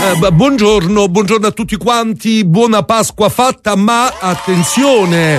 Buongiorno a tutti quanti, buona Pasqua fatta, ma attenzione,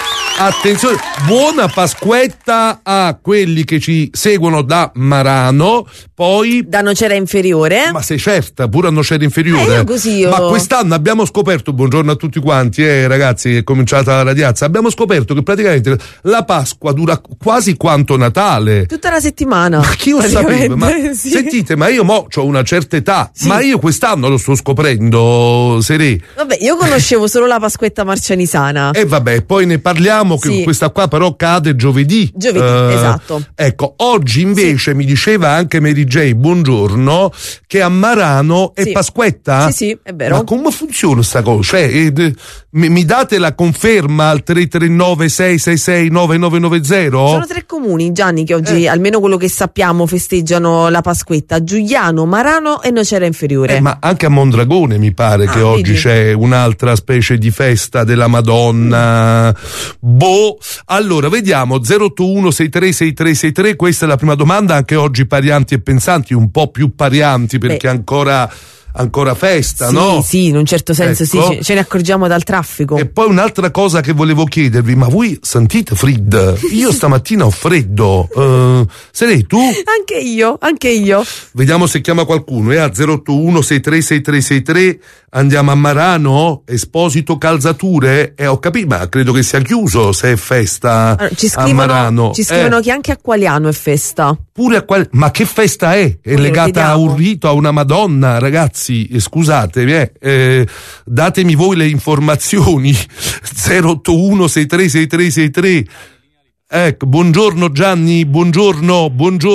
buona Pasquetta a quelli che ci seguono da Marano, poi da Nocera Inferiore. Ma sei certa, pure a Nocera Inferiore? Così Ma quest'anno abbiamo scoperto, buongiorno a tutti quanti, ragazzi, è cominciata la radiazza, abbiamo scoperto che praticamente la Pasqua dura quasi quanto Natale. Tutta la settimana. Ma chi lo sapeva? Ma sì. Sentite, ma io ho una certa età, sì. Ma io quest'anno lo sto scoprendo, Serè. Vabbè, io conoscevo solo la Pasquetta marcianisana. E vabbè, poi ne parliamo, che sì. Questa qua però cade giovedì. Esatto. Ecco, oggi invece sì. mi diceva anche Mary J, buongiorno, che a Marano è sì. Pasquetta? Sì, è vero. Ma come funziona sta cosa? Cioè, mi date la conferma al 339 666 9990? Sono 3 comuni, Gianni, che oggi, almeno quello che sappiamo, festeggiano la Pasquetta: Giuliano, Marano e Nocera Inferiore. Ma anche a Mondragone mi pare che oggi c'è un'altra specie di festa della Madonna. Allora vediamo, 081 636363, questa è la prima domanda. Anche oggi parianti e pensanti, un po' più parianti perché ancora festa, sì, no? Sì, in un certo senso ecco. Sì, ce ne accorgiamo dal traffico. E poi un'altra cosa che volevo chiedervi, ma voi sentite freddo? Io stamattina ho freddo. Sei tu? Anche io. Vediamo se chiama qualcuno, a 081 636363. Andiamo a Marano, Esposito Calzature, ho capito, ma credo che sia chiuso se è festa a Marano. Ci scrivono che anche a Qualiano è festa. Pure ma che festa è? È legata a un rito, a una Madonna, ragazzi, scusatemi, datemi voi le informazioni. 081 636363. Ecco, buongiorno Gianni, buongiorno.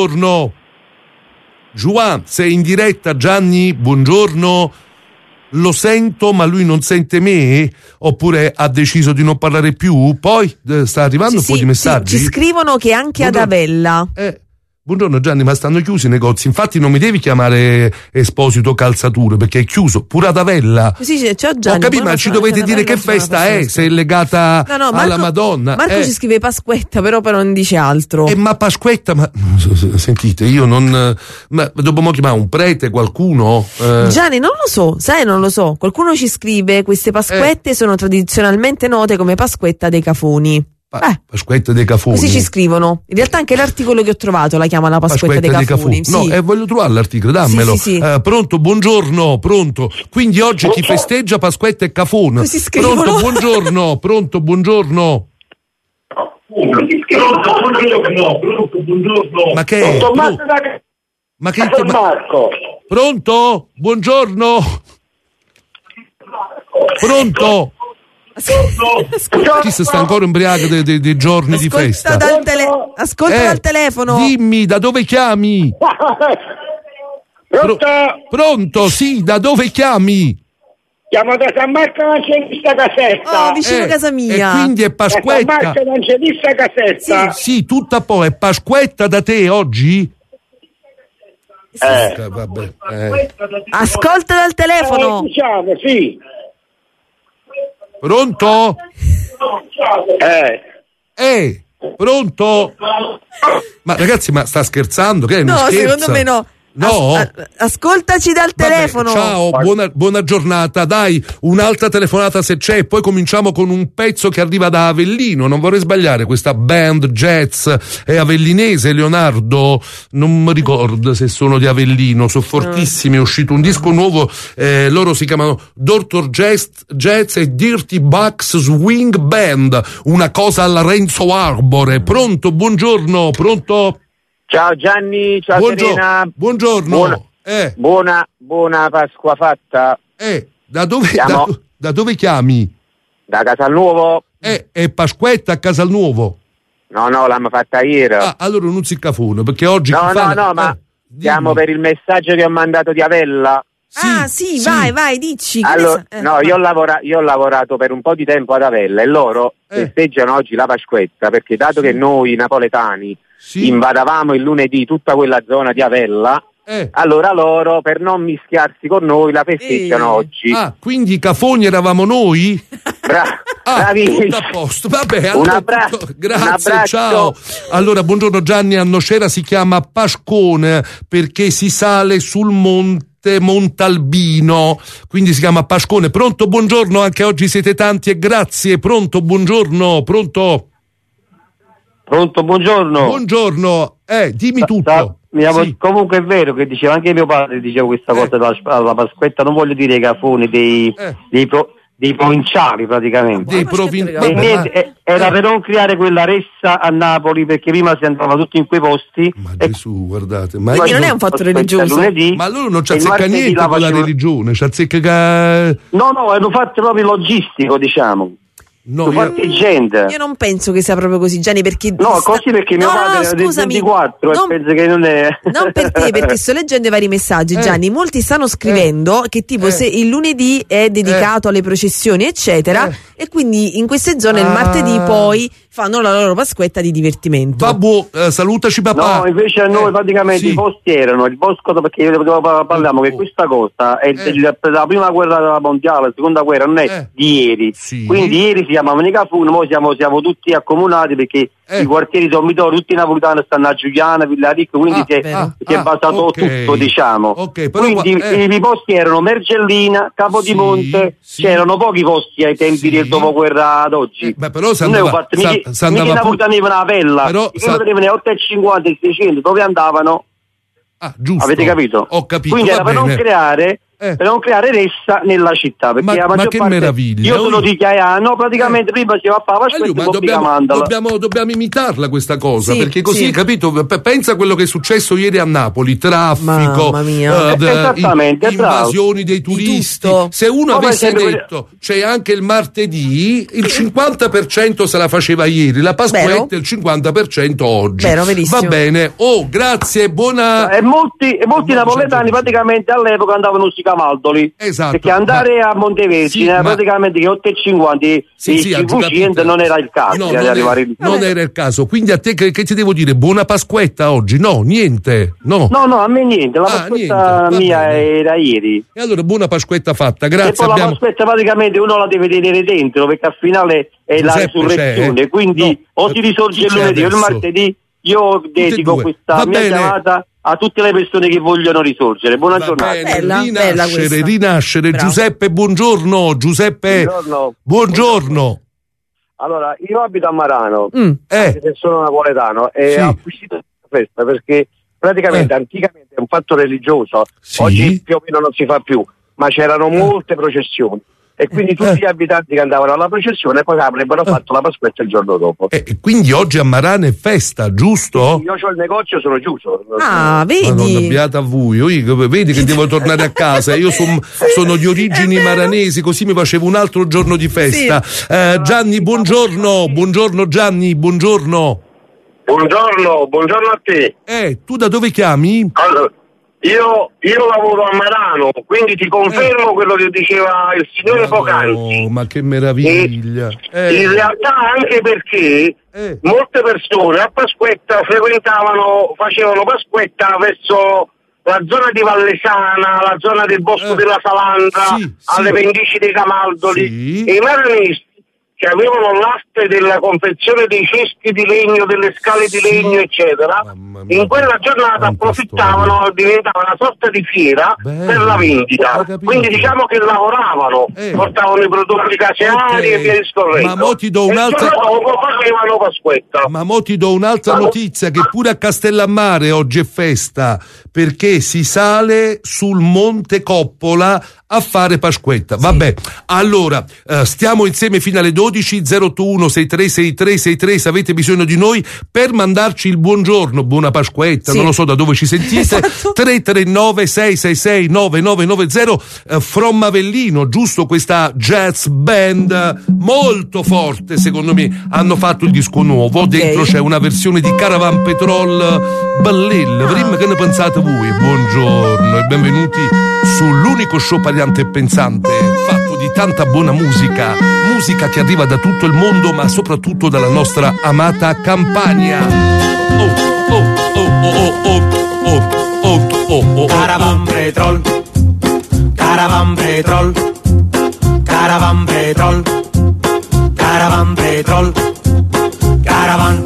Juan, sei in diretta, Gianni, buongiorno. Lo sento, ma lui non sente me? Oppure ha deciso di non parlare più? Poi sta arrivando un po' di messaggi. Ci scrivono che anche ad Avella. Buongiorno Gianni, ma stanno chiusi i negozi, infatti non mi devi chiamare Esposito Calzature perché è chiuso, pure ad Avella. Sì, c'ho Gianni. Ho capito, ma ci dovete dire che festa è, se è legata alla Madonna. Marco ci scrive Pasquetta, però non dice altro. Ma Pasquetta, ma sentite, io non... Ma dobbiamo chiamare un prete, qualcuno? Gianni, non lo so, non lo so. Qualcuno ci scrive, queste Pasquette sono tradizionalmente note come Pasquetta dei Cafoni. Pasquetta dei Cafoni. Così ci scrivono. In realtà anche l'articolo che ho trovato la chiama la Pasquetta dei Cafoni. Sì. No, voglio trovare l'articolo, dammelo. Sì. Pronto, buongiorno, pronto. Quindi oggi chi festeggia Pasquetta e Cafone. Così scrivono. Pronto, buongiorno. Pronto, buongiorno. Ma che è? Ma che è? Marco. Pronto? Buongiorno. Pronto? Chi sta ancora ubriaco dei giorni di festa? Ascolta dal telefono. Dimmi, da dove chiami? Pronto, sì, da dove chiami? Chiamo da San Marco Evangelista Caserta. Vicino a casa mia. E quindi è Pasquetta. San Marco Evangelista Caserta. Sì, tutta a po'. È Pasquetta da te oggi? Vabbè. Ascolta dal telefono. Diciamo, sì. Pronto? Pronto? Ma ragazzi, ma sta scherzando? Che no, secondo me no. No? Ascoltaci dal telefono. Ciao, buona giornata. Dai, un'altra telefonata se c'è, poi cominciamo con un pezzo che arriva da Avellino. Non vorrei sbagliare, questa band jazz è avellinese, Leonardo. Non mi ricordo se sono di Avellino, sono fortissimi. È uscito un disco nuovo, loro si chiamano Dr. Jazz e Dirty Bucks Swing Band, una cosa alla Renzo Arbore. Pronto, buongiorno, pronto? Ciao Gianni, ciao Serena. Buongiorno. Buona Pasqua fatta. Da dove chiami? Da Casalnuovo. È Pasquetta a Casalnuovo? No, l'hanno fatta ieri. Allora non si cafone, perché oggi... No, ma chiamo per il messaggio che ho mandato di Avella. Sì. Vai, dici. Allora, io ho lavorato per un po' di tempo ad Avella e loro festeggiano oggi la Pasquetta, perché dato che noi napoletani invadavamo il lunedì tutta quella zona di Avella, allora loro, per non mischiarsi con noi, la festeggiano oggi. Quindi i cafoni eravamo noi? Bravissimo. Tutto a posto. Vabbè, allora, un abbraccio. Grazie, ciao. Allora, buongiorno Gianni, a Nocera si chiama Pascone perché si sale sul monte Montalbino, quindi si chiama Pascone. Pronto, buongiorno, anche oggi siete tanti e grazie. Pronto, buongiorno, pronto, buongiorno. Buongiorno, dimmi tutto. Sì. Comunque è vero che diceva anche mio padre, diceva questa cosa della Pasquetta, non voglio dire i cafoni, dei provinciali praticamente. Era per non creare quella ressa a Napoli, perché prima si andava tutti in quei posti. Ma Gesù, guardate, ma quindi non è un fatto religioso. Ma loro non ci azzecca niente con la religione, ci azzecca. No, hanno fatto proprio logistico, diciamo. No, io non penso che sia proprio così, Gianni, perché così perché mio padre era del 24 e penso che non è. Non per te, perché sto leggendo vari messaggi, Gianni. Molti stanno scrivendo che tipo se il lunedì è dedicato alle processioni eccetera, e quindi in queste zone il martedì poi fanno la loro Pasquetta di divertimento. Babbo, salutaci papà. No, invece a noi praticamente i posti erano il bosco, perché parliamo che questa cosa è la prima guerra mondiale, la seconda guerra non è di ieri, quindi ieri si chiamavano i Cafuni, ora siamo tutti accomunati perché i quartieri dormitori tutti napolitani stanno a Giuliana, Villaricco, quindi si è basato tutto, diciamo. Quindi i posti erano Mergellina, Capodimonte, c'erano pochi posti ai tempi del dopoguerra ad oggi. Però mica napolitani a Pella, tenevano 8,50 e 600, dove andavano? Giusto. Avete capito? Ho capito. Quindi era per non creare ressa nella città, perché la maggior che parte, meraviglia. io te lo dico praticamente prima si va a fare dobbiamo imitarla questa cosa, perché così capito, pensa a quello che è successo ieri a Napoli, traffico, invasioni dei turisti. Se uno avesse detto c'è anche il martedì, il 50% se la faceva ieri, la Pasquetta il 50% oggi. Va bene, grazie, buona. E molti napoletani praticamente all'epoca andavano sui Camaldoli, perché andare a Montevergine praticamente che 8,50 500 non era il caso non era il caso. Quindi a te che ti devo dire? Buona Pasquetta oggi? No, niente. No, a me niente, la Pasquetta mia era ieri. E allora buona Pasquetta fatta, grazie. E poi la Pasquetta praticamente uno la deve tenere dentro, perché al finale è la risurrezione, quindi o si risorge il lunedì o il martedì. Io dedico questa mia chiamata a tutte le persone che vogliono risorgere. Buona giornata. Rinascere. Bravo. Giuseppe, buongiorno. Buongiorno. Allora, io abito a Marano, anche se sono napoletano, e ho acquisito questa festa perché praticamente anticamente è un fatto religioso. Oggi più o meno non si fa più, ma c'erano molte processioni. E quindi tutti gli abitanti che andavano alla processione poi avrebbero fatto la Pasquetta il giorno dopo. Quindi oggi a Marano è festa, giusto? Io ho il negozio, sono chiuso. Vedi? Madonna, beata a voi. Vedi che devo tornare a casa. Io sono di origini maranesi, così mi facevo un altro giorno di festa. Gianni, buongiorno. Buongiorno Gianni, buongiorno. Buongiorno a te. Tu da dove chiami? Allora, io lavoro a Marano, quindi ti confermo quello che diceva il signore poc'anzi. Ma che meraviglia! In realtà anche perché molte persone a Pasquetta facevano Pasquetta verso la zona di Vallesana, la zona del Bosco della Salandra, alle pendici dei Camaldoli, e i maranesi che avevano l'arte della confezione dei ceschi di legno, delle scale di legno, eccetera, in quella giornata approfittavano, diventava una sorta di fiera per la vendita. Quindi diciamo che lavoravano, portavano i prodotti caseari e via discorrendo. Ma mo ti do un'altra... dopo facevano Pasquetta. Ma mo ti do un'altra notizia, che pure a Castellammare oggi è festa, perché si sale sul Monte Coppola a fare Pasquetta. Vabbè, allora stiamo insieme fino alle 12. 081 636363 se avete bisogno di noi per mandarci il buongiorno, buona Pasquetta, non lo so da dove ci sentite. 339 666 9990 from Avellino, giusto, questa jazz band molto forte, secondo me hanno fatto il disco nuovo, dentro c'è una versione di Caravan Petrol bellella. Vedremo che ne pensate voi. Buongiorno e benvenuti sull'unico show pariante e pensante fatto di tanta buona musica che arriva da tutto il mondo, ma soprattutto dalla nostra amata Campania. Caravan Petrol, Caravan Petrol, Caravan Petrol, Caravan Petrol, Caravan.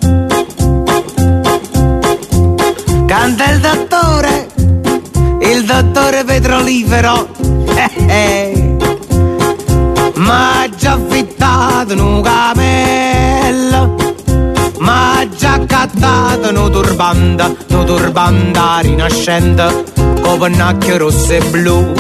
Canta il dottore petrolifero. Ma già affittato un camello, ma già cattato un turbanda rinascente con pennacchio rosso e blu.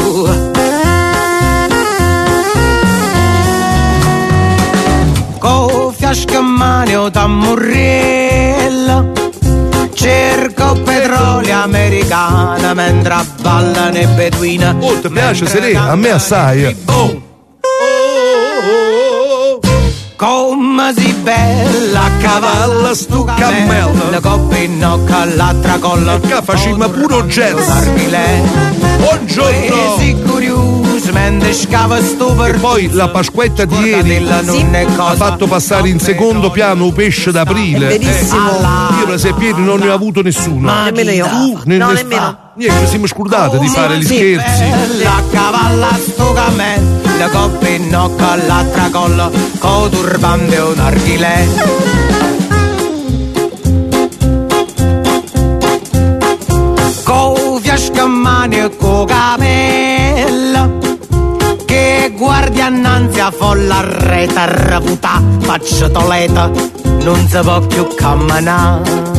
Con fiasco in mano tammurriello, cerco petrolio americano mentre ballano e beduina. Oh, ti piace Serena? A me assai. Come si bella a cavallo stu cammello, la coppa in nocca l'altra colla, e qua facciamo puro jazz. Buongiorno. Si curioso mentre scava sto per. E poi la Pasquetta di ieri ha fatto passare in secondo piano un pesce d'aprile. Benissimo. Io per esempio ieri non ne ho avuto nessuno. Nemmeno io. No, nemmeno. Niente, siamo scordati di fare gli scherzi. La cavalla sto cammello, la coppa in nocca l'altra colla, con turbante e un archilè. Con fiasco in mano e con camello, che guardi annanzi a folla reta raputa, faccio toleta, non si può più camminare.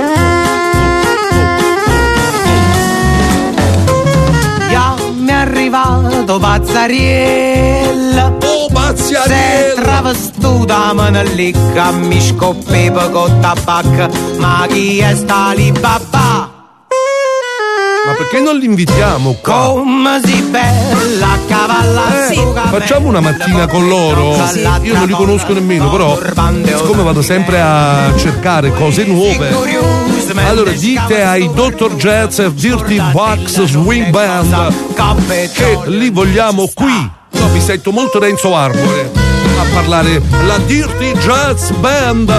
Mi è arrivato Pazzariella, oh Pazzariella, se travestuta manellicca mi scoppeva con tabacca, ma chi è sta lì babà? Ma perché non li invitiamo qua? Come si bella a cavalla facciamo una mattina con loro. Io non li conosco nemmeno, però siccome vado sempre a cercare cose nuove, allora dite ai Dr. Jazz e Dirty Bucks Swing Band che li vogliamo qui. Io mi sento molto Renzo Arbore a parlare la Dirty Jazz Band.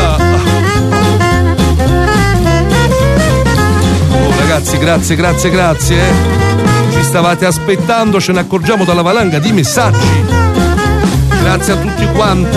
Ragazzi, grazie. Ci stavate aspettando, ce ne accorgiamo dalla valanga di messaggi. Grazie a tutti quanti.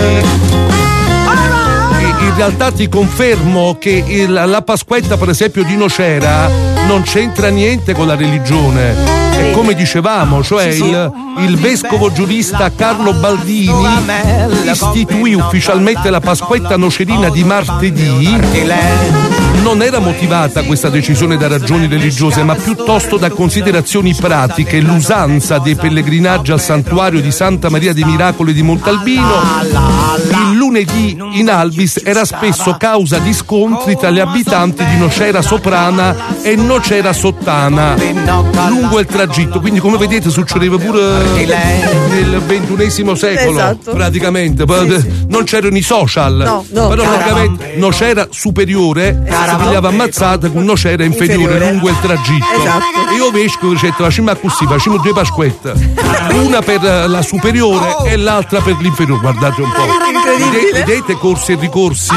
In realtà ti confermo che la Pasquetta, per esempio, di Nocera non c'entra niente con la religione. E come dicevamo, cioè il vescovo giurista Carlo Baldini istituì ufficialmente la Pasquetta nocerina di martedì. Non era motivata questa decisione da ragioni religiose, ma piuttosto da considerazioni pratiche. L'usanza dei pellegrinaggi al santuario di Santa Maria dei Miracoli di Montalbino il lunedì in Albis era spesso causa di scontri tra gli abitanti di Nocera Soprana e Nocera Sottana lungo il tragitto. Quindi, come vedete, succedeva pure nel XXI secolo. Esatto. Praticamente. Sì. Non c'erano i social, però praticamente Nocera superiore si pigliava ammazzata con Nocera inferiore lungo il tragitto. Esatto. Io vescovo dice facciamo così, facciamo due Pasquette, una per la superiore e l'altra per l'inferiore. Guardate un po', vedete corsi e ricorsi.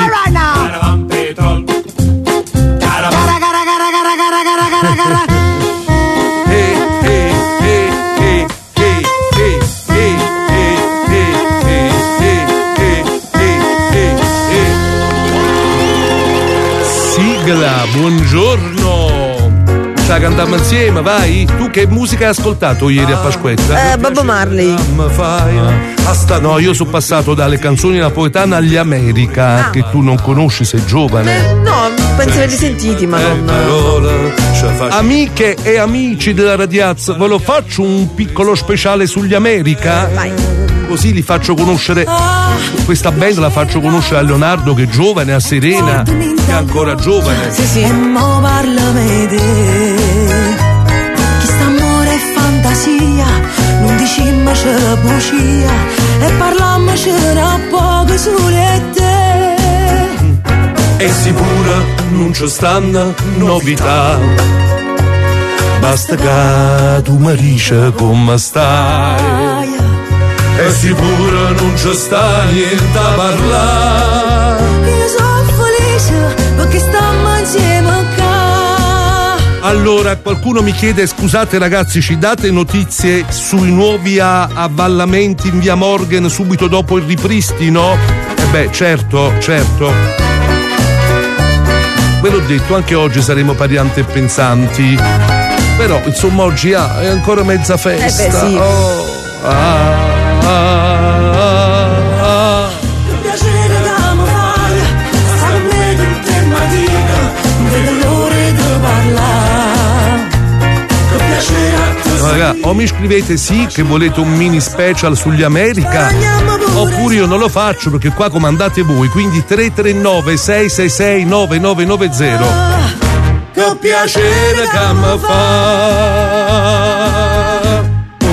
Sigla, buongiorno. Sa che andiamo insieme, vai. Tu che musica hai ascoltato ieri a Pasquetta? Bob Marley. No, io sono passato dalle canzoni napoletane agli America, che tu non conosci, sei giovane. No, penso averli sentiti, ma non. Amiche e amici della Radiaz, ve lo faccio un piccolo speciale sugli America? Vai. Così li faccio conoscere, questa band la faccio conoscere a Leonardo che è giovane, a Serena che è ancora giovane. Sì. E mo parlami te, chi sta amore e fantasia, non diciamo c'è la bugia e parliamo c'era poco sulle te. E sicura non ci stanno novità, basta che tu mi dici come stai. E sicuro non ci sta niente a parlare. Io sono felice perché stiamo insieme qua. Allora, qualcuno mi chiede, scusate ragazzi, ci date notizie sui nuovi avvallamenti in via Morgan subito dopo il ripristino? Certo. Ve l'ho detto, anche oggi saremo parianti e pensanti. Però insomma oggi è ancora mezza festa. Beh, sì. Raga, o mi scrivete sì che volete un mini special sugli America, oppure io non lo faccio perché qua comandate voi, quindi 339 666 9990. Che piacere che mi fa.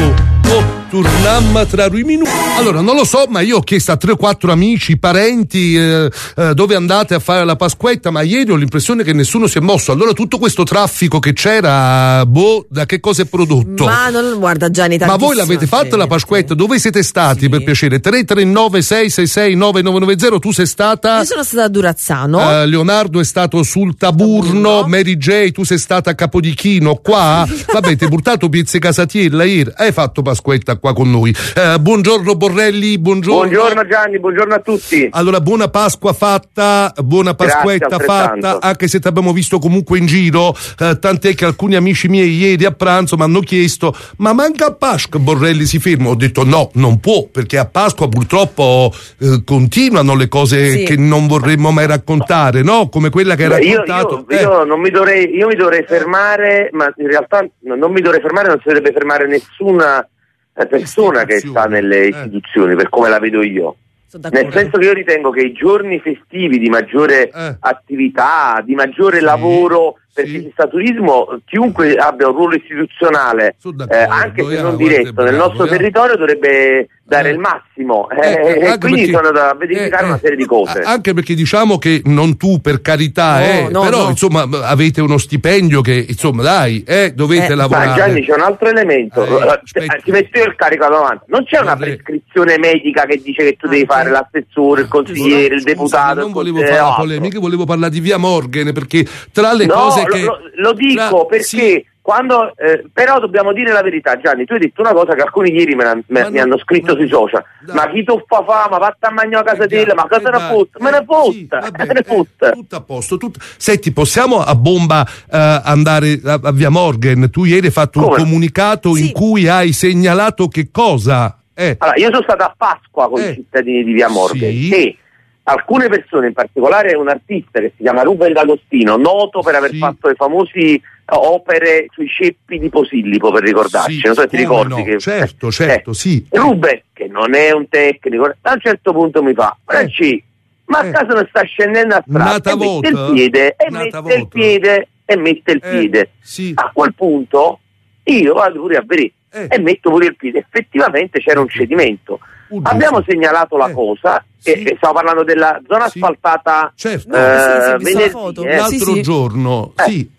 Tornammo tra 2 minuti. Allora, non lo so, ma io ho chiesto a 3-4 amici, parenti, dove andate a fare la Pasquetta, ma ieri ho l'impressione che nessuno si è mosso. Allora tutto questo traffico che c'era, da che cosa è prodotto? Ma non, guarda Gianni, ma voi l'avete fatta la Pasquetta? Dove siete stati, per piacere? 339 666 9990. Tu sei stata? Io sono stata a Durazzano. Leonardo è stato sul Taburno. Mary J, tu sei stata a Capodichino. Qua? Vabbè, ti hai portato Piezze Casatiella ieri. Hai fatto Pasquetta qua con noi. Buongiorno Borrelli, buongiorno. Buongiorno Gianni, buongiorno a tutti. Allora, buona Pasqua fatta, buona Pasquetta fatta, anche se ti abbiamo visto comunque in giro, tant'è che alcuni amici miei ieri a pranzo mi hanno chiesto: ma manca a Pasqua Borrelli si ferma? Ho detto no, non può, perché a Pasqua purtroppo continuano le cose che non vorremmo mai raccontare, no? Come quella che hai raccontato. Io mi dovrei fermare, ma in realtà non mi dovrei fermare, non si dovrebbe fermare nessuna persona che sta nelle istituzioni, per come la vedo io. Nel senso che io ritengo che i giorni festivi di maggiore attività, di maggiore lavoro, perché il turismo, chiunque abbia un ruolo istituzionale, anche se non diretto, nel nostro territorio dovrebbe dare il massimo, quindi sono da verificare una serie di cose. Anche perché diciamo che non tu, per carità, però insomma avete uno stipendio che insomma dovete lavorare. Ma Gianni, c'è un altro elemento, ti metto io il carico davanti, non c'è una prescrizione medica che dice che tu devi fare l'assessore, il consigliere, il deputato. Non volevo fare polemiche, volevo parlare di Via Morgan, perché tra le cose che lo dico perché quando però dobbiamo dire la verità, Gianni. Tu hai detto una cosa che alcuni ieri mi hanno scritto sui social. Ma chi tu fa ma vatta a mangiare a casa della, ma cosa ne fotta? Me ne fotta. Tutto a posto. Senti, possiamo a bomba andare a Via Morgan? Tu ieri hai fatto un comunicato in cui hai segnalato che cosa? Allora, io sono stato a Pasqua con i cittadini di Via Morgan e alcune persone, in particolare un artista che si chiama Ruben D'Agostino, noto per aver fatto le famose opere sui ceppi di Posillipo, per ricordarci, non so se ti ricordi. No. Certo, sì. Ruben, che non è un tecnico, a un certo punto mi fa, ma a caso non sta scendendo a strada, mette il piede. Sì. A quel punto io vado pure a vedere e metto pure il piede. Effettivamente c'era un cedimento. Abbiamo segnalato la cosa, e stavo parlando della zona asfaltata venerdì, l'altro giorno.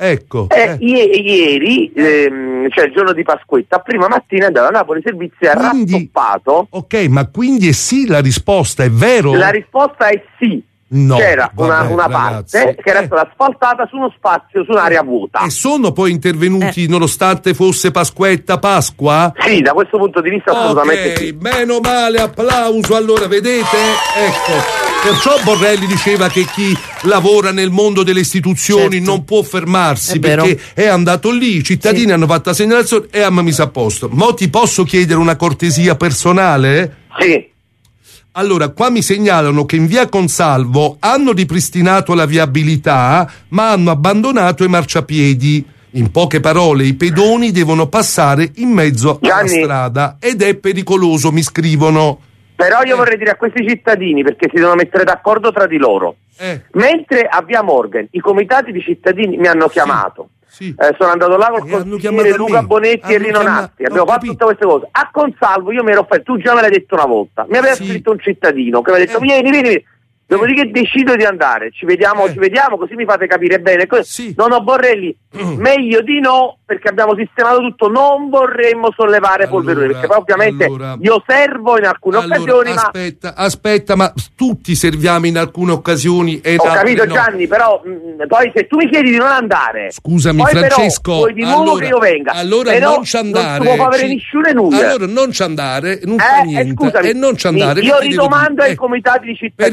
Ieri, cioè il giorno di Pasquetta, prima mattina è andato a Napoli Servizi e ha rattoppato. Ok, ma quindi è sì la risposta, è vero? La risposta è sì. No, c'era una parte che era stata asfaltata su uno spazio, su un'area vuota. E sono poi intervenuti nonostante fosse Pasqua? Sì, da questo punto di vista assolutamente sì. Meno male, applauso. Allora, vedete? Ecco, perciò Borrelli diceva che chi lavora nel mondo delle istituzioni non può fermarsi, perché è andato lì, i cittadini hanno fatto la segnalazione e hanno messo a posto. Mo ti posso chiedere una cortesia personale? Sì. Allora, qua mi segnalano che in via Consalvo hanno ripristinato la viabilità, ma hanno abbandonato i marciapiedi. In poche parole, i pedoni devono passare in mezzo alla strada ed è pericoloso, mi scrivono. Però io vorrei dire a questi cittadini, perché si devono mettere d'accordo tra di loro. Mentre a Via Morgan i comitati di cittadini mi hanno chiamato. Sono andato là col consigliere Luca Bonetti e Rino Nasti, abbiamo fatto tutte queste cose. A Consalvo io mi ero offerto, tu già me l'hai detto una volta, mi aveva scritto un cittadino che mi ha detto vieni. Dopodiché decido di andare, ci vediamo, così mi fate capire bene. Non ho Borrelli, meglio di no, perché abbiamo sistemato tutto, non vorremmo sollevare polveroni, perché poi ovviamente io servo in alcune occasioni. Aspetta, ma tutti serviamo in alcune occasioni. Ho capito Gianni, però poi se tu mi chiedi di non andare, scusami poi Francesco, però vuoi di nuovo che io venga, allora non ci andare, non si può avere nessuno nulla. Allora non ci andare, non fa niente, scusami, e non ci andare. Io ridomando ai comitati di cittadini. Per piacere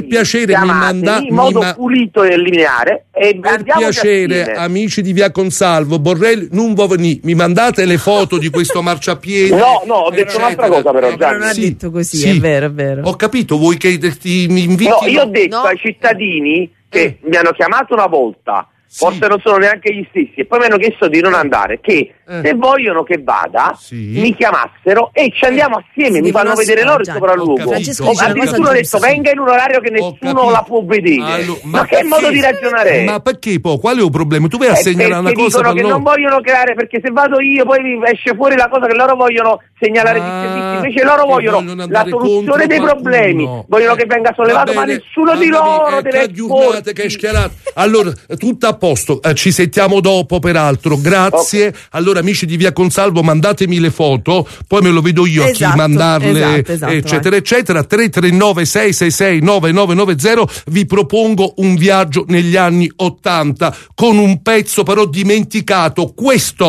piacere mi mandate in modo pulito e lineare e per piacere, amici di Via Consalvo, Borrelli, non mi mandate le foto di questo marciapiede. No, ho detto un'altra cosa però, Gianni. Non ha detto così, è vero, è vero. Ho capito, vuoi che mi inviti? No, io ho detto ai cittadini che mi hanno chiamato una volta, forse non sono neanche gli stessi, e poi mi hanno chiesto di non andare, che se vogliono che vada mi chiamassero e ci andiamo assieme, mi fanno vedere loro il sopralluogo. Addirittura ho detto venga in un orario che nessuno la può vedere. Ma che modo di ragionare è? Ma perché poi? Qual è il problema? Tu vai a segnalare una cosa dicono che non vogliono creare, perché se vado io poi esce fuori la cosa che loro vogliono segnalare i servizi, invece loro vogliono la soluzione dei problemi, vogliono che venga sollevato, ma nessuno di loro deve aggiornate, che è schierato. Allora, tutto a posto, ci sentiamo dopo peraltro, grazie. Allora, amici di Via Consalvo, mandatemi le foto, poi me lo vedo io a chi mandarle, eccetera eccetera. 339 666 9990. Vi propongo un viaggio negli anni 80 con un pezzo però dimenticato, questo.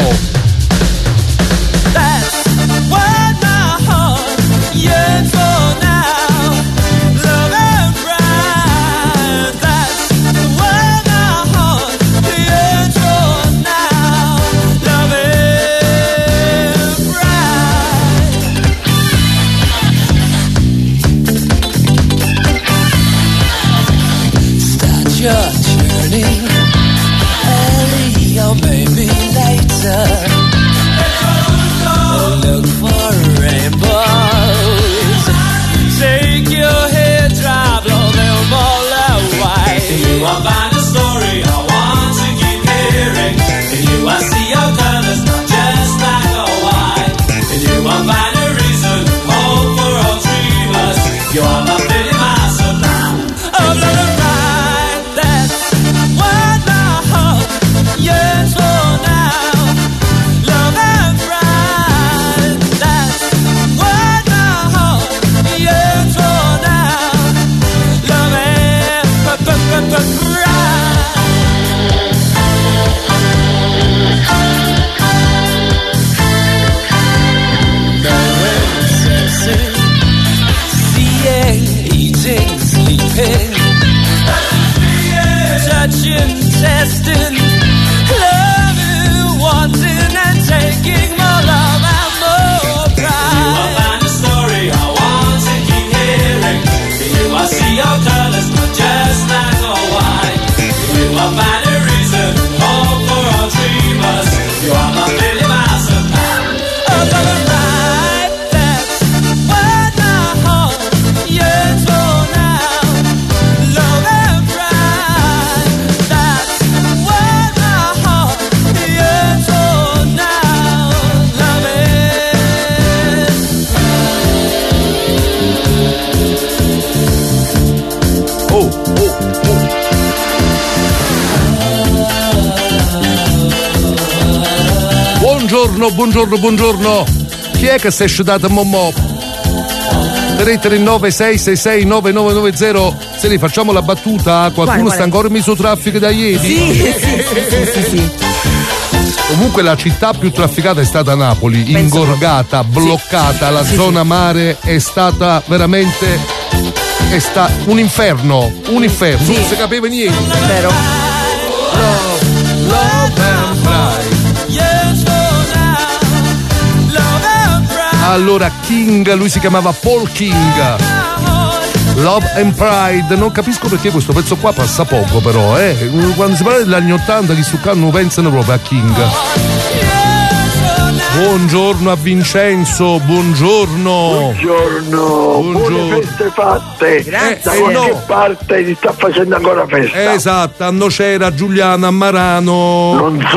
Maybe later. Look for rainbows. Take your head, drive, blow them all away. You will find a story I want to keep hearing. And you will see your colors, not just black or white. And you will find a reason, hope for all dreamers. You are my Billy Master now. Oh, let it ride. That's what my heart yearns for now. Love and pride. That's what my heart yearns for now. Love and pride. Seeing, eating, sleeping, touching, testing, loving, wanting, and taking more love and more pride. You will find a story I want to keep hearing. You will see your colors, not just black or white. You will find a reason, hope for all dreamers. You are my Billy Master now. Oh, love and pride, that's what my heart yearns for now. Love and pride, that's what my heart yearns for now. Love and Buongiorno. Chi è che si è sciutato a Mommo? 339 666 9990. Se ne facciamo la battuta, qualcuno sta ancora in mesotraffico da ieri? Sì. Comunque la città più trafficata è stata Napoli, ingorgata, bloccata, la zona mare è stata veramente un inferno, non si capiva niente. Vero. Love and pride. Allora King, lui si chiamava Paul King. Love and Pride, non capisco perché questo pezzo qua passa poco però, quando si parla degli anni 80 gli stuccano pensano proprio a King. Buongiorno a Vincenzo, buongiorno. Buone feste fatte. Grazie. Da qualche parte si sta facendo ancora festa. Esatto, a Nocera, Giuliana, a Marano. Non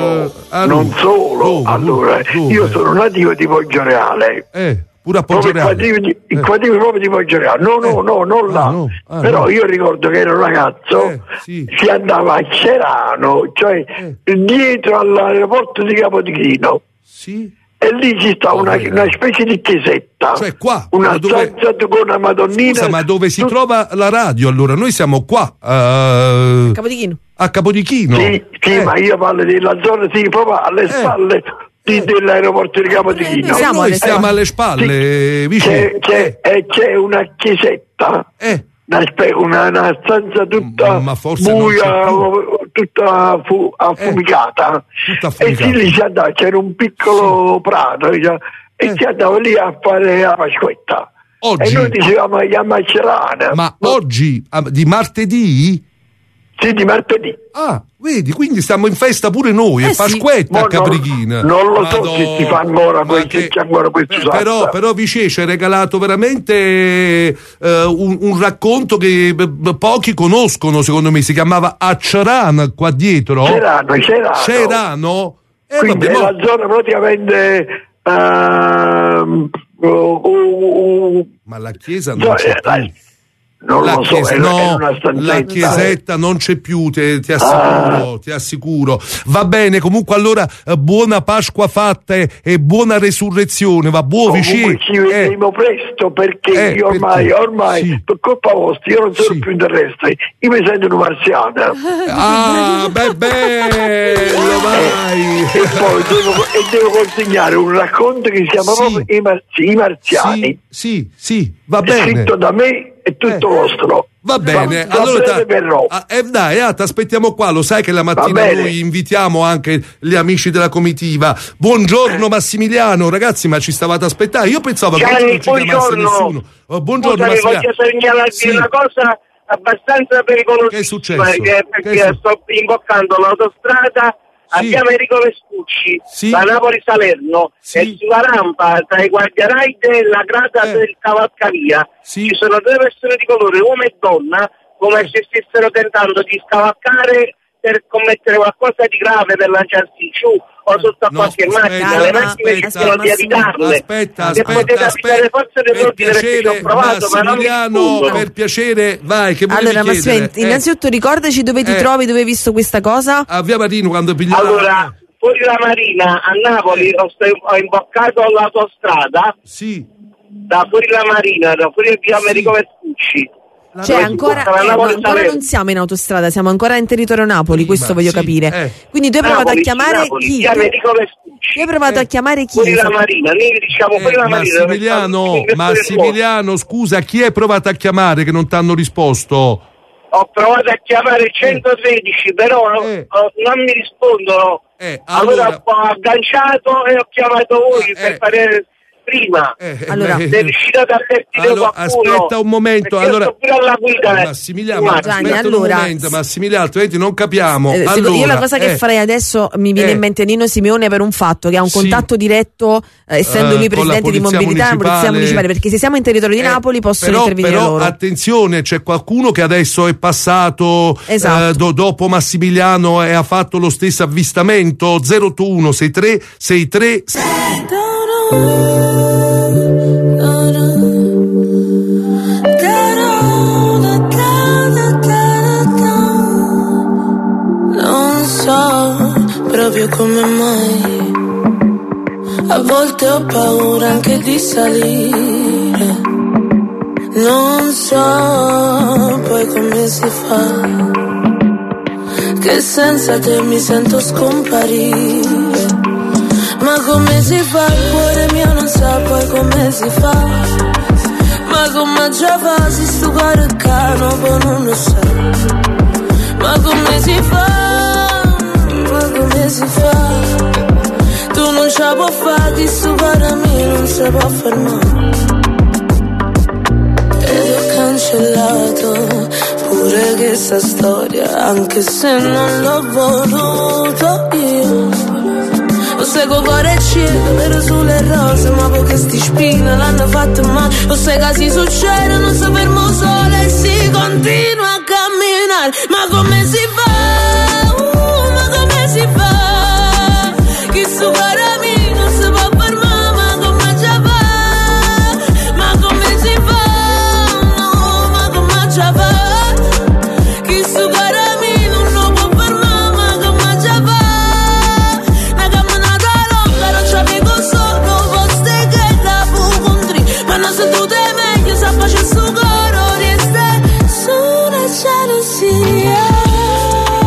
solo. Allora, io sono nativo di Poggioreale. Pure a Poggioreale. Il quadrivo proprio di Poggioreale. Non là. Però io ricordo che ero ragazzo, si andava a Cerano, cioè dietro all'aeroporto di Capodichino. Sì. E lì ci sta una specie di chiesetta. Cioè qua. Una stanza con una madonnina. Scusa, ma dove si trova la radio? Allora, noi siamo qua. Capodichino. A Capodichino. Sì, ma io parlo della zona, proprio alle spalle dell'aeroporto di Capodichino. Noi stiamo alle spalle, vicino. C'è una chiesetta una stanza tutta buia, tutta affumicata. E sì, lì si andava, c'era un piccolo prato e si andava lì a fare la Pasquetta. Oggi? E noi dicevamo a Macerana. Ma oggi, di martedì? Sì, di martedì. Ah, vedi, quindi stiamo in festa pure noi, è Pasquetta a Caprichina. Non lo so se si fa ancora questo però Vicè ci ha regalato veramente un racconto che pochi conoscono, secondo me, si chiamava Accerana qua dietro. Cerano? Quindi è la zona praticamente ma la chiesa non c'è più. Non lo so, la chiesetta non c'è più, ti assicuro. Va bene, comunque allora buona Pasqua fatta e buona resurrezione, va buono vicino. Ci vedremo presto perché io ormai per colpa vostra io non sono più in terrestre, io mi sento un marziano. Bello, vai. E poi devo consegnare un racconto che si chiama proprio I Marziani. Sì, va bene. Scritto da me. È tutto vostro. Va bene, allora ti aspettiamo qua, lo sai che la mattina noi invitiamo anche gli amici della comitiva. Buongiorno Massimiliano, ragazzi, ma ci stavate aspettando? Io pensavo che non ci chiamasse nessuno. Buongiorno Massimiliano. Voglio segnalarti una cosa abbastanza pericolosa. Che è successo? Perché sto imboccando l'autostrada. Abbiamo Enrico Vespucci da Napoli-Salerno e sulla rampa tra i guardiaraide e la grata del cavalcavia ci sono due persone di colore, uomo e donna, come se stessero tentando di scavalcare per commettere qualcosa di grave, per lanciarsi giù o sotto a qualche macchina. Le macchine rischiano di evitarle. Aspetta, per piacere, vai, che volevi chiedere? Allora, innanzitutto ricordaci dove ti trovi, dove hai visto questa cosa? A Via Marino, quando pigliamo. Allora, fuori la Marina, a Napoli, ho imboccato l'autostrada. Da fuori la Marina, da fuori via Americo Vespucci. Cioè ancora non siamo in autostrada, siamo ancora in territorio Napoli, questo voglio capire. Quindi tu hai provato a chiamare chi? Tu hai provato a chiamare chi? Fuori la Marina, noi diciamo fuori la Marina. Massimiliano, scusa, chi hai provato a chiamare che non ti hanno risposto? Ho provato a chiamare 113, però non mi rispondono. Allora ho agganciato e ho chiamato voi per fare prima. Allora, sei riuscito ad avvertire qualcuno? Aspetta un momento, allora sto pure alla guida. Massimiliano, aspetta un momento, Massimiliano, altrimenti non capiamo. Allora, io la cosa che farei adesso mi viene in mente Nino Simeone per un fatto che ha un contatto diretto, essendo lui presidente di mobilità e polizia municipale, perché se siamo in territorio di Napoli possono intervenire loro. Però attenzione, c'è qualcuno che adesso è passato dopo Massimiliano e ha fatto lo stesso avvistamento. 081 63 63 non so proprio come mai a volte ho paura anche di salire, non so poi come si fa, che senza te mi sento scomparire. Ma come si fa, il cuore mio non sa poi come si fa, ma come già fa, si sto cuore cano poi non lo sa, ma come si fa, tu non ce la può fare, chi sto cuore mio non si può fermare, ed ho cancellato pure questa storia, anche se non l'ho voluto io. Lo sai che cuore cielo, vero sulle rose, ma poche sti spine l'hanno fatto male. Lo sai che si succede, non si fermo solo e si continua a camminare. Ma come si fa, chi su cuore mio non si può fermare, ma come già fa, ma come si fa, no, ma come già fa, chi su cuore mio non lo può fermare, ma come già fa. Faccio su coro di ste su una gelosia.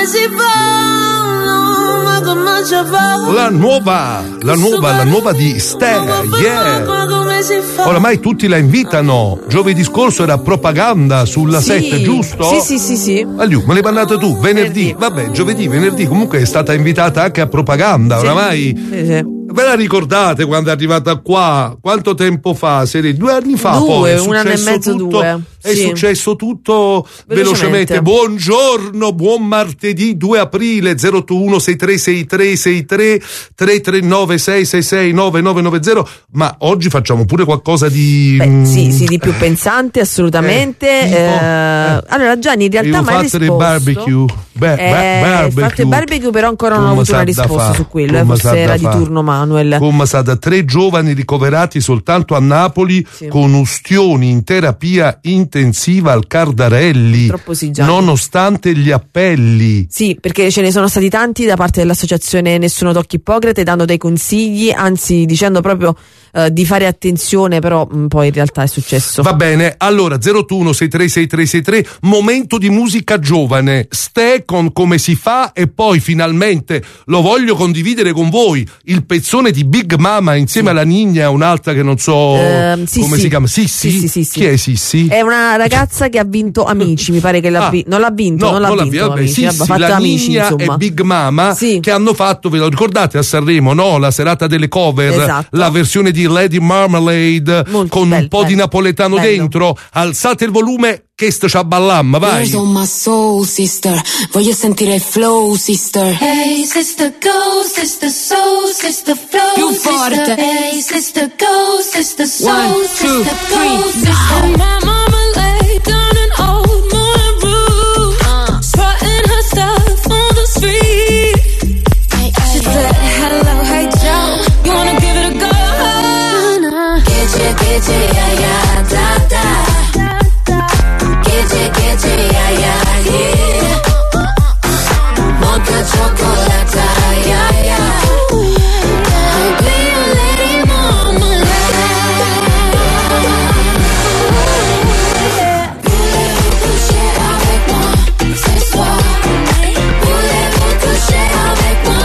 La nuova di Ste, yeah. Oramai tutti la invitano. Giovedì scorso era Propaganda sulla 7, giusto? Sì. Aliù, me l'hai mandata tu, venerdì. Vabbè, giovedì, venerdì. Comunque è stata invitata anche a Propaganda, oramai. Sì. Ve la ricordate quando è arrivata qua? Quanto tempo fa? 2 anni fa? Un anno e mezzo, tutto, 2. È successo tutto velocemente. Buongiorno, buon martedì 2 aprile 081636363 339 666 9990. Ma oggi facciamo pure qualcosa di sì, di più pensante, assolutamente. Allora Gianni, in realtà mai risposto. Barbecue. Fatto il barbecue, però ancora non ho avuto una risposta su quello. Forse era di turno Manuel. Come sa da 3 giovani ricoverati soltanto a Napoli con ustioni in terapia intensiva al Cardarelli. Troppo sì, Gianni. Nonostante gli appelli. Sì, perché ce ne sono stati tanti da parte dell'associazione Nessuno Tocchi Ippocrate, dando dei consigli, anzi dicendo proprio di fare attenzione, però poi in realtà è successo. Va bene, allora 081636363, momento di musica giovane, Ste con Come si fa, e poi finalmente lo voglio condividere con voi, il pezzone di Big Mama insieme alla Nigna e un'altra che non so come si chiama. Sissi? Chi è Sissi? È una ragazza che ha vinto Amici, mi pare che non l'ha vinto vabbè, Sissi, la Amici, Nigna e Big Mama che hanno fatto, ve lo ricordate a Sanremo, no? La serata delle cover, la versione di Lady Marmalade con un po' di napoletano dentro. Alzate il volume che sto a ballamma, vai. Yours on my soul, sister. Voglio sentire il flow, sister. Hey sister, go, sister, soul, sister, flow. Più forte. Hey sister, go, sister, soul, 1, 2, 3, sister. My marmalade down an old Moulin Rouge, strutting her stuff on the street. She said, hello, hey Joe, you wanna give it a go? Get you, yeah, yeah, da, da. Get you, yeah, yeah, yeah. Mocha chocolate, yeah, yeah. I'll be your lady marmalade. Voulez-vous coucher avec moi ce soir? Voulez-vous coucher avec moi?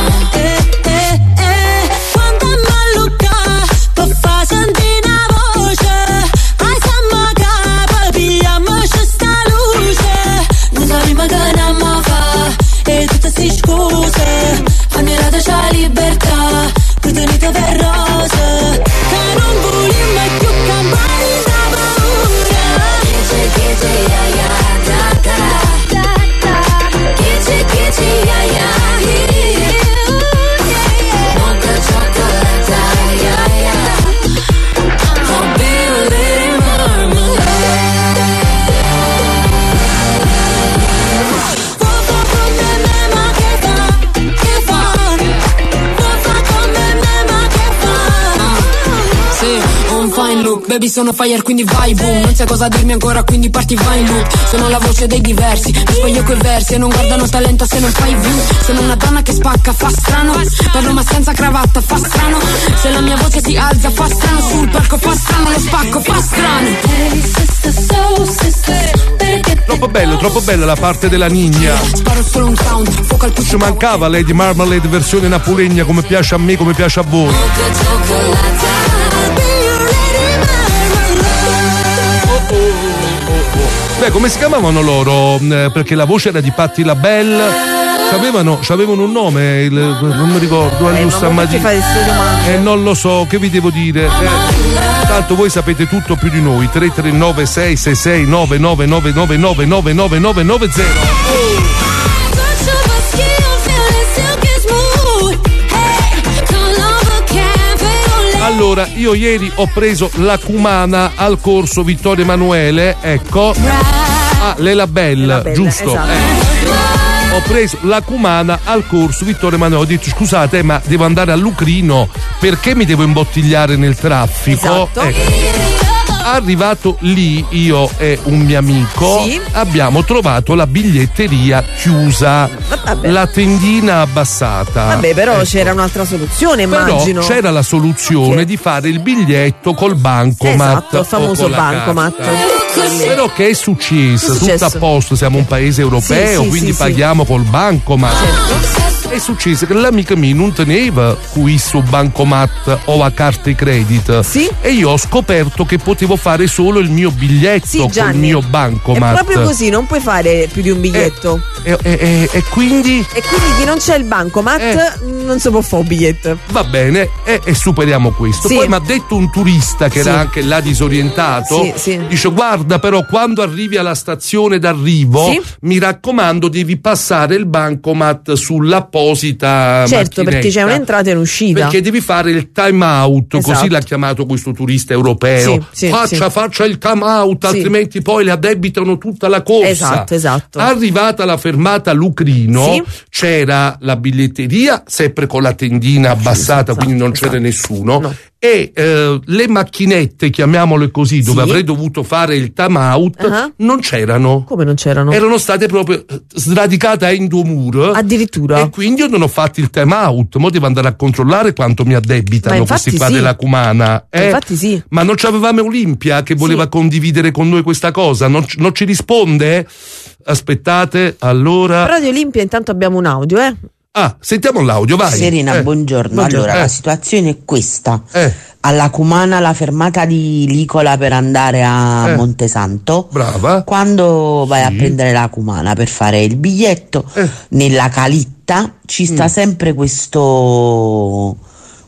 Quando Mallucca può far sentire una voce, ai siamo capo, pigliamoci sta luce. Non sappiamo che andiamo a fare, e tutte sti scuse, ammirate la libertà, che tenete per rose, che non vogliamo più campare da paura. Kitty, yeah, yeah, da, da. Kitty, yeah, yeah, yeah. Mocha chocolate, yeah, yeah. I'll be your lady marmalade. Vuoi fa con me, ma che fa? Che fa? Vuoi fa con me, ma che fa? Sì, ho un fine look, baby sono fire quindi vai boom. Non sai cosa dirmi ancora quindi parti vai in loop. Sono la voce dei diversi, mi spoglio coi versi e non guardano talento se non fai view. Sono una donna che spacca, fa strano, parlo ma senza cravatta, fa strano. Se la mia voce si alza, fa strano, sul palco fa strano, lo spacco, fa strano. Hey sister, so sister, Troppo bella la parte della Nigna. Sparo solo un count, fuoco al push. Ci mancava Lady Marmalade versione napolegna, come piace a me, come piace a voi. Beh, come si chiamavano loro? Perché la voce era di Patti LaBelle. C'avevano un nome, non mi ricordo, non lo so, che vi devo dire. Tanto voi sapete tutto più di noi. 339 666 9999999990. Allora, io ieri ho preso la Cumana al corso Vittorio Emanuele, ecco. Le Labelle, giusto? Esatto. Ho preso la Cumana al corso Vittorio Emanuele. Ho detto scusate, ma devo andare a Lucrino, perché mi devo imbottigliare nel traffico? Esatto. Ecco. Arrivato lì, io e un mio amico abbiamo trovato la biglietteria chiusa, la tendina abbassata. Vabbè, però c'era un'altra soluzione, immagino. Però c'era la soluzione di fare il biglietto col bancomat. Esatto, il famoso bancomat. Però che è successo? Tutto a posto, siamo un paese europeo, quindi paghiamo col bancomat. Certo. È successo che l'amica mia non teneva questo bancomat o la carta di credito e io ho scoperto che potevo fare solo il mio biglietto col mio bancomat. È proprio così, non puoi fare più di un biglietto. E quindi? E quindi chi non c'è il bancomat non si può fare un biglietto. Va bene, e superiamo questo. Poi mi ha detto un turista che era anche là disorientato, dice: guarda, però quando arrivi alla stazione d'arrivo mi raccomando devi passare il bancomat sull'apposita certo, perché c'è un'entrata e un'uscita, perché devi fare il time out, così l'ha chiamato questo turista europeo. Faccia il time out, altrimenti poi le addebitano tutta la corsa. Esatto. Arrivata alla fermata Lucrino c'era la biglietteria sempre con la tendina abbassata, quindi non c'era nessuno. E le macchinette, chiamiamole così, dove avrei dovuto fare il time out, non c'erano. Come non c'erano? Erano state proprio sradicate in due mura. Addirittura. E quindi io non ho fatto il time out. Mo devo andare a controllare quanto mi addebitano questi qua della Cumana. Infatti Ma non c'avevamo Olimpia che voleva condividere con noi questa cosa? Non ci risponde? Aspettate, allora. Però di Olimpia intanto abbiamo un audio, sentiamo l'audio, vai. Serena, buongiorno. Allora, la situazione è questa. Alla Cumana, la fermata di Licola per andare a Montesanto. Brava. Quando vai a prendere la Cumana per fare il biglietto, nella calitta ci sta sempre questo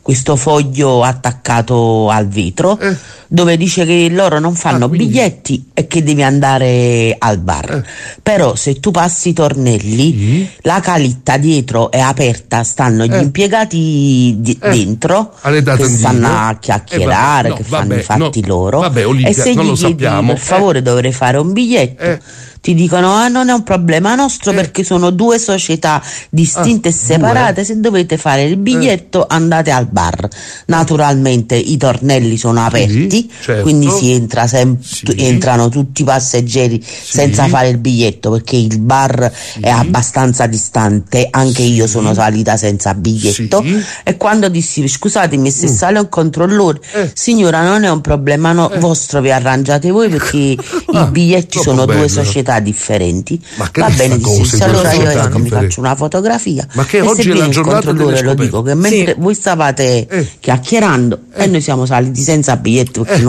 foglio attaccato al vetro dove dice che loro non fanno biglietti e che devi andare al bar. Però se tu passi i tornelli, la calitta dietro è aperta, stanno gli impiegati dentro che stanno a chiacchierare, che fanno i fatti loro. Olimpia, e se non gli lo chiedi sappiamo. per favore dovrei fare un biglietto, ti dicono non è un problema nostro perché sono due società distinte e separate, se dovete fare il biglietto andate al bar. Naturalmente i tornelli sono aperti, quindi si entra entrano tutti i passeggeri senza fare il biglietto, perché il bar è abbastanza distante. Anche io sono salita senza biglietto e quando dissi scusatemi se sale un controllore, signora non è un problema vostro, vi arrangiate voi perché i biglietti sono due società differenti. Va bene, dissi, allora io mi faccio una fotografia. Ma che e oggi se è la viene il giornata controllore lo dico che mentre voi stavate chiacchierando e noi siamo saliti senza biglietto perché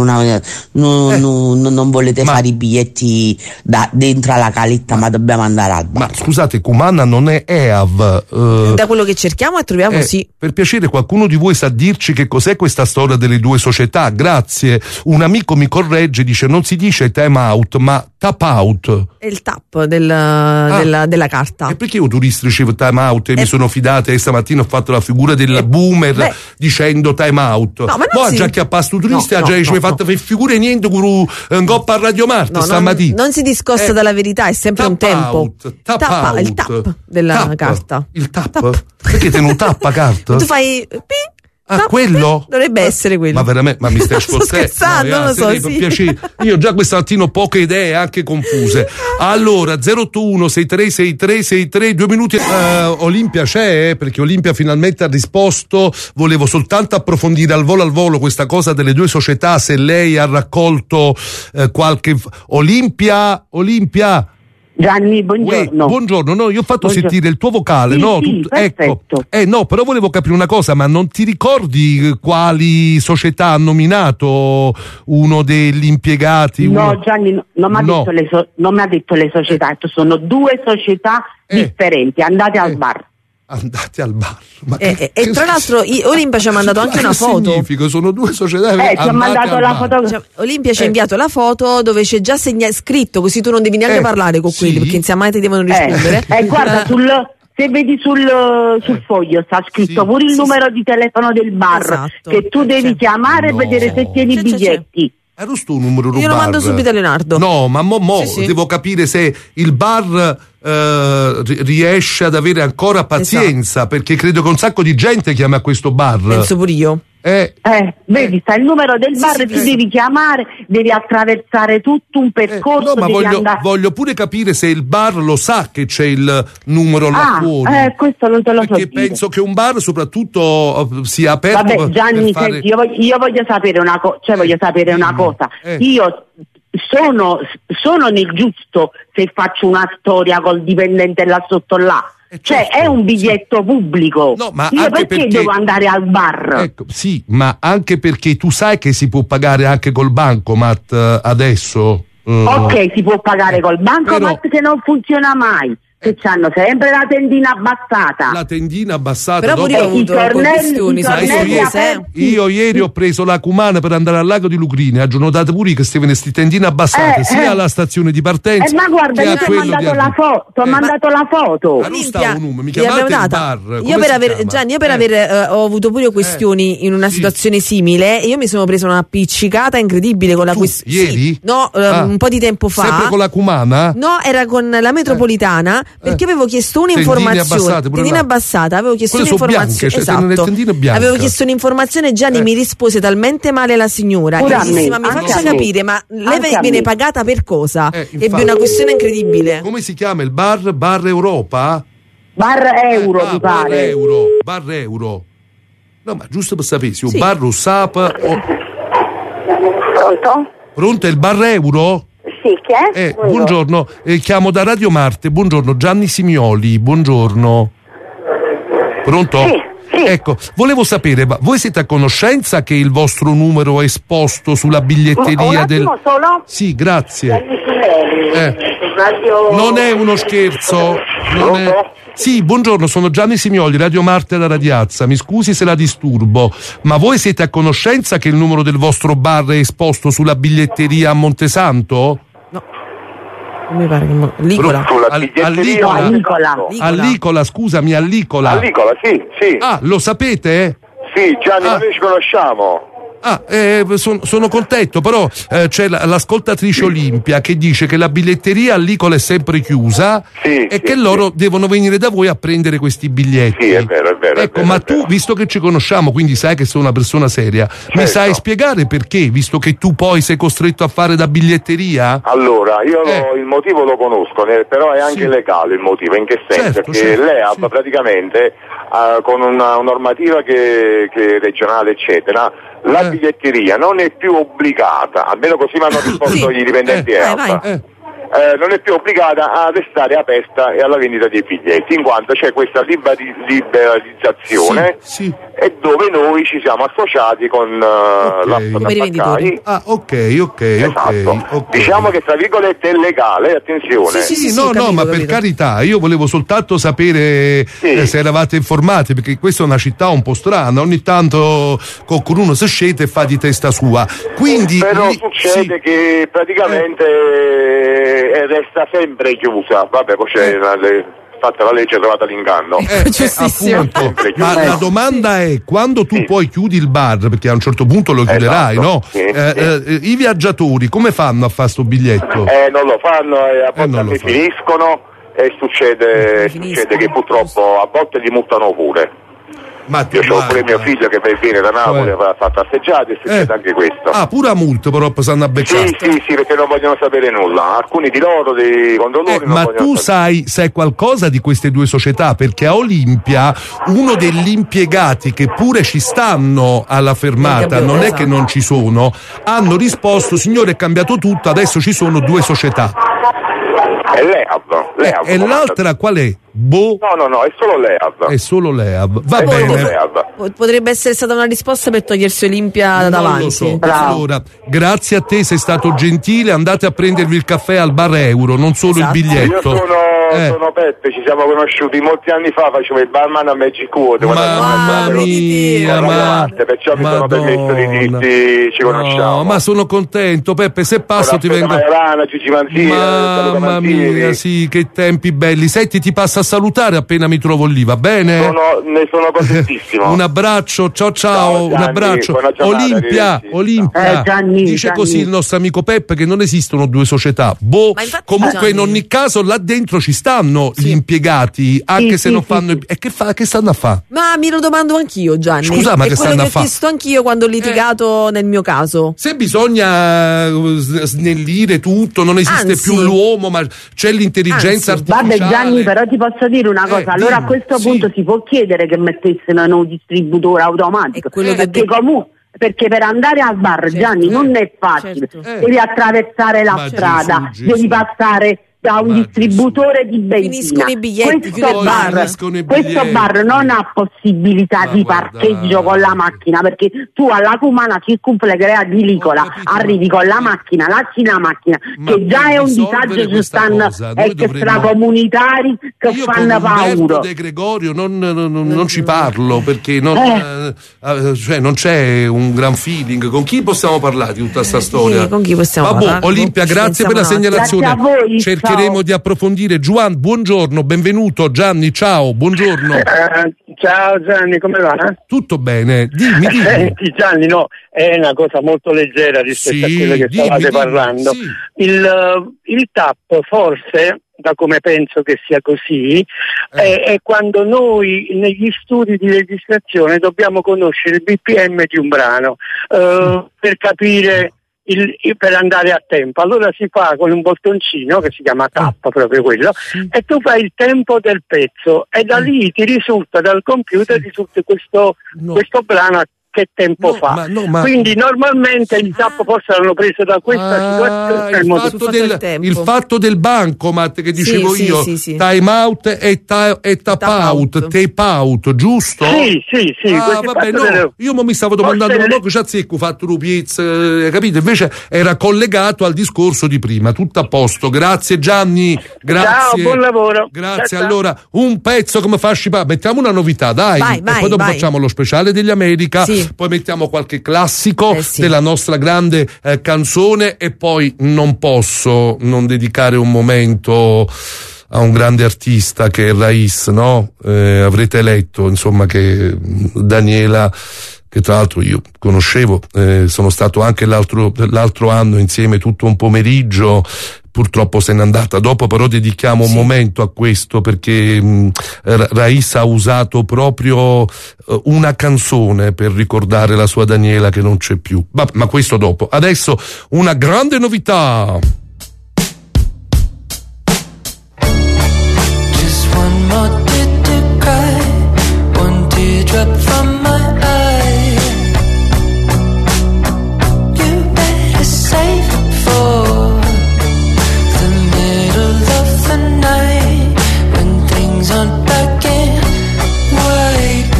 non volete fare i biglietti dentro alla calitta, ma dobbiamo andare al bar. Ma scusate, Cumana non è EAV. Da quello che cerchiamo e troviamo per piacere qualcuno di voi sa dirci che cos'è questa storia delle due società? Grazie. Un amico mi corregge, dice non si dice time out ma tap out. È il tap della carta. E perché io turista ricevo time out e mi sono fidata e stamattina ho fatto la figura del boomer dicendo time out. Poi già che a pasto turista già ci hai fatto figure niente con un coppa a Radio Marta stamattina. Non si discosta dalla verità, è sempre un tempo. Out. Il tap della carta. Il tap? Perché te non tappa carta? Tu fai quello? Dovrebbe essere quello. Ma veramente, ma mi stai scherzando? Non lo so, per piacere. Io già questa mattina ho poche idee, anche confuse. Allora, 081 636363, 2 minuti. Olimpia c'è, perché Olimpia finalmente ha risposto. Volevo soltanto approfondire al volo questa cosa delle due società, se lei ha raccolto qualche... Olimpia? Gianni, buongiorno. Buongiorno, no, io ho fatto sentire il tuo vocale, perfetto. Ecco. No, però volevo capire una cosa, ma non ti ricordi quali società ha nominato uno degli impiegati? No, Gianni, non mi ha detto le società, sono due società differenti, andate al bar. Andate al bar. Ma e tra l'altro Olimpia ci ha mandato anche una foto. Significa? Sono due società. Ci ha mandato la foto. Olimpia ci ha inviato la foto dove c'è già scritto, così tu non devi neanche parlare con quelli, perché insieme a te devono rispondere. Guarda, se vedi sul foglio sta scritto pure il numero di telefono del bar, che tu devi chiamare e vedere se tieni i biglietti. Ero sto numero io lo mando subito a Leonardo. No, ma devo capire se il bar riesce ad avere ancora pazienza, perché credo che un sacco di gente chiama a questo bar. Penso pure io. Vedi, sta il numero del bar, tu devi chiamare, devi attraversare tutto un percorso. No, ma voglio pure capire se il bar lo sa che c'è il numero là fuori. Questo non te lo so dire. Perché penso che un bar soprattutto sia aperto. Vabbè, Gianni, senti, io voglio sapere una cosa, Io sono nel giusto se faccio una storia col dipendente là sotto là. Cioè è un biglietto pubblico. No, ma io perché devo andare al bar? Ecco, sì, ma anche perché tu sai che si può pagare anche col bancomat adesso. Ok, si può pagare col bancomat che non funziona mai. Che c'hanno sempre la tendina abbassata. La tendina abbassata. Però pure i tornelli io ieri ho preso la Cumana per andare al lago di Lugrini. Ha notato pure che stivano sti tendine abbassate sia alla stazione di partenza. Ma guarda, io ti ho mandato la foto. Ti ho mandato la foto. Ma non sta un numero, mi chiamate il bar. Gianni, io per aver ho avuto pure questioni in una situazione simile. Io mi sono presa una appiccicata incredibile con la questione. Ieri? Sì, no, un po' di tempo fa. Sempre con la Cumana? No, era con la metropolitana. Perché avevo chiesto un'informazione, tendina abbassata, avevo chiesto un'informazione, avevo chiesto un'informazione. Gianni mi rispose talmente male la signora, mi faccia capire, ma lei viene pagata per cosa? Ebbe una questione incredibile. Come si chiama il bar? Bar Europa? Bar Euro, mi pare. Bar Euro. No, ma giusto per sapere, un bar Russap Pronto? Pronto, è il bar Euro? Sì, chi è? Buongiorno, chiamo da Radio Marte, buongiorno, Gianni Simioli, buongiorno. Pronto? Sì. Ecco, volevo sapere, ma voi siete a conoscenza che il vostro numero è esposto sulla biglietteria solo? Sì, grazie. Non è uno scherzo. Sì, buongiorno, sono Gianni Simioli, Radio Marte da Radiazza. Mi scusi se la disturbo, ma voi siete a conoscenza che il numero del vostro bar è esposto sulla biglietteria a Montesanto? No. Mi pare che Allicola. All'icola, scusami, All'icola. All'icola, sì. Ah, lo sapete? Sì, Gianni, noi ci conosciamo. Sono contento, però c'è l'ascoltatrice Olimpia che dice che la biglietteria All'icola è sempre chiusa e che loro devono venire da voi a prendere questi biglietti. Sì, è vero. Ecco, ma tu, visto che ci conosciamo, quindi sai che sono una persona seria, mi sai spiegare perché, visto che tu poi sei costretto a fare da biglietteria? Allora, io il motivo lo conosco, però è anche legale il motivo. In che senso? Che l'EAB praticamente, con una normativa che regionale, eccetera, la biglietteria non è più obbligata, almeno così mi hanno risposto i dipendenti EAB, non è più obbligata ad restare aperta e alla vendita dei biglietti, in quanto c'è questa liberalizzazione e dove noi ci siamo associati con la Baccai. Ok. Diciamo che tra virgolette è legale, attenzione. No, ma per carità, io volevo soltanto sapere se eravate informati, perché questa è una città un po' strana, ogni tanto qualcuno si scende e fa di testa sua. Quindi però succede che praticamente resta sempre chiusa. Vabbè, poi c'è fatta la legge, trovata l'inganno. Appunto. Ma la domanda è: quando tu poi chiudi il bar, perché a un certo punto lo chiuderai, no? I viaggiatori come fanno a fare sto biglietto? Non lo fanno e a volte finiscono e succede che purtroppo a volte li multano pure. Io ho pure mio figlio che viene da Napoli, fa passeggiate e succede anche questo. Pure a multo però sanno a beccare. Sì, perché non vogliono sapere nulla. Alcuni di loro, dei conduttori, non ma vogliono tu sai qualcosa di queste due società? Perché a Olimpia uno degli impiegati che pure ci stanno alla fermata, non è che non ci sono, hanno risposto: signore, è cambiato tutto, adesso ci sono due società. È l'EAB. E l'altra qual è? No, è solo l'EAB. È solo l'EAB. Va bene. Potrebbe essere stata una risposta per togliersi Olimpia davanti. Lo so. Allora, grazie a te, sei stato gentile. Andate a prendervi il caffè al bar Euro, non solo il biglietto. Io sono Peppe, ci siamo conosciuti molti anni fa, facevo il barman a Magic Wood. Mamma mia, perciò mi sono permesso di dirti ci conosciamo. No, ma sono contento, Peppe, se passo ti vengo. Gigi Manzini, mamma mia, sì, che che tempi belli. Senti, ti passa a salutare appena mi trovo lì, va bene? Ne sono contentissimo. Un abbraccio, ciao Gianni, un abbraccio. buona giornata, Olimpia, Gianni, dice così il nostro amico Peppe che non esistono due società. Comunque in ogni caso là dentro ci stanno gli impiegati, anche se non fanno. E che stanno a fare? Ma mi lo domando anch'io, Gianni. Scusa, ma è che quello stanno che a fa'? ho chiesto anch'io quando ho litigato nel mio caso. Se bisogna snellire tutto, non esiste più l'uomo, ma c'è l'intelligenza artificiale. Vabbè Gianni, però ti posso dire una cosa, allora a questo punto si può chiedere che mettessero un distributore automatico, perché per andare al bar, Gianni, non è facile, devi attraversare la strada, devi passare da un distributore di benzina. Finiscono i biglietti, questo bar non ha possibilità di parcheggio con la macchina, perché tu alla Cumana circumflegrea di Licola arrivi con la macchina, lasci la macchina, che già è un disagio, ci stanno extracomunitari che fanno paura. De Gregorio non ci parlo perché non c'è un gran feeling. Con chi possiamo parlare di tutta sta storia? Con chi possiamo parlare? Olimpia, grazie per la segnalazione. Grazie a voi, cercheremo di approfondire. Juan, buongiorno, benvenuto. Gianni, ciao, buongiorno. Ciao Gianni, come va? Tutto bene, dimmi. Gianni, no, è una cosa molto leggera rispetto a quello che stavate parlando. Sì. Il TAP forse, da come penso che sia così, è quando noi negli studi di legislazione dobbiamo conoscere il BPM di un brano per capire per andare a tempo. Allora si fa con un bottoncino che si chiama TAP, proprio quello, e tu fai il tempo del pezzo e da lì ti risulta dal computer questo brano che tempo fa. Quindi normalmente il TAP forse l'hanno preso da questa situazione. Il fatto del bancomat che dicevo io, time out e tap out, giusto? Sì. Vabbè, no. Io mi stavo domandando che c'azzecco fatto Rupiz, capito? Invece era collegato al discorso di prima. Tutto a posto. Grazie Gianni, grazie. Ciao, buon lavoro. Grazie. Allora, un pezzo come fa scipare. Mettiamo una novità, dai. Vai, poi dopo facciamo lo speciale degli America. Poi mettiamo qualche classico della nostra grande canzone e poi non posso non dedicare un momento a un grande artista che è Raiz, no? Avrete letto, insomma, che Daniela, che tra l'altro io conoscevo, sono stato anche l'altro anno insieme tutto un pomeriggio. Purtroppo se n'è andata dopo, però dedichiamo un momento a questo perché Raiz ha usato proprio una canzone per ricordare la sua Daniela che non c'è più. Ma questo dopo. Adesso una grande novità. Just one more tear to cry, one teardrop from my eye. You better save it for on black and white,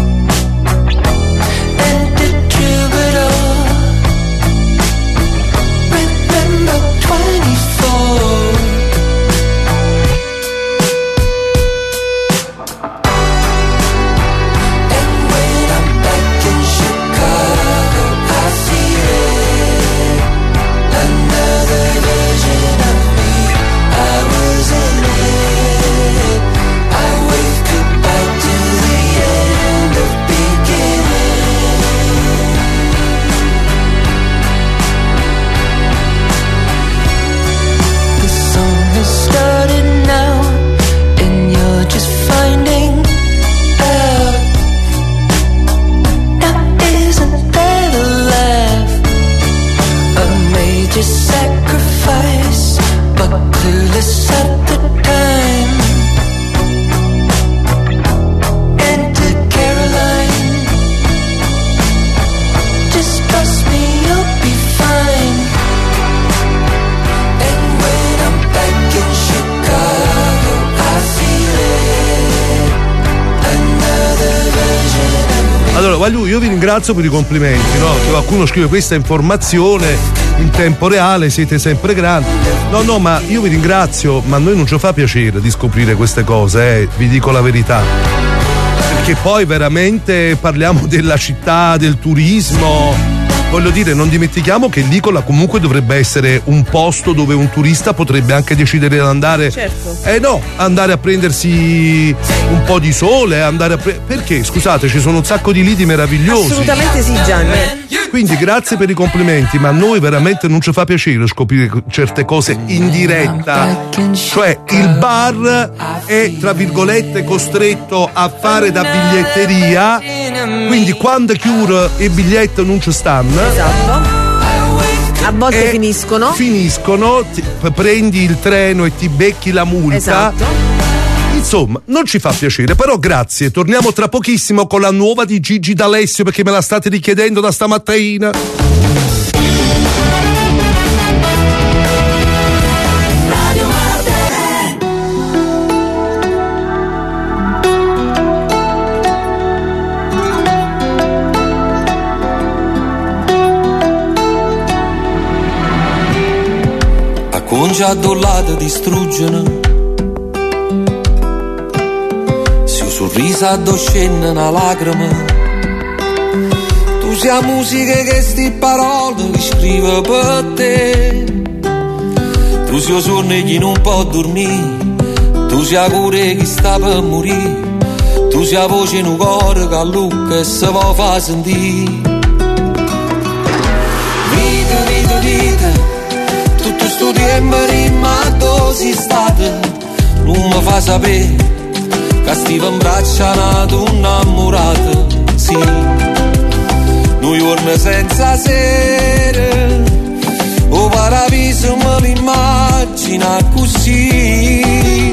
and the troubadour. Remember 24. And when I'm back in Chicago, I feel it. Another version of me. I was in it. Started now, and you're just finding out. Now isn't that a laugh? A major sacrifice, but clueless at the time. Enter Caroline. Just trust me, you'll be fine. Allora, Vagliù, io vi ringrazio per i complimenti, no? Che qualcuno scrive questa informazione in tempo reale, siete sempre grandi. No, ma io vi ringrazio, ma a noi non ci fa piacere di scoprire queste cose, vi dico la verità. Perché poi veramente parliamo della città, del turismo. voglio dire, non dimentichiamo che l'Icola comunque dovrebbe essere un posto dove un turista potrebbe anche decidere di andare. Certo. Andare a prendersi un po' di sole, perché scusate, ci sono un sacco di lidi meravigliosi. Assolutamente sì, Gianni. Quindi grazie per i complimenti, ma a noi veramente non ci fa piacere scoprire certe cose in diretta. Cioè il bar è tra virgolette costretto a fare da biglietteria, quindi quando chiude il biglietto non ci stanno. Esatto. A volte finiscono, prendi il treno e ti becchi la multa. Esatto. Insomma, non ci fa piacere, però grazie. Torniamo tra pochissimo con la nuova di Gigi D'Alessio, perché me la state richiedendo da stamattina. Congiato lato distruggono, se un sorriso addoscende una lacrima, tu sei la musica che sti parole che scrive per te, tu sei il sonno che non può dormire, tu sei la cuore che sta per morire, tu sei la voce in un cuore che a Luca e se va fa sentire. Vita, vita, vita, tutto sto tempo rimasto si state, non mi fa sapere che stiva in braccia una donna innamorata, sì, noi giorni senza sera, o paradiso me l'immagina così,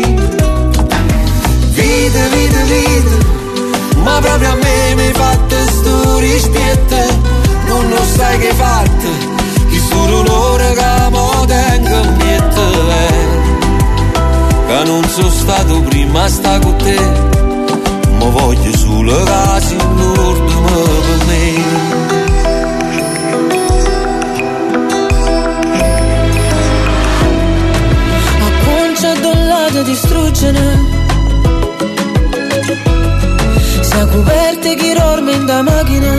vita, vita, vita, ma proprio a me mi fatte sto rispetto, non lo sai che fatte, chi solo l'ora che mo tengo in mente, che non sono stato prima sta con te, ma voglio solo che si l'ultimo per me. A concia d'un lato distruggere, sia coperte chi dorme in da macchina,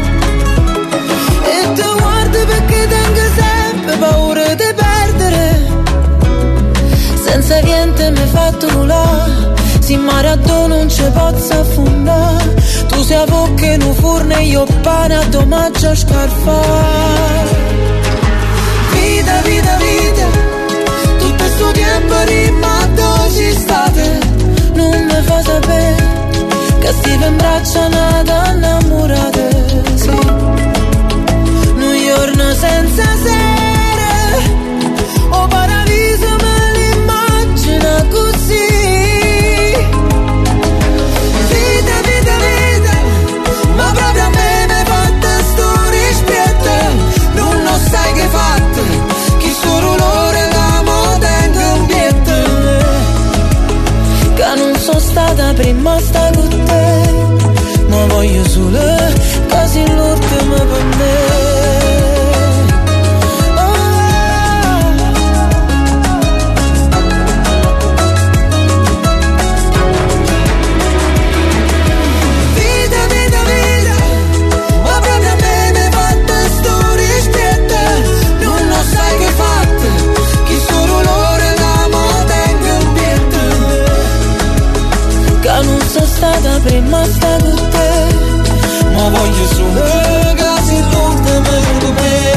e tu guardi perché tengo sempre paura di perdere, senza niente mi fatto nulla, si maratona non ci posso affondare, tu sei a bocca in un forno e io pane a domaggio a scarfare, vita, vita, vita, tutto sto tempo rimasto ci state, non mi fa sapere che stiva in braccia una donna innamorata, sì, giorno senza sera, o paradiso me l'immagina così, vita, vita, vita, ma proprio a me mi fatte sto rispetto, non lo sai che fatte, chi solo l'ora che mo tengo in pietà, che non sono stata prima sta con te, ma voglio solo quasi l'ultimo per me. Prima sta con te, ma voglio solo che si l'ultimo per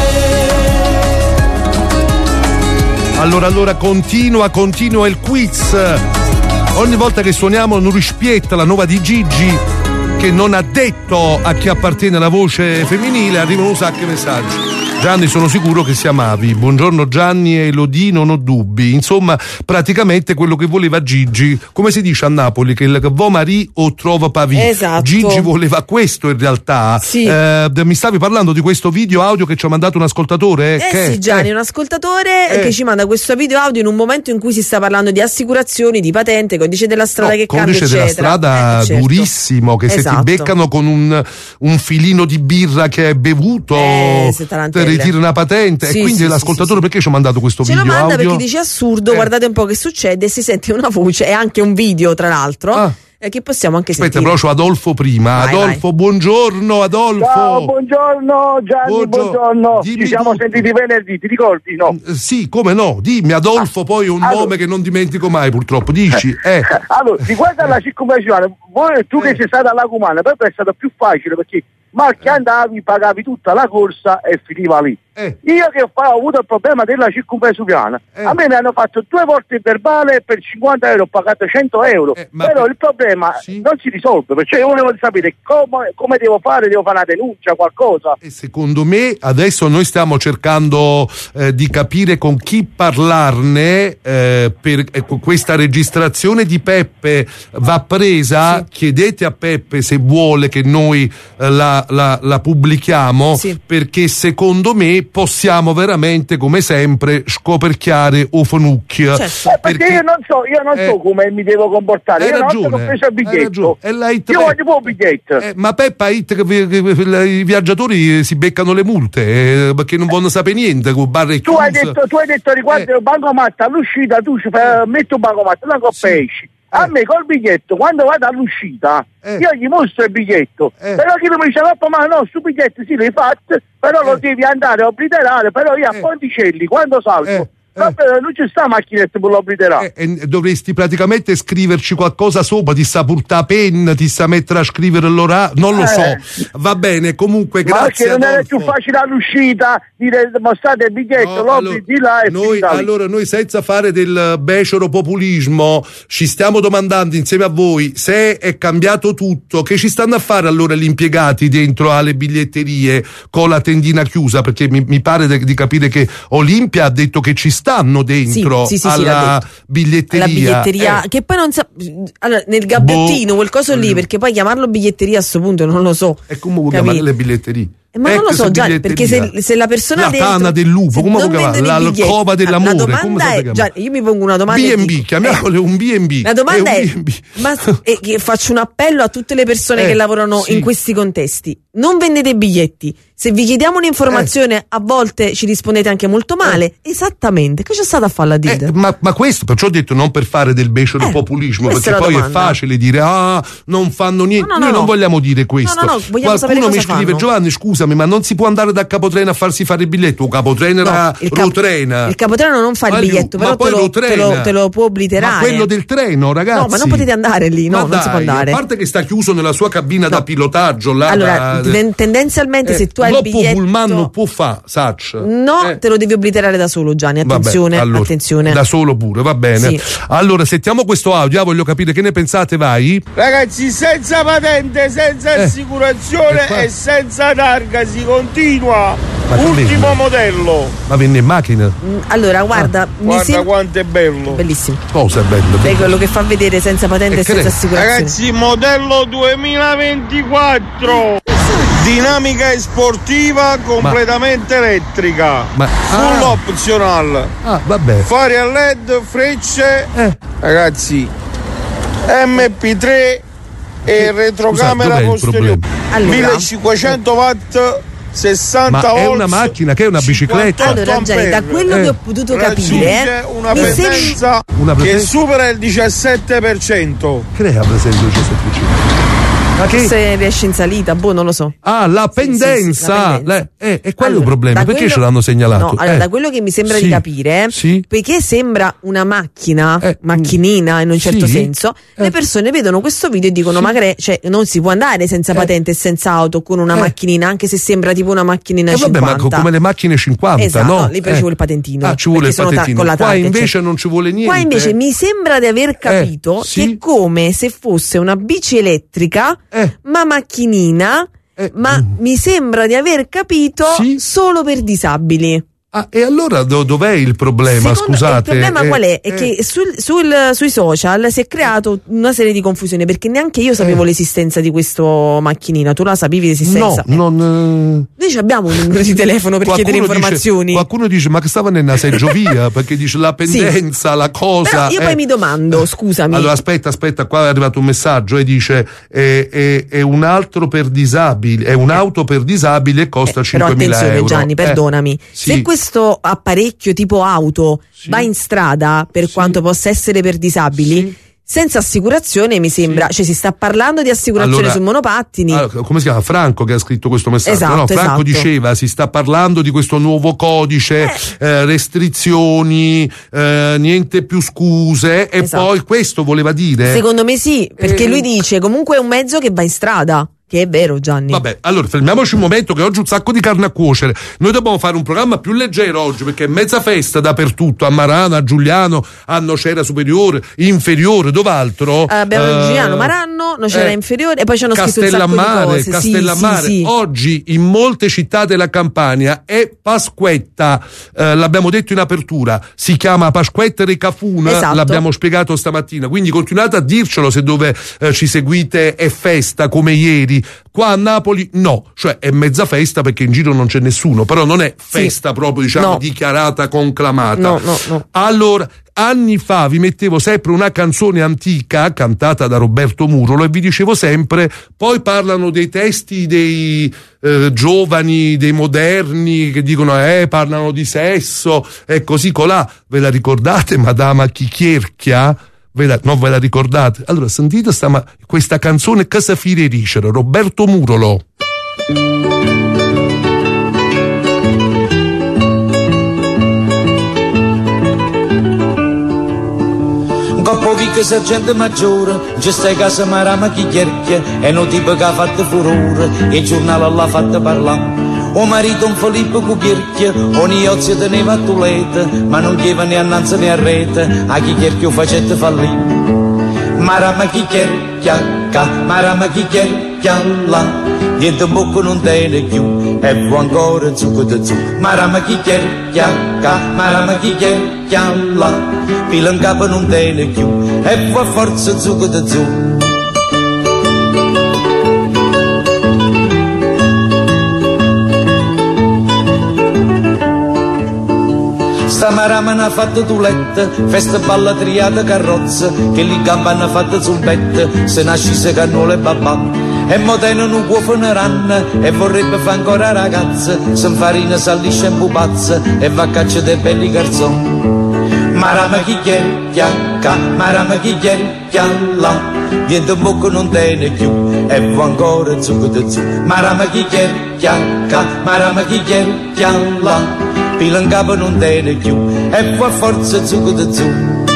me. Allora continua il quiz. Ogni volta che suoniamo non rispietta la nuova di Gigi, che non ha detto a chi appartiene la voce femminile, arrivano un sacco di messaggi. Gianni, sono sicuro che si amavi. Buongiorno Gianni e Elodie, non ho dubbi. Insomma, praticamente quello che voleva Gigi, come si dice a Napoli, che il vo marì o trova pavì. Esatto. Gigi voleva questo in realtà. Sì. Mi stavi parlando di questo video audio che ci ha mandato un ascoltatore? Sì, Gianni, un ascoltatore che ci manda questo video audio in un momento in cui si sta parlando di assicurazioni, di patente, codice della strada che cambia, codice eccetera. Della strada certo. Durissimo, che se ti beccano con un filino di birra che hai bevuto ritira una patente, sì, e quindi l'ascoltatore perché ci ha mandato questo video audio? Ce lo manda perché dice assurdo, guardate un po' che succede, si sente una voce e anche un video tra l'altro che possiamo anche Aspetta, sentire. però c'ho Adolfo prima. Vai, Adolfo, buongiorno Adolfo. Ciao, buongiorno Gianni, buongiorno. Ci siamo sentiti venerdì, ti ricordi? No? Sì, come no? Dimmi Adolfo, poi un nome che non dimentico mai purtroppo. Dici, Allora, riguardo alla circonvallisione, tu che sei stata alla Cumana, per te è stato più facile perché che andavi, pagavi tutta la corsa e finiva lì. Io che ho avuto il problema della circumvesuviana, a me mi hanno fatto 2 volte il verbale, per 50 euro ho pagato 100 euro, però il problema non si risolve, perché io volevo sapere come devo fare una denuncia, qualcosa. E secondo me adesso noi stiamo cercando di capire con chi parlarne, per questa registrazione di Peppe va presa, chiedete a Peppe se vuole che noi la pubblichiamo, perché secondo me possiamo veramente, come sempre, scoperchiare o funucchia. Perché io non so come mi devo comportare. Io non ho preso il biglietto. Io voglio un biglietto. Ma Peppa, i viaggiatori si beccano le multe perché non vogliono sapere niente. Tu hai detto riguardo il bancomat all'uscita, tu metti un bancomat, non pesci. A me col biglietto, quando vado all'uscita, io gli mostro il biglietto, però chi mi dice ma no, sto biglietto sì l'hai fatto, però lo devi andare a obliterare, però io a Ponticelli quando salgo non ci sta macchinetta per l'obliterare. Dovresti praticamente scriverci qualcosa sopra, ti sa portare penna, ti sa mettere a scrivere l'orario, non lo so. Va bene, comunque grazie. Ma perché non è più facile all'uscita dire mostrate il biglietto, di là e noi senza fare del becero populismo ci stiamo domandando insieme a voi se è cambiato tutto, che ci stanno a fare allora gli impiegati dentro alle biglietterie con la tendina chiusa, perché mi pare di capire che Olimpia ha detto che ci stanno dentro alla biglietteria, che poi non sa, allora, nel gabbettino quel coso lì, perché poi chiamarlo biglietteria a sto punto non lo so. E comunque chiamare le biglietterie. Ma non lo so già, perché se la persona la tana del lupo, come lo chiamate? La cova dell'amore, la domanda è, già, io mi pongo una domanda B&B, chiamiamole un B&B. La domanda è che faccio un appello a tutte le persone che lavorano in questi contesti: non vendete biglietti. Se vi chiediamo un'informazione a volte ci rispondete anche molto male. Esattamente, che c'è stato a farla dire? Ma questo, perciò ho detto non per fare del becero populismo, perché poi è facile dire non fanno niente. Noi non vogliamo dire questo. Qualcuno mi scrive: Giovanni, scusami, ma non si può andare da capotreno a farsi fare il biglietto? O capotreno era Rotrena. Il capotreno non fa il biglietto, però te lo può obliterare. Ma quello del treno, ragazzi. No, ma non potete andare lì, non si può andare. A parte che sta chiuso nella sua cabina da pilotaggio là. Allora, tendenzialmente se tu hai il biglietto Pullman non può fare, te lo devi obliterare da solo, Gianni, attenzione. Vabbè, allora, attenzione. Da solo pure, va bene. Allora, sentiamo questo audio, voglio capire che ne pensate, vai. Ragazzi, senza patente, senza assicurazione e senza targa si continua. Ultimo modello. Ma venne in macchina? Allora, guarda quanto è bello. Bellissimo. Cosa è bello? È quello che fa vedere senza patente e senza assicurazione. Ragazzi, modello 2024. Dinamica e sportiva completamente elettrica. Full optional. Vabbè. Fari a LED, frecce. Ragazzi, MP3 e retrocamera posteriore. 1500 watt. 60 ma è una macchina, che è una bicicletta? Allora, Gianni, da quello che ho potuto capire, una pendenza che supera il 17%. Crea per esempio il 17%. Ma che? Se riesce in salita, non lo so. La pendenza. È quello il problema, perché ce l'hanno segnalato? No, allora, da quello che mi sembra di capire, perché sembra una macchinina in un certo senso, le persone vedono questo video e dicono magari non si può andare senza patente e senza auto con una macchinina, anche se sembra tipo una macchinina 50. Ma come le macchine 50, esatto, no? Lì però ci vuole il patentino. Ci vuole il patentino. Qua invece non ci vuole niente. Qua invece mi sembra di aver capito che è come se fosse una bici elettrica ma macchinina, ma mi sembra di aver capito solo per disabili. E allora dov'è il problema? Scusate. Il problema qual è? È che sui social si è creato una serie di confusione, perché neanche io sapevo l'esistenza di questo macchinina. Tu la sapevi l'esistenza? No, non. Noi abbiamo un numero di telefono per chiedere informazioni. Qualcuno dice ma che stava nella seggiovia perché dice la pendenza, la cosa. Però io poi mi domando, scusami. Allora aspetta, qua è arrivato un messaggio e dice è un altro per disabili, è un'auto per disabili e costa 5.000 euro. Però attenzione Gianni, perdonami. Se questo apparecchio tipo auto va in strada, per quanto possa essere per disabili, senza assicurazione mi sembra, cioè si sta parlando di assicurazione su monopattini. Come si chiama? Franco che ha scritto questo messaggio. Esatto, Franco diceva si sta parlando di questo nuovo codice, restrizioni, niente più scuse, e poi questo voleva dire? Secondo me sì, perché lui dice comunque è un mezzo che va in strada. Che è vero, Gianni. Vabbè, allora fermiamoci un momento, che oggi un sacco di carne a cuocere. Noi dobbiamo fare un programma più leggero oggi, perché è mezza festa dappertutto, a Marano, a Giuliano, a Nocera Superiore, Inferiore, dov'altro? Abbiamo Giuliano, Marano, Nocera Inferiore, e poi ci hanno scritto un sacco di cose. Castellammare. Sì. Oggi in molte città della Campania è Pasquetta, l'abbiamo detto in apertura, si chiama Pasquetta Recafuna, l'abbiamo spiegato stamattina, quindi continuate a dircelo se dove ci seguite è festa come ieri. Qua a Napoli no, cioè è mezza festa perché in giro non c'è nessuno, però non è festa proprio, diciamo, dichiarata, conclamata. No. Allora, anni fa vi mettevo sempre una canzone antica cantata da Roberto Murolo e vi dicevo sempre, poi parlano dei testi dei giovani, dei moderni che dicono parlano di sesso e così colà. Ve la ricordate Madama Chichierchia? Non ve la ricordate? Allora sentite questa canzone che si firerisce, Roberto Murolo. Coppo che sergente maggiore, ci stai casa Marama Chichierchia, è un tipo che ha fatto furore, e il giornale l'ha fatto parlare. O marito un Filippo Cucchierchia, ogni ozio teneva a tulete, ma non chieva né annanza né a rete, a Chichierchia facette fallire. Marama Chichierchia, Marama Chichierchia, là, niente in bocca non tiene più, e può ancora zucco da zu. Marama Chichierchia, Marama Chichierchia, là, fila in capo non tiene più, e può forza zucco da zu. Sta Marama n'ha fatto tulette, festa balla triata carrozza, che lì gamba hanno fatto zumbette, se nascise cannole e babà. E mo tenono un cuofo ranna, e vorrebbe fa ancora ragazza, s'infarina, s'allisce in pupazza, e va a caccia dei belli garzoni. Marama Chichierchia, Marama Chichierchia, là, niente in bocca non tiene più, e va ancora zucco da zu. Marama Chichierchia, Marama Chichierchia, là, pila in capo non tiene più, e qua forza zucco da zu.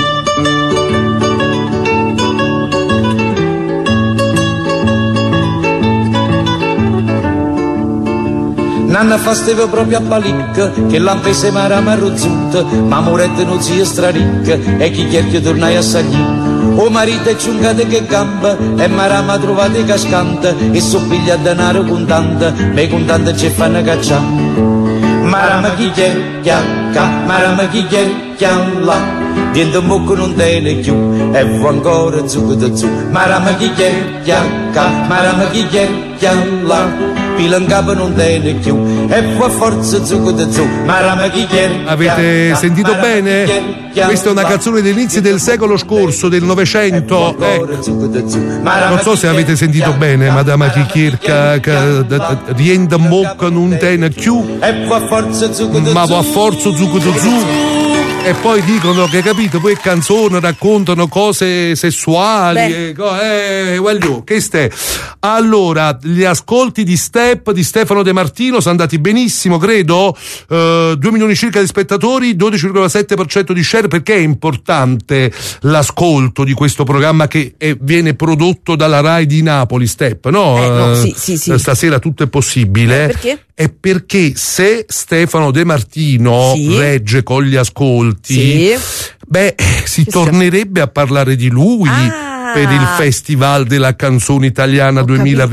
Nanna fa steve proprio a palicca, che l'ampese Marama rozzutta, ma morette non sia straricca, e chi chiede tornai a sagnì. O marito è ciungate che gamba, e Marama trovate cascante, e soppiglia denaro contante, me contante ci fanno cacciare. Marama Chichierchia, Marama Chichierchia, là, niente in bocca non tiene più, e può ancora zucco da zu. Marama Chichierchia, Marama Chichierchia, là, pila in capo non tiene più, e può forza zucco da zu. Marama Chichierchia. Avete sentito bene? Questa è una canzone dell'inizio del secolo scorso, del Novecento. Non so se avete sentito bene, Madama Chichierchia, rienda in bocca non tiene più, ma va a forza zucco da zu. E poi dicono che, capito, poi canzoni raccontano cose sessuali, voglio, che ste. Allora, gli ascolti di Step di Stefano De Martino sono andati benissimo, credo, 2 milioni circa di spettatori, 12,7% di share. Perché è importante l'ascolto di questo programma che viene prodotto dalla Rai di Napoli, Step, no? Sì. Stasera tutto è possibile. Perché? È perché se Stefano De Martino regge con gli ascolti, si tornerebbe a parlare di lui per il Festival della Canzone Italiana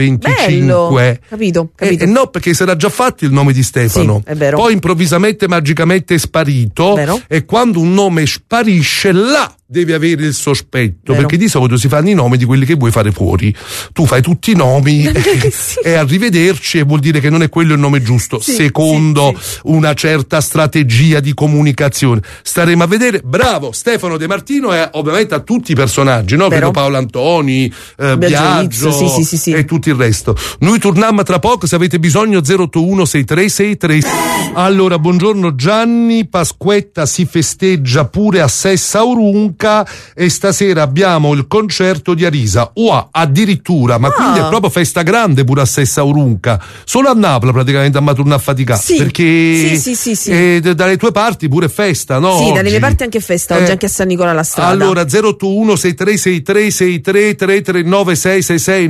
2025. Capito. No, perché si era già fatto il nome di Stefano. Sì, è vero. Poi improvvisamente, magicamente è sparito. Vero. E quando un nome sparisce, là devi avere il sospetto, perché di solito si fanno i nomi di quelli che vuoi fare fuori. Tu fai tutti i nomi e arrivederci, e vuol dire che non è quello il nome giusto, secondo una certa strategia di comunicazione. Staremo a vedere. Bravo Stefano De Martino, e ovviamente a tutti i personaggi, no? Vedo Paolo Antoni, Biagio e tutto il resto. Noi torniamo tra poco, se avete bisogno 081 6363. Allora, buongiorno Gianni. Pasquetta si festeggia pure a Sessa Urunca. Aurunca e stasera abbiamo il concerto di Arisa. Addirittura, ma quindi è proprio festa grande pure a Sessa Aurunca. Solo a Napoli praticamente a Maturna a faticare. Sì, perché sì. Dalle tue parti pure festa, no? Sì, oggi? dalle mie parti anche festa, oggi anche a San Nicola la strada. Allora 081 6363 63 339 666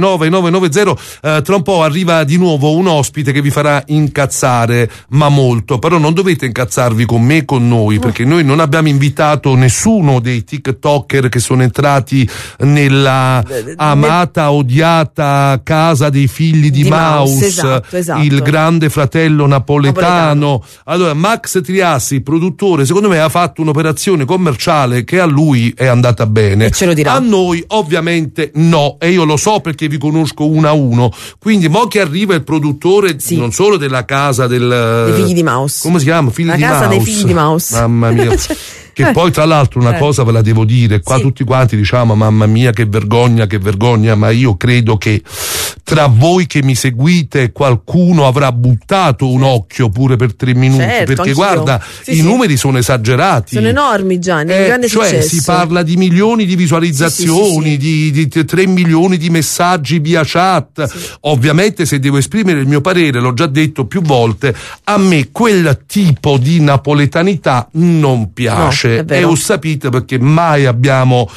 9990. Tra un po' arriva di nuovo un ospite che vi farà incazzare, ma molto. Però non dovete incazzarvi con me, con noi, perché noi non abbiamo invitato nessuno dei TikToker che sono entrati nella amata, odiata casa dei figli di Maus, esatto. il grande fratello napoletano. Allora Max Triassi, produttore, secondo me ha fatto un'operazione commerciale che a lui è andata bene, e ce lo dirà. A noi ovviamente no, e io lo so perché vi conosco uno a uno. Quindi mo che arriva il produttore non solo della casa dei figli di Maus, come si chiama? La casa dei figli di Maus, mamma mia. Che poi tra l'altro una cosa ve la devo dire, qua tutti quanti diciamo mamma mia che vergogna, ma io credo che tra voi che mi seguite qualcuno avrà buttato un occhio pure per 3 minuti, perché anch'io. guarda, i numeri sono esagerati, sono enormi, Gianni, un grande successo. Si parla di milioni di visualizzazioni, di 3 milioni di messaggi via chat. Ovviamente, se devo esprimere il mio parere, l'ho già detto più volte, a me quel tipo di napoletanità non piace. E ho sapito perché mai abbiamo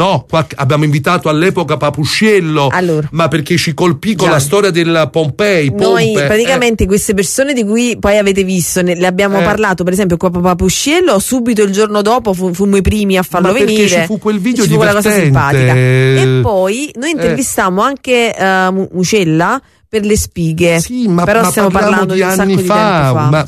invitato all'epoca Papusciello, ma perché ci colpì con la storia del Pompei. Noi praticamente queste persone di cui poi avete visto, le abbiamo parlato per esempio qua Papusciello, subito il giorno dopo fummo i primi a farlo venire, perché ci fu quel video divertente, quella cosa simpatica. E poi noi intervistammo anche Mucella per le spighe, però stiamo parlando di anni fa,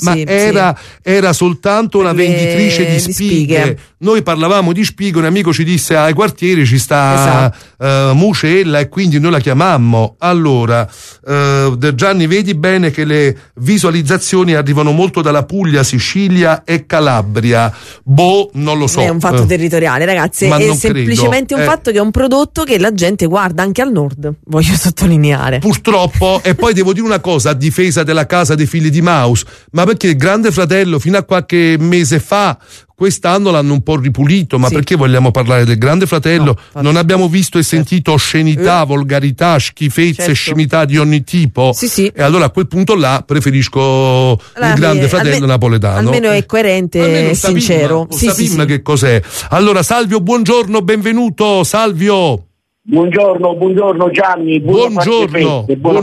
era soltanto una venditrice di spighe. Noi parlavamo di spighe, un amico ci disse ai quartieri ci sta Mucella e quindi noi la chiamammo. Allora Gianni, vedi bene che le visualizzazioni arrivano molto dalla Puglia, Sicilia e Calabria. Non lo so, è un fatto territoriale, ragazzi, è semplicemente un fatto che è un prodotto che la gente guarda anche al nord, voglio sottolineare, purtroppo. E poi devo dire una cosa a difesa della casa dei figli di Maus, ma perché il Grande Fratello fino a qualche mese fa, quest'anno l'hanno un po' ripulito, ma perché vogliamo parlare del Grande Fratello? Non abbiamo visto e sentito oscenità, volgarità, schifezze, scimità di ogni tipo? E allora a quel punto là preferisco il Grande Fratello napoletano. Almeno è coerente e sincero. Sappiamo che cos'è. Allora Salvio, buongiorno, benvenuto Salvio. Buongiorno Gianni, buongiorno.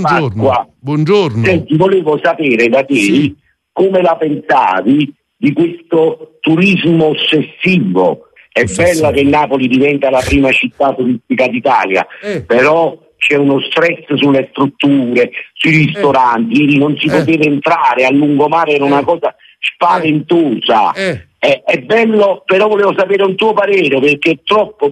Buongiorno. Senti, volevo sapere da te come la pensavi di questo turismo ossessivo. È bella che Napoli diventa la prima città turistica d'Italia, però c'è uno stress sulle strutture, sui ristoranti. Ieri non si poteva entrare, a lungomare era una cosa spaventosa. È bello, però volevo sapere un tuo parere, perché è troppo.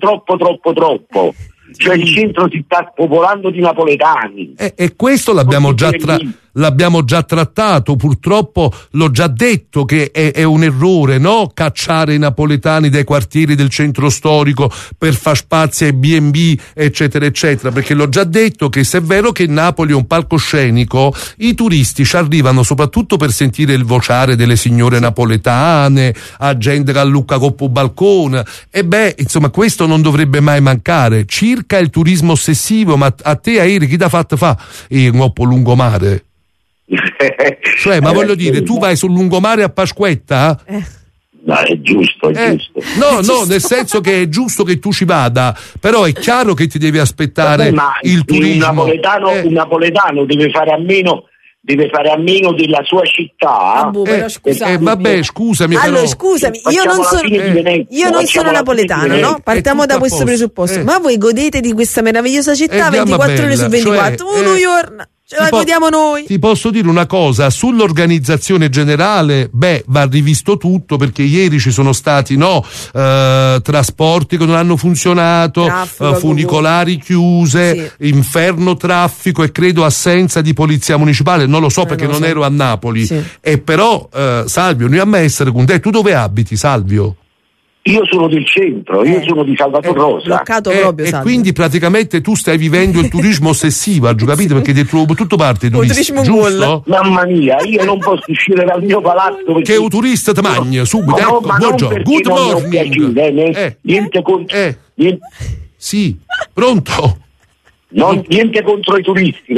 Cioè il centro si sta spopolando di napoletani. E questo l'abbiamo già trattato, purtroppo l'ho già detto che è un errore, no? Cacciare i napoletani dai quartieri del centro storico per far spazio ai B&B, eccetera eccetera, perché l'ho già detto che se è vero che Napoli è un palcoscenico, i turisti ci arrivano soprattutto per sentire il vociare delle signore napoletane, a gente che allucca coppo balcone, insomma questo non dovrebbe mai mancare. Circa il turismo ossessivo, ma a te aerei chi t'ha fatto fa? Un oppo lungomare? Cioè, ma voglio dire, tu vai sul lungomare a Pasquetta? No, è giusto. No, nel senso che è giusto che tu ci vada, però è chiaro che ti devi aspettare il turismo. Un napoletano deve fare a meno della sua città. Scusami. Allora, scusami, io non sono napoletano, no? Partiamo da questo presupposto. Ma voi godete di questa meravigliosa città 24 ore su 24? New York. Ce la godiamo noi. Ti posso dire una cosa, sull'organizzazione generale, va rivisto tutto, perché ieri ci sono stati trasporti che non hanno funzionato, funicolari chiuse, inferno traffico e credo assenza di polizia municipale, non lo so perché non ero a Napoli. E però Salvio, noi a me essere con te, tu dove abiti Salvio? Io sono del centro, io sono di Salvatore Rosa. Bloccato proprio, e quindi praticamente tu stai vivendo il turismo ossessivo, capito? Perché dentro tutto parte turismo, giusto? Mamma mia, io non posso uscire dal mio palazzo perché... Che un turista ti mangia subito, ecco, buongiorno, good morning. Niente contro... Sì, pronto? Niente contro i turisti,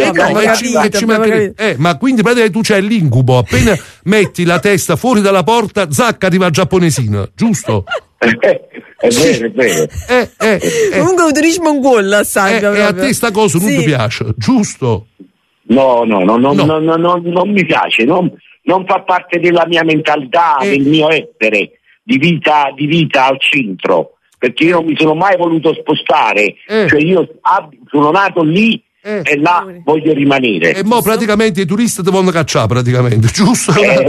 ma quindi praticamente tu c'hai l'incubo, appena metti la testa fuori dalla porta, zacca arriva il giapponesino, giusto? È vero. Comunque un turismo un gol, Salvio. E a te sta cosa non ti piace, giusto? No, non mi piace, non fa parte della mia mentalità, del mio essere, di vita al centro. Perché io non mi sono mai voluto spostare, cioè io sono nato lì e là voglio rimanere. E mo praticamente i turisti ti vogliono cacciare, praticamente, giusto?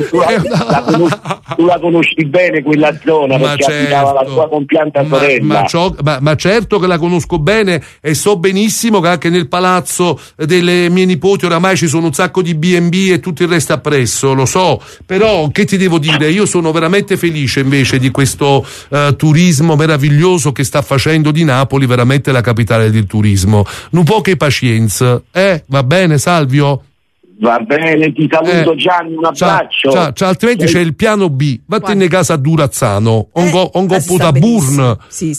Tu la conosci bene quella zona, perché abitava la tua compianta sorella. Ma certo che la conosco bene e so benissimo che anche nel palazzo delle mie nipoti oramai ci sono un sacco di B&B e tutto il resto appresso, lo so. Però che ti devo dire, io sono veramente felice invece di questo turismo meraviglioso che sta facendo di Napoli veramente la capitale del turismo. Un po' che pazienza. Va bene, Salvio? Va bene, ti saluto Gianni, un abbraccio. Ciao, altrimenti c'è il piano B, vattene casa a Durazzano, puta Burn,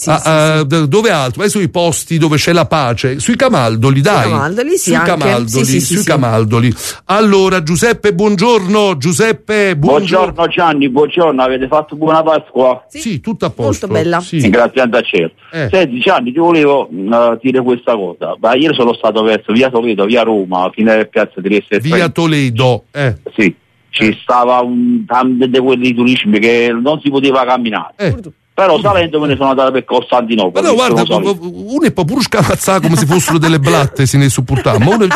dove altro? Vai sui posti dove c'è la pace, sui Camaldoli, dai. Sui Camaldoli. Allora, Giuseppe, buongiorno. Buongiorno Gianni, buongiorno, avete fatto buona Pasqua? Sì, tutto a posto. Molto bella. Sì. Grazie a cielo. Senti Gianni, ti volevo dire questa cosa. Ieri sono stato verso via Toledo, via Roma, fino a piazza Trieste. Via Toledo, Sì, ci stava un tanto di quelli turismi che non si poteva camminare. Però salendo me ne sono andato per Costantinopoli. Però guarda, uno è pure scamazzare come se fossero delle blatte, se ne supportavamo. Uno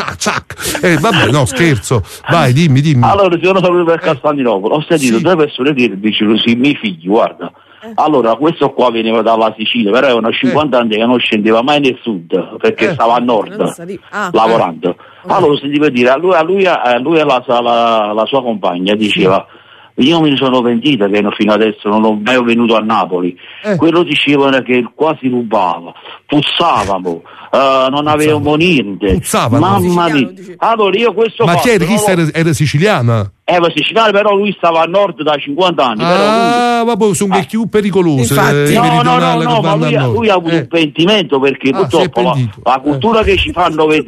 vabbè, no, scherzo. Vai, dimmi. Allora, sono stato per Costantinopoli, ho sentito due persone dire, dicevano, sì, miei figli, guarda. Allora, questo qua veniva dalla Sicilia, però erano 50 anni che non scendeva mai nel sud, perché stava a nord, lavorando. Allora sentivo dire, a lui e la sua compagna diceva, io mi sono pentita che fino adesso non ho mai venuto a Napoli. Quello dicevano che quasi rubava, puzzavamo, non avevamo niente. Mamma mia. Allora io questo ma chi era siciliana? Era siciliano, però lui stava a nord da 50 anni. Vabbè, sono più pericolose. No, ma lui ha avuto un pentimento, perché purtroppo la cultura che ci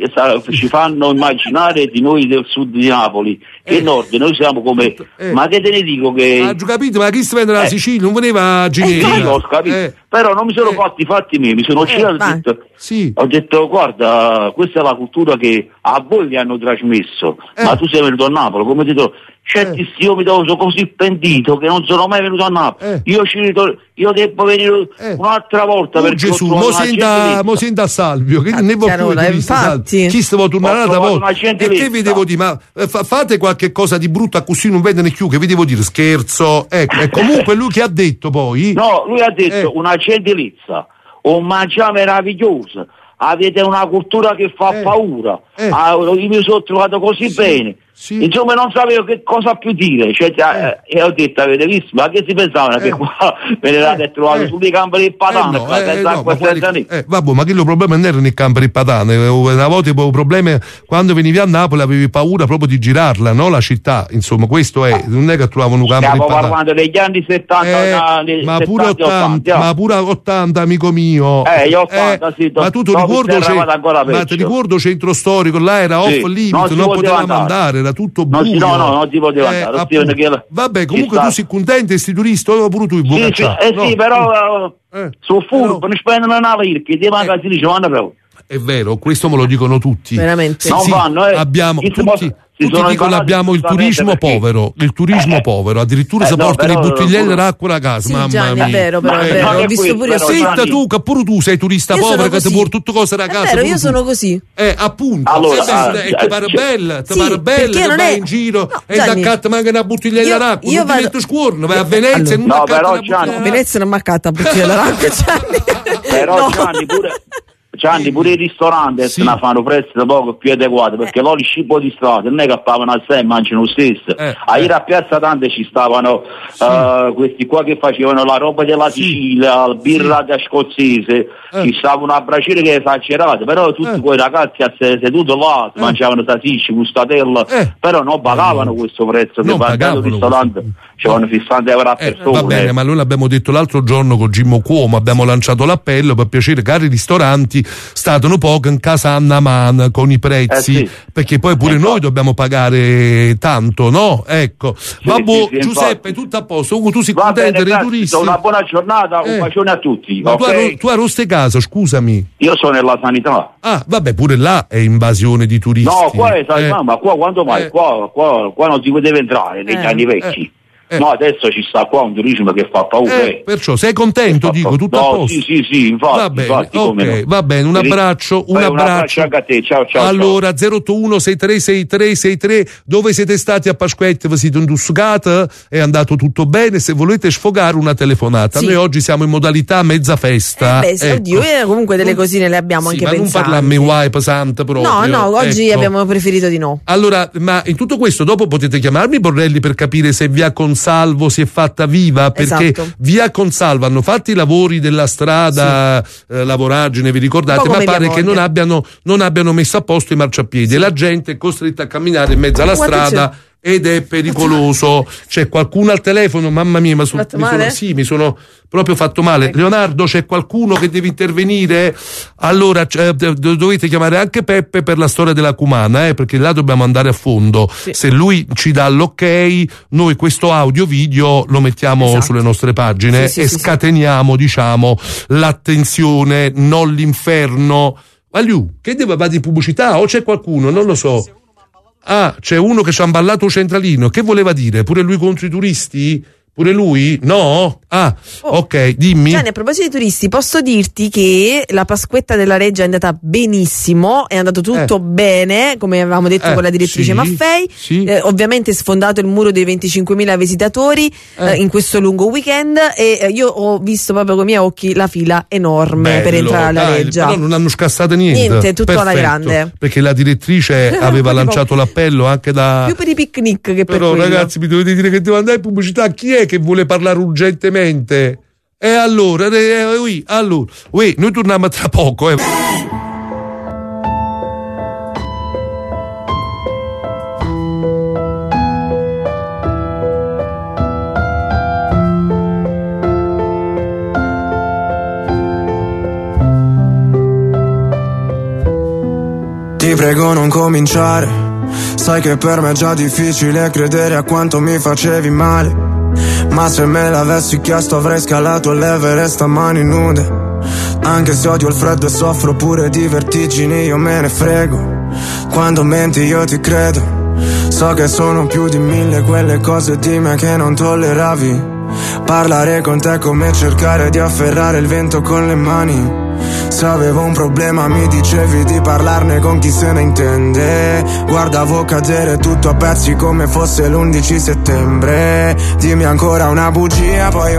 fanno immaginare di noi del sud di Napoli e nord, noi siamo come ma che te ne dico che ho capito, ma chi si vende dalla Sicilia non veneva a Ginevra. Sì, ho capito. Però non mi sono fatti miei, mi sono girato e ho detto guarda, questa è la cultura che a voi vi hanno trasmesso, ma tu sei venuto a Napoli, come ti trovi? Certi io mi sono così pentito che non sono mai venuto a Napoli. Io devo venire un'altra volta per Gesù, mo senta Salvio che ne vuoi più, chi stavo tornare da voi e che vi devo dire, ma fate qualche cosa di brutto a così non vede più, che vi devo dire, scherzo, e comunque lui che ha detto poi lui ha detto una gentilezza, un mangiare meraviglioso, avete una cultura che fa paura, io mi sono trovato così bene. Insomma, non sapevo che cosa più dire, e ho detto, avete visto, ma che si pensavano che qua ve ne l'avete trovato sulle campe di patane, vabbè, ma che il problema non era nel campo di patane, una volta il problema quando venivi a Napoli avevi paura proprio di girarla, no? La città, insomma, questo è, non è che trovavano un campo di patane. Stiamo parlando degli anni 70, ma pure 80, ma pure 80, amico mio. Gli 80, sì, ma tu ti ricordo centro storico, là era off limit, non potevamo andare, era tutto buio. Non ti poteva andare. Vabbè, comunque tu sei contento di sti turisti, pure tu sì, però su furbo non spendono una lirca, ti manca si dice vanno proprio. È vero, questo me lo dicono tutti. Veramente. Non vanno, abbiamo tutti dicono abbiamo il turismo povero, povero, addirittura si portano i bottiglielli d'acqua a casa. Mamma Gianni, mia. È vero, ho visto pure io. Senta tu, che pure tu sei turista povero che ti porti tutte cose da casa. È vero, io sono così. Appunto. Allora, ti pare bella, che vai in giro e da accatta manca una bottigliella d'acqua. Non ti metto scuorno, vai a Venezia e non accatta una bottigliella. A Venezia non mi accatta la bottigliella d'acqua, Gianni. Però Gianni pure Gianni, pure i ristoranti se ne fanno prezzi da poco più adeguati, perché loro il cibo di strada non è che pagano a sé e mangiano lo stesso. A ieri a Piazza Tante ci stavano questi qua che facevano la roba della Sicilia, la birra da scozzese, ci stavano a bracere che è esagerate, però tutti quei ragazzi seduti là mangiavano salsicce, gustatella, però non pagavano questo prezzo che pagano il ristorante, c'erano fissanti euro a persona. Va bene, ma noi l'abbiamo detto l'altro giorno con Gimmo Cuomo, abbiamo lanciato l'appello, per piacere cari ristoranti, state un po' in casa a man con i prezzi, perché poi pure noi dobbiamo pagare tanto, no? Ecco. Giuseppe, tutto a posto, tu sei contento dei turisti? Una buona giornata, un bacione a tutti. Ma tu a Roste Casa, scusami. Io sono nella sanità. Ah, vabbè, pure là è invasione di turisti. No, qua è sanità, ma qua quando mai? Qua non si poteva entrare negli anni vecchi. No, adesso ci sta qua un turismo che fa paura. Perciò sei contento, dico, tutto a posto? Sì, infatti. Va bene, infatti, va bene, un abbraccio. Anche a te, ciao. Allora, 081-636363, dove siete stati a Pasquetta? Vi siete induscati? È andato tutto bene? Se volete sfogare una telefonata. Noi oggi siamo in modalità mezza festa. Oddio, comunque delle cosine le abbiamo anche pensate. Ma non parlarmi guai pesante proprio. No, oggi abbiamo preferito di no. Allora, ma in tutto questo dopo potete chiamarmi, Borrelli, per capire se via Consalvo si è fatta viva, perché via Consalvo hanno fatto i lavori della strada, la voragine, vi ricordate, ma pare che non abbiano messo a posto i marciapiedi e la gente è costretta a camminare in mezzo alla strada ed è pericoloso. C'è qualcuno al telefono? Mamma mia, mi sono proprio fatto male. Leonardo, c'è qualcuno che deve intervenire? Allora dovete chiamare anche Peppe per la storia della Cumana, perché là dobbiamo andare a fondo. Se lui ci dà l'ok, noi questo audio video lo mettiamo sulle nostre pagine e scateniamo, diciamo, l'attenzione, non l'inferno. Ma lui, che deve fare di pubblicità? O c'è qualcuno? Non lo so. Ah, c'è uno che ci ha ballato centralino. Che voleva dire? Pure lui contro i turisti? Pure lui? No? Ah, ok, dimmi. Gianni, a proposito di turisti, posso dirti che la Pasquetta della Reggia è andata benissimo, è andato tutto bene, come avevamo detto con la direttrice Maffei. Ovviamente sfondato il muro dei 25.000 visitatori in questo lungo weekend, e io ho visto proprio con i miei occhi la fila enorme per entrare alla Reggia. Però non hanno scassato niente. Niente, tutto alla grande. Perché la direttrice aveva lanciato l'appello anche da... Più per i picnic che per quello. Però ragazzi, mi dovete dire che devo andare in pubblicità. Chi è che vuole parlare urgentemente? E allora, noi torniamo tra poco. Ti prego non cominciare, sai che per me è già difficile credere a quanto mi facevi male. Ma se me l'avessi chiesto avrei scalato l'Everest a mani nude. Anche se odio il freddo e soffro pure di vertigini, io me ne frego. Quando menti io ti credo. So che sono più di 1000 quelle cose di me che non tolleravi. Parlare con te è come cercare di afferrare il vento con le mani. Se avevo un problema mi dicevi di parlarne con chi se ne intende. Guardavo cadere tutto a pezzi come fosse l'11 settembre. Dimmi ancora una bugia, poi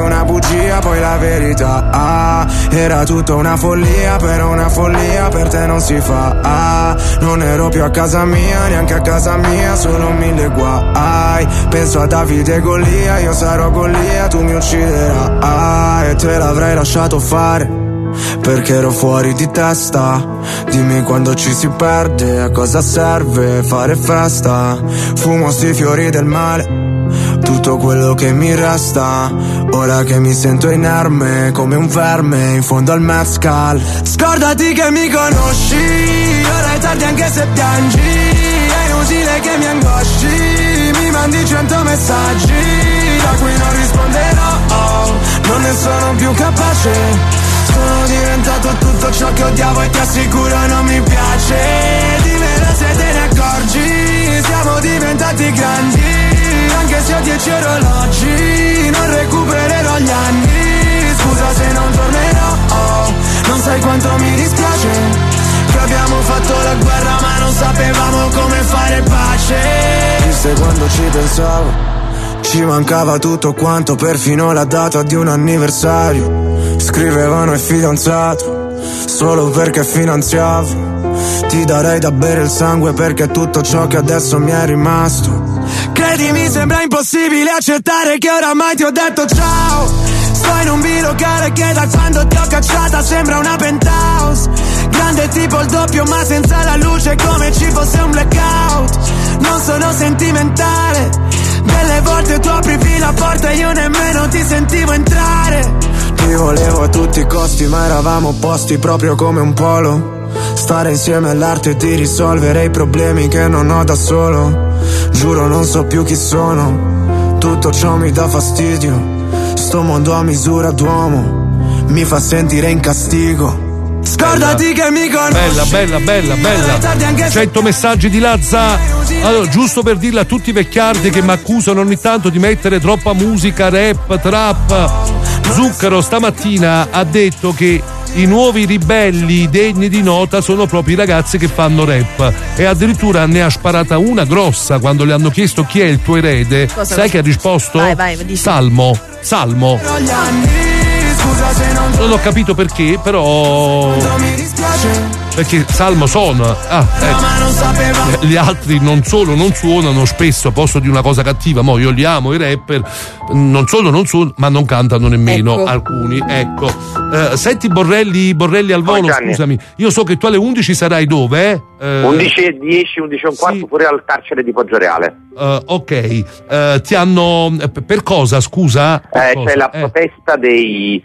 la verità. Era tutta una follia, però una follia per te non si fa. Non ero più a casa mia, neanche a casa mia, solo 1000 guai. Penso a Davide e Golia, io sarò Golia, tu mi ucciderai. E te l'avrei lasciato fare perché ero fuori di testa. Dimmi quando ci si perde, a cosa serve fare festa. Fumo sti fiori del male, tutto quello che mi resta. Ora che mi sento inerme come un verme in fondo al mezcal. Scordati che mi conosci, ora è tardi anche se piangi. È inutile che mi angosci, mi mandi 100 messaggi da cui non risponderò, non ne sono più capace. Sono diventato tutto ciò che odiavo e ti assicuro non mi piace. Dimmelo se te ne accorgi, siamo diventati grandi. Anche se ho 10 orologi, non recupererò gli anni. Scusa se non tornerò, non sai quanto mi dispiace che abbiamo fatto la guerra ma non sapevamo come fare pace. Viste quando ci pensavo, ci mancava tutto quanto, perfino la data di un anniversario. Scrivevano il fidanzato, solo perché finanziavo. Ti darei da bere il sangue perché è tutto ciò che adesso mi è rimasto. Credimi, sembra impossibile accettare che oramai ti ho detto ciao. Sto in un bilocale che da quando ti ho cacciata sembra una penthouse. Grande tipo il doppio ma senza la luce, come ci fosse un blackout. Non sono sentimentale, delle volte tu aprivi la porta e io nemmeno ti sentivo entrare. Ti volevo a tutti i costi ma eravamo opposti proprio come un polo. Stare insieme all'arte di risolvere i problemi che non ho da solo. Giuro non so più chi sono, tutto ciò mi dà fastidio. Sto mondo a misura d'uomo mi fa sentire in castigo. Scordati che mi conosci. Bella. 100 messaggi di Lazza. Allora, giusto per dirla a tutti i vecchiardi che mi accusano ogni tanto di mettere troppa musica, rap, trap. Zucchero stamattina ha detto che i nuovi ribelli degni di nota sono proprio i ragazzi che fanno rap, e addirittura ne ha sparata una grossa quando le hanno chiesto chi è il tuo erede. Sai che ha risposto? Vai, Salmo. Non ho capito perché, però perché Salmo suona. Gli altri non solo non suonano, spesso a posto di una cosa cattiva. Mo io li amo i rapper, non solo non suonano, ma non cantano nemmeno, alcuni. Senti Borrelli al volo, scusami. Io so che tu alle 11 sarai dove? 11:10, 11:15 fuori al carcere di Poggioreale. Ok. Ti hanno per cosa, scusa? C'è la protesta dei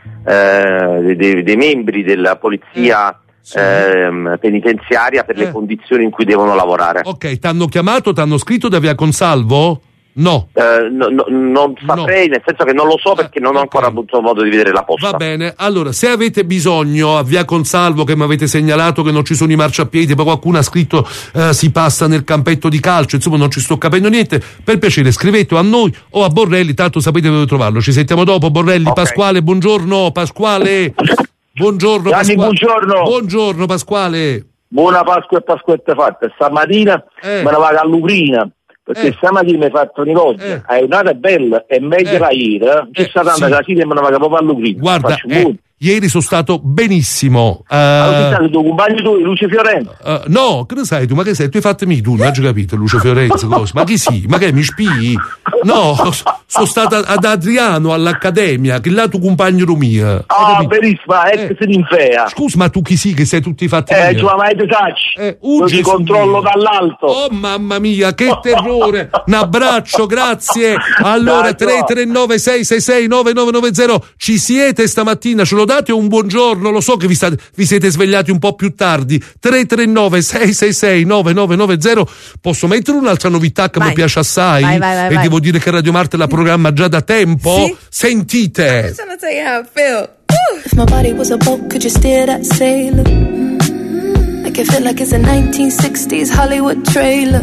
membri della polizia penitenziaria per le condizioni in cui devono lavorare. Ok, t'hanno chiamato, t'hanno scritto da via Consalvo? No. Non saprei, nel senso che non lo so perché non ho ancora avuto modo di vedere la posta. Va bene, allora se avete bisogno a via Consalvo, che mi avete segnalato che non ci sono i marciapiedi, poi qualcuno ha scritto si passa nel campetto di calcio, insomma non ci sto capendo niente, per piacere scrivete a noi o a Borrelli, tanto sapete dove trovarlo. Ci sentiamo dopo. Borrelli. Okay. Pasquale, buongiorno. Pasquale. Buongiorno Gianni, Pasquale. Buongiorno Pasquale. Buona Pasqua e Pasquette fatte. Stamattina me ne vado a Lucrina perché stamattina mi hai fatto un negozio. È un'ora bella e meglio la ieri. C'è stata tanta casina e me ne vado proprio a Lucrina. Guarda, ieri sono stato benissimo. Allora, sei stato tuo compagno tu, Lucio Fiorenzo? No, che ne sai tu? Ma che sei? Tu hai fatto tu, non hai capito, Lucio Fiorenzo? Ma chi sì? Ma che mi spii? No, sono stato ad Adriano all'Accademia, che là tu compagno mia. Benissimo, ex Ninfea. Scusa, ma tu chi sì che sei tutti fatti mia? Tu mai te touch. Io ti controllo dall'alto. Oh mamma mia, che terrore. Un abbraccio, grazie. Allora, 339 666 9990, ci siete stamattina? Ce lo date un buongiorno? Lo so che vi siete svegliati un po' più tardi. 339 666 9990. Posso mettere un'altra novità che mi piace assai? Vai. Devo dire che Radio Marte la programma già da tempo. Sì? Sentite. I'm trying to tell you how I feel. If my body was a boat, could you steer that sailor? Make it feel like it's a 1960s Hollywood trailer.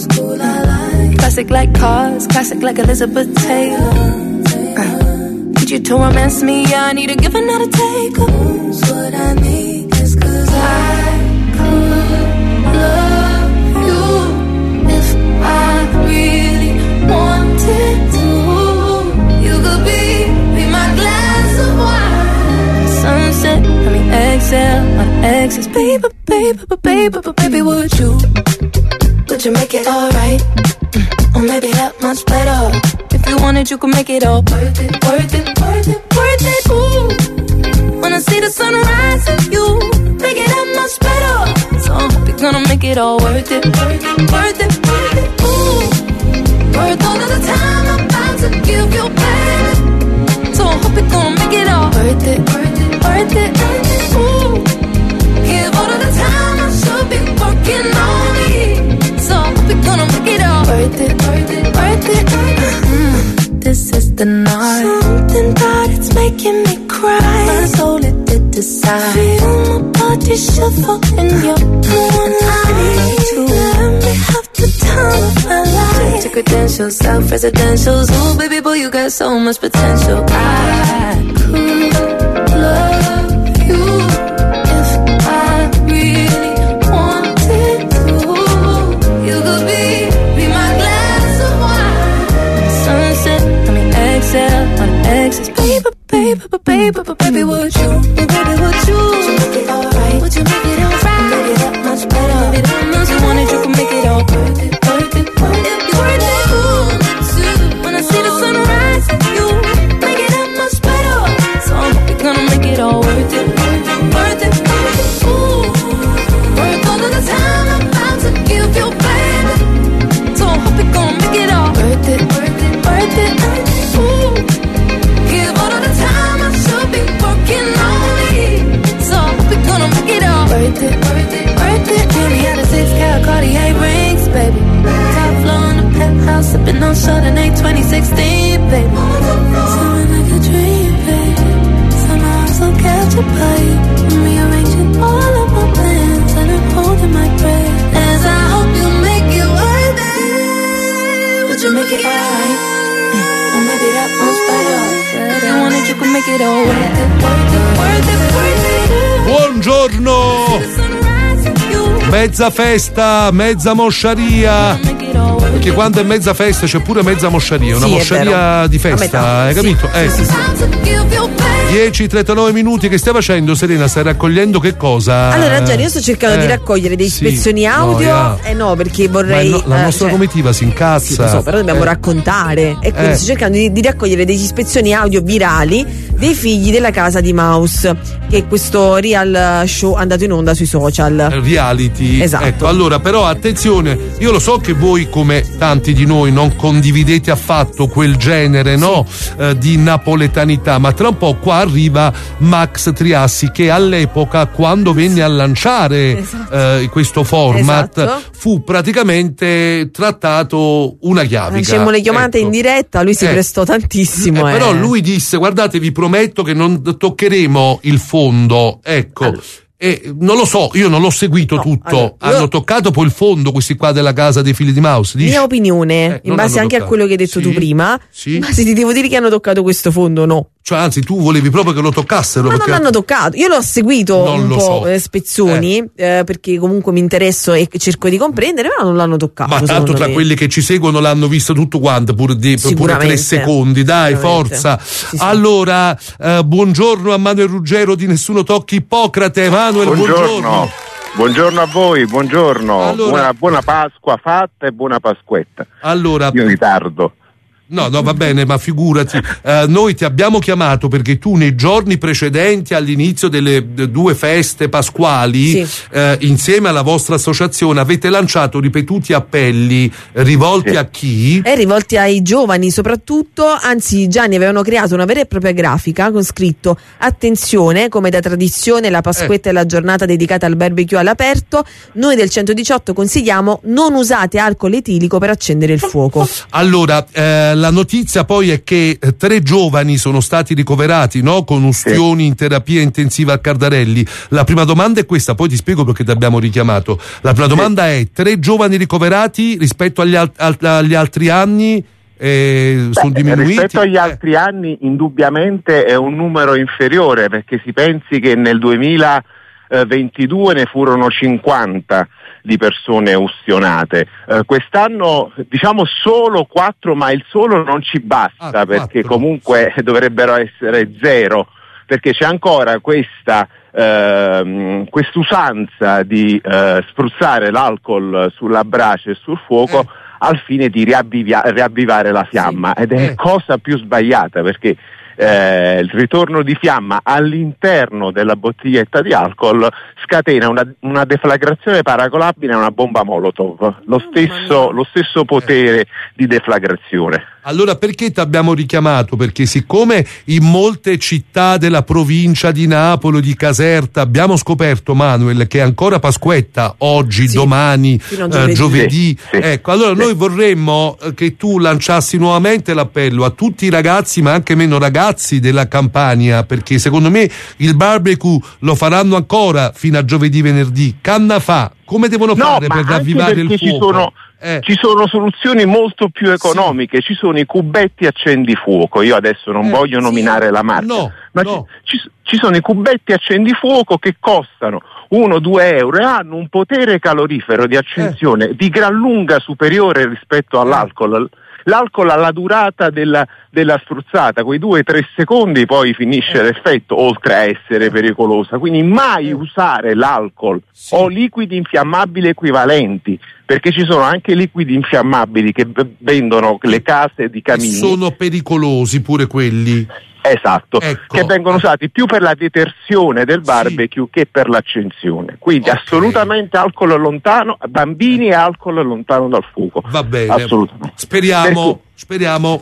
Classic like cars, classic like Elizabeth Taylor. Need you to romance me, I need a give and not a take. What I need is 'cause I could love you if I really wanted to. You could be my glass of wine. Sunset, I mean exhale, my exes. Baby, would you make it alright? Or maybe that much better. If you wanted, you could make it all worth it. Ooh, when I see the sunrise of you, make it that much better. So I hope you're gonna make it all worth it. Ooh, worth all of the time I'm about to give you, baby. So I hope you're gonna make it all worth it. Ooh, give all of the time I should be working on me. So I hope you're gonna make it all worth it. This is the night. Something about it's making me cry. My soul it did decide. Feel my body shiver in your warm light. To let me have the time of my life. Check your credentials, self-residentials. Ooh, baby boy, you got so much potential. I could love you if I really wanted to. You could be my glass of wine. Sunset, I mean exhale, my exes. Baby, would you make it alright? to bite, rearranging all of my plans, and I'm holding my breath as I hope you make it worth it. Would you make it alright? Or maybe that one's better. They wanted you could make it all worth it, worth it, worth it, worth it. Buongiorno! Mezza festa, mezza mosciaria. Perché quando è mezza festa c'è pure mezza mosciaria, una mosciaria di festa, hai capito? 10:39 minuti, che stai facendo, Serena? Stai raccogliendo che cosa? Allora Gianni, io sto cercando di raccogliere dei spezzoni audio, no, perché vorrei... la nostra comitiva si incazza. Sì, lo so, però dobbiamo raccontare, e quindi sto cercando di raccogliere degli spezzoni audio virali dei figli della casa di Mouse, che è questo real show andato in onda sui social. Reality. Esatto. Ecco, allora, però attenzione, io lo so che voi, come tanti di noi, non condividete affatto quel genere, no? Di napoletanità, ma tra un po' qua arriva Max Triassi, che all'epoca, quando venne a lanciare questo format, fu praticamente trattato una chiavica. Facemmo le chiamate in diretta, lui si prestò tantissimo. Però lui disse: guardate, vi prometto che non toccheremo il fondo, ecco. Allora. Non lo so, io non l'ho seguito tutto. Allora, hanno toccato poi il fondo questi qua della casa dei figli di Mouse? Dici? Mia opinione, in base anche a quello che hai detto tu prima, ma se ti devo dire che hanno toccato questo fondo, no. Cioè, anzi, tu volevi proprio che lo toccassero? Ma non l'hanno toccato. Io l'ho seguito un po' spezzoni, perché comunque mi interesso e cerco di comprendere, però non l'hanno toccato. Ma tanto tra quelli che ci seguono l'hanno visto tutto quanto, pure 3 secondi, dai, forza. Sì. Allora, buongiorno a Manuel Ruggero di Nessuno Tocchi Ippocrate. Manuel, buongiorno. Buongiorno a voi, buongiorno. Allora, buona Pasqua fatta e buona Pasquetta. Allora, io in ritardo. No, va bene, ma figurati, noi ti abbiamo chiamato perché tu nei giorni precedenti all'inizio delle 2 feste pasquali, insieme alla vostra associazione, avete lanciato ripetuti appelli rivolti a chi? Rivolti ai giovani soprattutto, anzi Gianni avevano creato una vera e propria grafica con scritto: attenzione, come da tradizione la Pasquetta è la giornata dedicata al barbecue all'aperto, noi del 118 consigliamo: non usate alcol etilico per accendere il fuoco. Allora, la notizia poi è che 3 giovani sono stati ricoverati, no? Con ustioni in terapia intensiva a Cardarelli. La prima domanda è questa, poi ti spiego perché ti abbiamo richiamato. La prima domanda è: 3 giovani ricoverati rispetto agli altri anni? Sono diminuiti? Rispetto agli altri anni indubbiamente è un numero inferiore, perché si pensi che nel 2022 ne furono 50 di persone ustionate. Quest'anno diciamo solo 4, ma il solo non ci basta, perché comunque dovrebbero essere 0, perché c'è ancora quest'usanza di spruzzare l'alcol sulla brace e sul fuoco al fine di riavvivare la fiamma, ed è cosa più sbagliata, perché il ritorno di fiamma all'interno della bottiglietta di alcol scatena una deflagrazione paragonabile a una bomba Molotov, lo stesso potere di deflagrazione. Allora perché ti abbiamo richiamato? Perché siccome in molte città della provincia di Napoli, di Caserta, abbiamo scoperto, Manuel, che è ancora Pasquetta oggi, domani, giovedì. Ecco, allora noi vorremmo che tu lanciassi nuovamente l'appello a tutti i ragazzi, ma anche meno ragazzi della Campania, perché secondo me il barbecue lo faranno ancora fino a giovedì, venerdì. Canna fa, come devono fare per ravvivare il fuoco? Ci sono soluzioni molto più economiche, ci sono i cubetti accendifuoco, io adesso non voglio nominare la marca, ci sono i cubetti accendifuoco che costano 1-2 euro e hanno un potere calorifero di accensione di gran lunga superiore rispetto all'alcol. L'alcol ha la durata della spruzzata, quei 2-3 secondi poi finisce l'effetto, oltre a essere pericolosa. Quindi mai usare l'alcol o liquidi infiammabili equivalenti, perché ci sono anche liquidi infiammabili che vendono le case di camini. Sono pericolosi pure quelli. Esatto, che vengono usati più per la detersione del barbecue che per l'accensione. Quindi assolutamente alcol lontano, bambini e alcol lontano dal fuoco. Va bene, assolutamente. Speriamo Speriamo.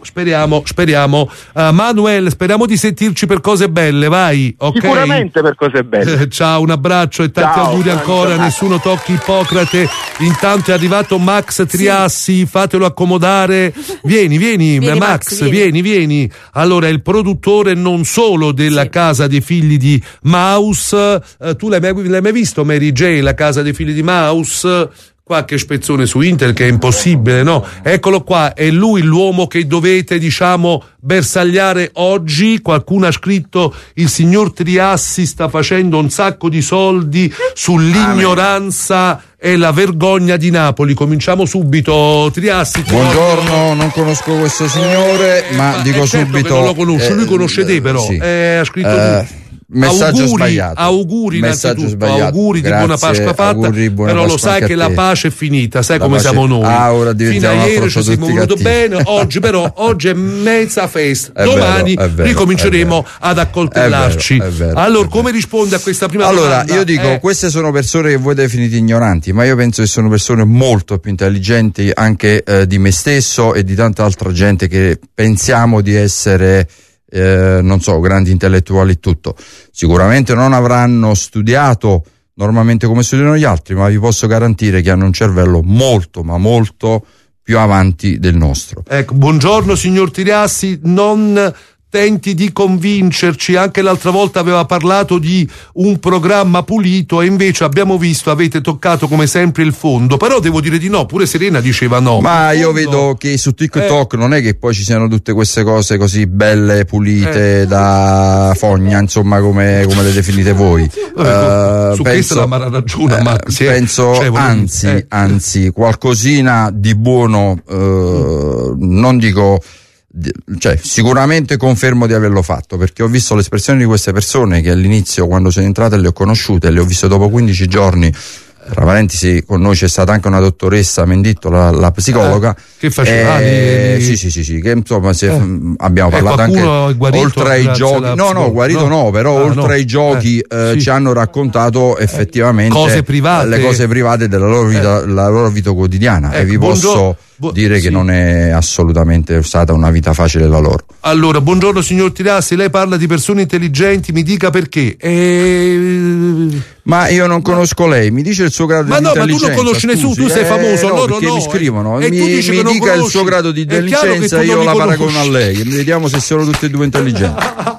Manuel, speriamo di sentirci per cose belle, vai, ok? Sicuramente per cose belle. Ciao, un abbraccio e tanti auguri ancora, nessuno tocchi Ippocrate. Intanto è arrivato Max Triassi, fatelo accomodare. Vieni Max, vieni. Allora, è il produttore non solo della Casa dei Figli di Mouse, tu l'hai mai visto Mary J, la Casa dei Figli di Mouse? Qualche spezzone su internet che è impossibile, no? Eccolo qua, è lui l'uomo che dovete, bersagliare oggi. Qualcuno ha scritto: il signor Triassi sta facendo un sacco di soldi sull'ignoranza e la vergogna di Napoli. Cominciamo subito, Triassi. Buongiorno, non conosco questo signore, ma dico subito che non lo conosce, lui conosce te però. Sì. Ha scritto messaggio sbagliato. Auguri innanzitutto, auguri di buona Pasqua fatta, però lo sai che la pace è finita, sai come siamo noi. Ora fino a ieri ci siamo voluti bene, oggi è mezza festa, domani ricominceremo ad accoltellarci. È vero, allora, come risponde a questa prima domanda? Io dico, queste sono persone che voi definite ignoranti, ma io penso che sono persone molto più intelligenti anche di me stesso e di tanta altra gente che pensiamo di essere grandi intellettuali e tutto. Sicuramente non avranno studiato normalmente come studiano gli altri, ma vi posso garantire che hanno un cervello molto, ma molto più avanti del nostro. Ecco, buongiorno signor Triassi, non tenti di convincerci. Anche l'altra volta aveva parlato di un programma pulito e invece abbiamo visto, avete toccato come sempre il fondo, però devo dire di no, pure Serena diceva no. Ma io vedo che su TikTok non è che poi ci siano tutte queste cose così belle, pulite, da fogna, insomma, come le definite voi. Su questa la mala ragione, ma penso, anzi, qualcosina di buono, non dico, sicuramente confermo di averlo fatto, perché ho visto l'espressione di queste persone che all'inizio, quando sono entrate, le ho conosciute, le ho viste dopo 15 giorni. Tra parentesi, con noi c'è stata anche una dottoressa Menditto, la psicologa, che faceva sì, che insomma abbiamo parlato anche oltre ai giochi, oltre ai giochi ci hanno raccontato effettivamente le cose private della loro vita, la loro vita quotidiana, e vi posso dire che non è assolutamente stata una vita facile la loro. Allora, buongiorno signor Triassi, lei parla di persone intelligenti, mi dica perché. Ma io non conosco lei, mi dice il suo grado di intelligenza. Ma tu non conosci nessuno, tu sei famoso, loro perché no. mi scrivono, mi dica il suo grado di intelligenza, io la paragono a lei, vediamo se sono tutti e due intelligenti.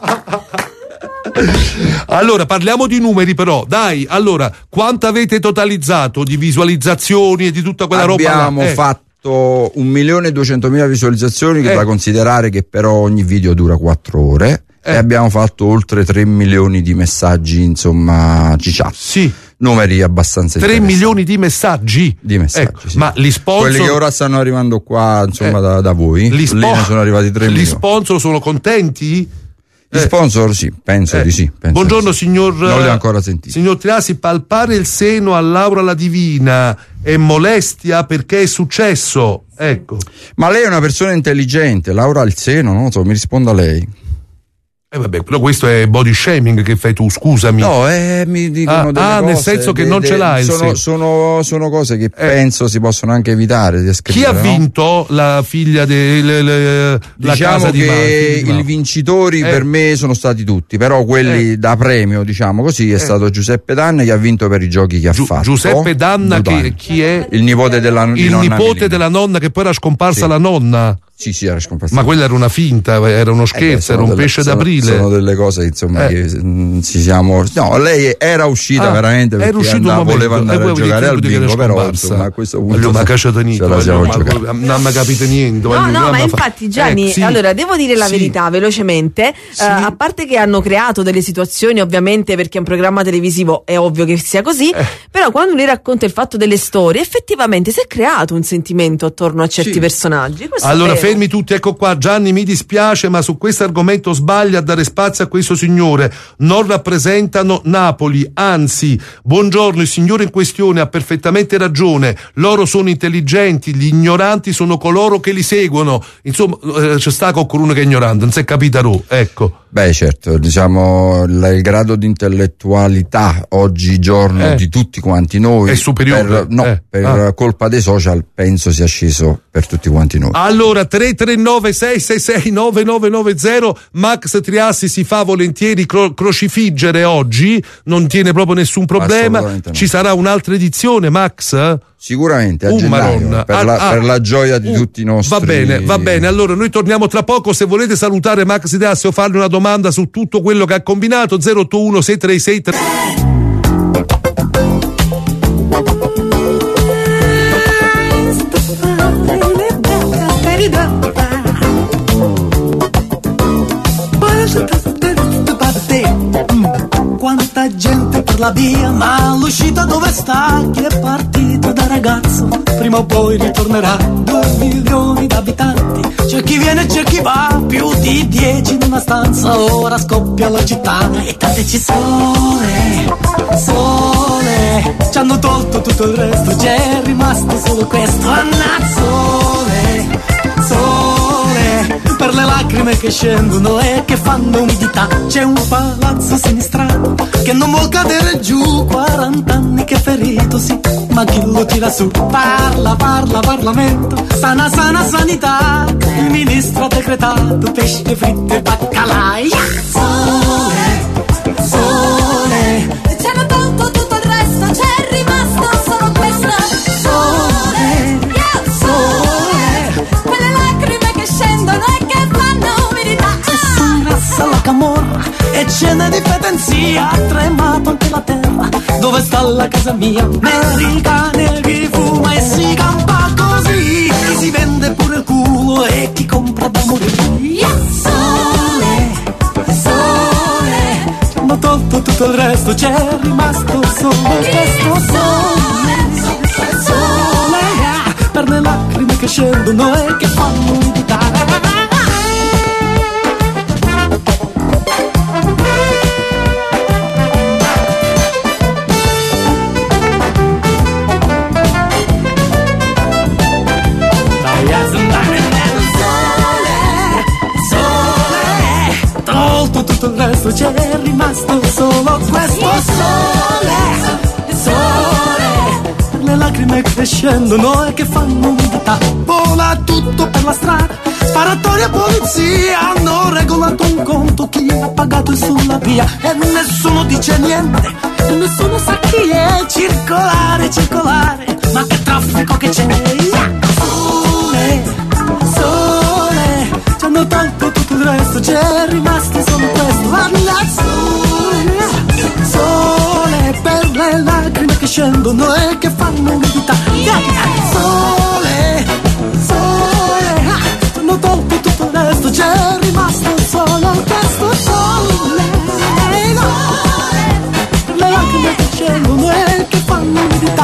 Allora, parliamo di numeri però, dai, allora, quanto avete totalizzato di visualizzazioni e di tutta quella roba? Abbiamo fatto 1.200.000 visualizzazioni, che da considerare che però ogni video dura 4 ore. E abbiamo fatto oltre 3 milioni di messaggi, insomma, chat. Sì. Numeri abbastanza 3 milioni di messaggi? Ecco, sì. Ma gli sponsor, quelli che ora stanno arrivando qua, insomma, da voi, lì ne sono arrivati 3 milioni. Gli sponsor sono contenti? Gli sponsor sì, penso di sì. Buongiorno sì. Signor, non li ho ancora sentiti. Signor Triassi, palpare il seno a Laura la Divina è molestia perché è successo? Ecco. Ma lei è una persona intelligente, Laura ha il seno, non so, mi risponda lei. Vabbè, però questo è body shaming che fai tu, scusami. No, mi dicono delle cose, nel senso che non ce l'hai. Sono cose che penso si possono anche evitare di scrivere. Chi ha vinto la figlia diciamo casa di che i vincitori per me sono stati tutti, però quelli da premio, diciamo così, è stato Giuseppe Danna, che ha vinto per i giochi che ha fatto. Giuseppe Danna, che chi è? Il nipote della nonna, che poi era scomparsa la nonna. Sì, era scomparsa. Ma quella era una finta, era uno scherzo, era un pesce d'aprile. Sono delle cose, insomma, che ci siamo. No, lei era uscita veramente perché voleva andare a giocare al bingo, però insomma, a questo punto ma non mi capite niente. No, ma infatti, Gianni, allora devo dire la verità velocemente. A parte che hanno creato delle situazioni, ovviamente, perché è un programma televisivo, è ovvio che sia così. Però quando lui racconta il fatto delle storie, effettivamente si è creato un sentimento attorno a certi personaggi. Allora, fermi tutti, ecco qua. Gianni, mi dispiace, ma su questo argomento sbaglia a dare spazio a questo signore. Non rappresentano Napoli, anzi. Buongiorno, il signore in questione ha perfettamente ragione. Loro sono intelligenti, gli ignoranti sono coloro che li seguono. Insomma, c'è sta qualcuno che è ignorante, non si è capita ecco. Beh, certo, diciamo il grado di intellettualità oggigiorno di tutti quanti noi è superiore. Per colpa dei social penso sia sceso per tutti quanti noi. Allora 339 666 9990, Max Triassi si fa volentieri crocifiggere oggi, non tiene proprio nessun problema. Ci sarà un'altra edizione, Max? Sicuramente a gennaio, per la gioia di tutti i nostri. Va bene, allora noi torniamo tra poco. Se volete salutare Max Triassi o fargli una domanda su tutto quello che ha combinato, 081 636 Quanta gente per la via, ma l'uscita dove sta? Chi è partito da ragazzo, prima o poi ritornerà. 2 milioni d'abitanti, c'è chi viene e c'è chi va, più di 10 in una stanza, ora scoppia la città. E tante ci sole, ci hanno tolto tutto il resto, c'è rimasto solo questo. Annazzole, sole, per le lacrime che scendono e che fanno umidità. C'è un palazzo sinistrato che non vuol cadere giù, 40 anni che è ferito, sì, ma chi lo tira su? Parla, Parlamento, sana sanità, il ministro ha decretato pesce fritto e baccalà. Sole, ci hanno tolto tutto il resto, c'è rimasto solo questo. Sole, quelle lacrime che scendono e che fanno umidità. E s'ingrassa la camorra e cena di fetenzia, ha tremato anche la terra dove sta la casa mia. Americane chi fuma e si campa così, chi si vende pure il culo e chi compra da morire. Sole, ci hanno tolto tutto il resto, c'è rimasto solo questo. Sole, per le lacrime che scendono e che fanno umidità. Tutto il resto c'è rimasto solo questo. Sole, le lacrime che scendono e che fanno umidità. Vola tutto per la strada, sparatoria polizia, hanno regolato un conto, chi ha pagato è sulla via e nessuno dice niente, e nessuno sa chi è. Circolare, ma che traffico che c'è. Sole, ci hanno tolto tutto il resto, c'è rimasto solo questo. Sole, per le lacrime che scendono e che fanno umidità. Sole, ci hanno tolto tutto il resto, c'è rimasto solo questo. Sole, per le lacrime che scendono e che fanno umidità.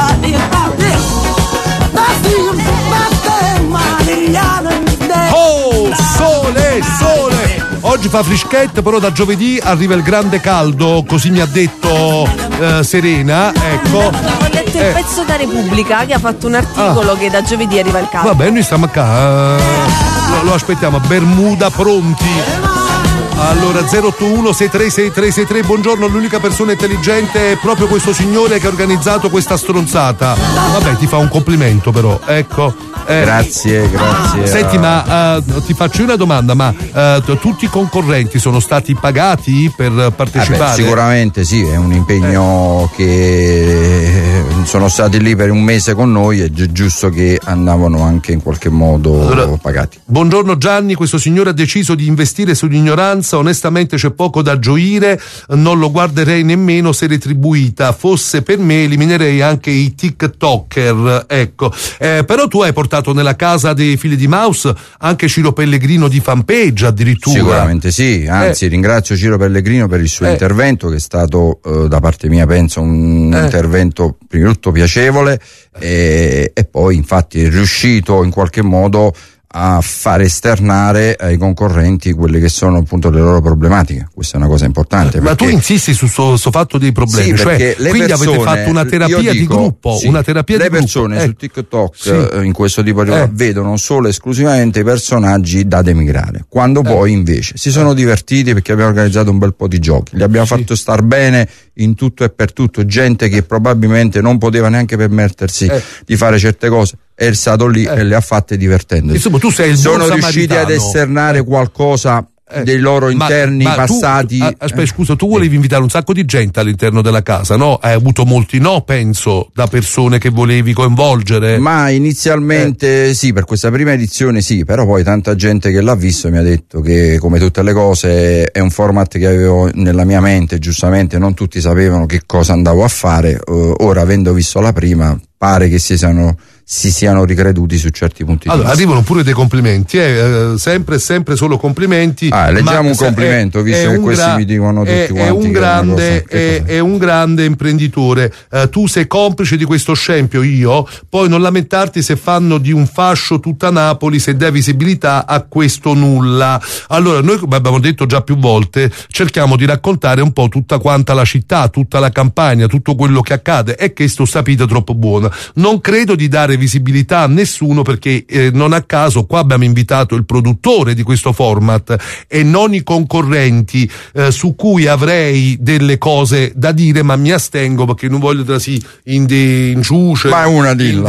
Oh, sole! Oggi fa frischetta, però da giovedì arriva il grande caldo, così mi ha detto Serena, ecco. Ho letto il pezzo da Repubblica che ha fatto un articolo che da giovedì arriva il caldo. Vabbè, noi stiamo qua, lo aspettiamo, Bermuda pronti. Allora 081 636 buongiorno, l'unica persona intelligente è proprio questo signore che ha organizzato questa stronzata. Vabbè, ti fa un complimento però, ecco. Grazie. Senti, ma ti faccio una domanda, ma tutti i concorrenti sono stati pagati per partecipare? Sicuramente sì, è un impegno che sono stati lì per un mese con noi, è giusto che andavano anche in qualche modo pagati. Buongiorno Gianni, questo signore ha deciso di investire sull'ignoranza, onestamente c'è poco da gioire, non lo guarderei nemmeno se retribuita, fosse per me eliminerei anche i TikToker, ecco. Però tu hai portato nella casa dei figli di Maus anche Ciro Pellegrino di Fanpage addirittura. Sicuramente sì, anzi ringrazio Ciro Pellegrino per il suo intervento, che è stato da parte mia penso un intervento prima di tutto piacevole, e poi infatti è riuscito in qualche modo a far esternare ai concorrenti quelle che sono appunto le loro problematiche. Questa è una cosa importante. Ma tu insisti su questo fatto dei problemi, sì, cioè quindi avete fatto una terapia di gruppo, sì, una terapia le di persone gruppo. su TikTok in questo tipo di vedono solo e esclusivamente i personaggi da demigrare, quando poi invece si sono divertiti perché abbiamo organizzato un bel po' di giochi, li abbiamo fatto star bene in tutto e per tutto, gente che probabilmente non poteva neanche permettersi di fare certe cose è stato lì e le ha fatte divertendosi. Insomma, tu sei il sono buon riusciti samaritano ad esternare qualcosa dei loro interni passati. Aspetta, scusa, tu volevi invitare un sacco di gente all'interno della casa, no? Hai avuto molti no, penso, da persone che volevi coinvolgere. Ma inizialmente sì, per questa prima edizione sì, però poi tanta gente che l'ha visto mi ha detto che, come tutte le cose, è un format che avevo nella mia mente, giustamente non tutti sapevano che cosa andavo a fare. Ora, avendo visto la prima, pare che si siano ricreduti su certi punti di vista. Arrivano pure dei complimenti, sempre solo complimenti. Leggiamo un complimento, visto che questi mi dicono tutti quanti. È un grande imprenditore. Tu sei complice di questo scempio, io. Poi non lamentarti se fanno di un fascio tutta Napoli, se dai visibilità a questo nulla. Allora, noi, come abbiamo detto già più volte, cerchiamo di raccontare un po' tutta quanta la città, tutta la campagna, tutto quello che accade. È che sto sapito troppo buono. Non credo di dare visibilità a nessuno, perché non a caso qua abbiamo invitato il produttore di questo format e non i concorrenti, su cui avrei delle cose da dire, ma mi astengo perché non voglio trasì in ciuce. Ma una dilla.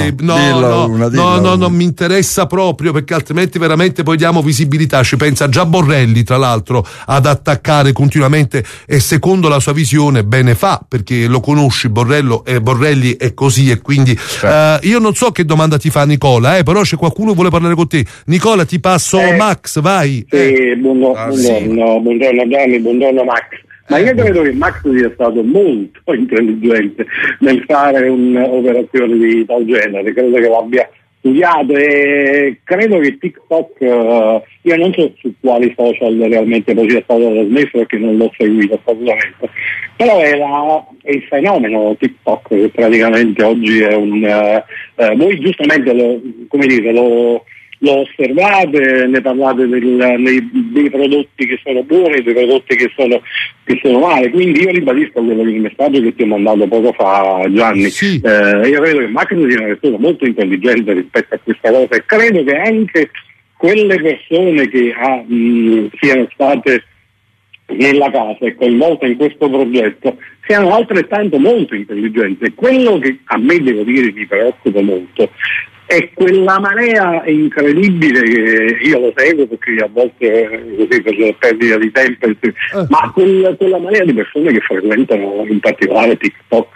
No, non mi interessa proprio, perché altrimenti veramente poi diamo visibilità. Ci pensa già Borrelli, tra l'altro, ad attaccare continuamente, e secondo la sua visione bene fa, perché lo conosci Borrelli è così, e quindi io non so che domanda ti fa Nicola, però c'è qualcuno che vuole parlare con te. Nicola, ti passo Max, vai. Sì, buongiorno Gianni, buongiorno Max. Ma io credo che Max sia stato molto intelligente nel fare un'operazione di tal genere, credo che l'abbia studiato, e credo che TikTok, io non so su quali social realmente poi sia stato trasmesso perché non l'ho seguito assolutamente, però è il fenomeno TikTok che praticamente oggi è voi giustamente lo osservate, ne parlate dei prodotti che sono buoni, dei prodotti che sono male, quindi io ribadisco il messaggio che ti ho mandato poco fa, Gianni. Sì. Io credo che Max sia una persona molto intelligente rispetto a questa cosa, e credo che anche quelle persone che siano state nella casa e coinvolte in questo progetto siano altrettanto molto intelligenti. E quello che a me, devo dire, mi preoccupa molto è quella marea incredibile, che io lo seguo perché a volte così per perdita di tempo, ma quella marea di persone che frequentano in particolare TikTok,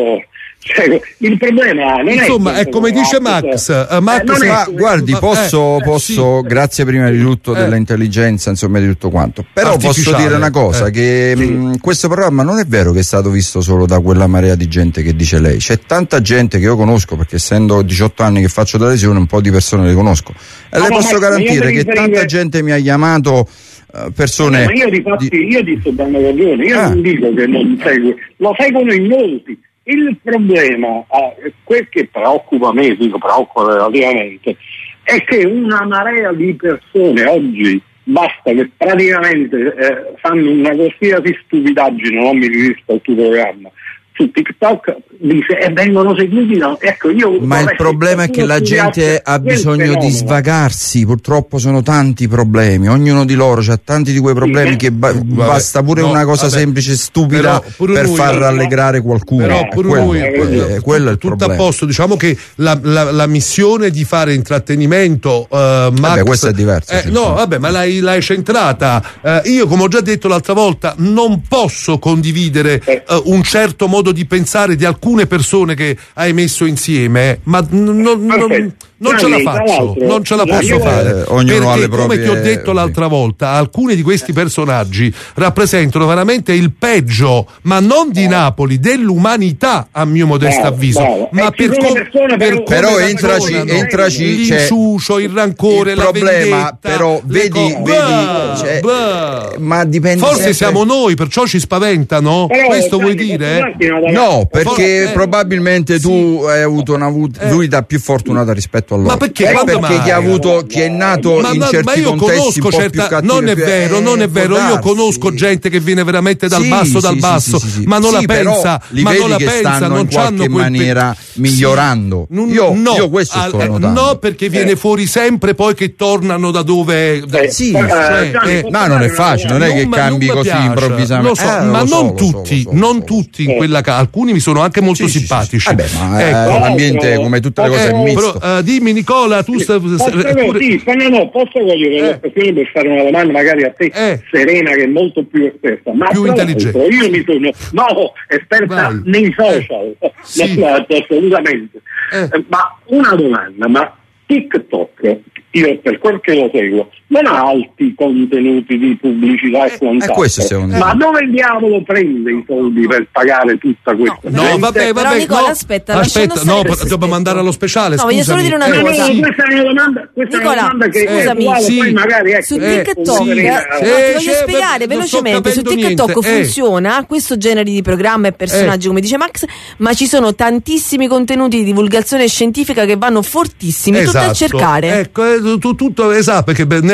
il problema non insomma è come dice Max, guardi, posso grazie prima di tutto dell'intelligenza, insomma, di tutto quanto, però posso dire una cosa, che questo programma non è vero che è stato visto solo da quella marea di gente che dice lei. C'è tanta gente che io conosco, perché essendo 18 anni che faccio televisione un po' di persone le conosco, e le posso garantire che tanta gente mi ha chiamato, persone ma io ti sto dando ragione, io non dico che non segue, lo seguono in molti. Il problema, quel che preoccupa me, preoccupa relativamente, è che una marea di persone oggi basta che praticamente fanno una qualsiasi stupidaggine, non mi riferisco al tuo programma, su TikTok, dice, e vengono seguiti ma il problema è che la gente ha bisogno di svagarsi, purtroppo sono tanti problemi, ognuno di loro ha tanti di quei problemi che basta pure una cosa semplice, stupida, per far rallegrare qualcuno. Però quello è il tutto problema. A posto, diciamo che la missione di fare intrattenimento, Max, questo è diverso. Ma l'hai centrata. Io, come ho già detto l'altra volta, non posso condividere un certo modo di pensare di alcune persone che hai messo insieme, ma non ce la faccio, non ce la posso fare, perché come ti ho detto l'altra volta, alcuni di questi personaggi rappresentano veramente il peggio, ma non di Napoli, dell'umanità, a mio modesto avviso, ma però entraci l'inciucio, il rancore, il problema, la vendetta, però vedi ma dipende, forse sempre. Siamo noi, perciò ci spaventano, questo vuoi dire? No, perché probabilmente tu hai avuto lui più fortunata rispetto rispetto a loro. Ma perché? Chi è nato in certi contesti un po' più cattivi. Non è vero, io conosco gente che viene veramente dal basso, ma non la pensa, non in qualche maniera migliorando. Io questo sto notando. No, perché viene fuori sempre poi che tornano da dove no, non è facile, non è che cambi così improvvisamente. Lo so, ma non tutti in quella casa, alcuni mi sono anche molto simpatici. L'ambiente, come tutte le cose, è misto. Però, dimmi Nicola, tu posso cogliere l'occasione per fare una domanda magari a te, Serena, che è molto più esperta, ma più intelligente. Io mi sono esperta nei social, assolutamente. Ma una domanda, ma TikTok, io per quel che lo seguo, non ha alti contenuti di pubblicità e quant'altro, ma dove diavolo prende i soldi per pagare tutta questa gente? Vabbè, però Nicola, aspetta, dobbiamo andare allo speciale. No, voglio solo dire una cosa. Questa è una domanda che poi magari su TikTok ti voglio spiegare velocemente. Su TikTok funziona questo genere di programma e personaggi, come dice Max, ma ci sono tantissimi contenuti di divulgazione scientifica che vanno fortissimi, tutto a cercare. Ecco, tutto esatto, perché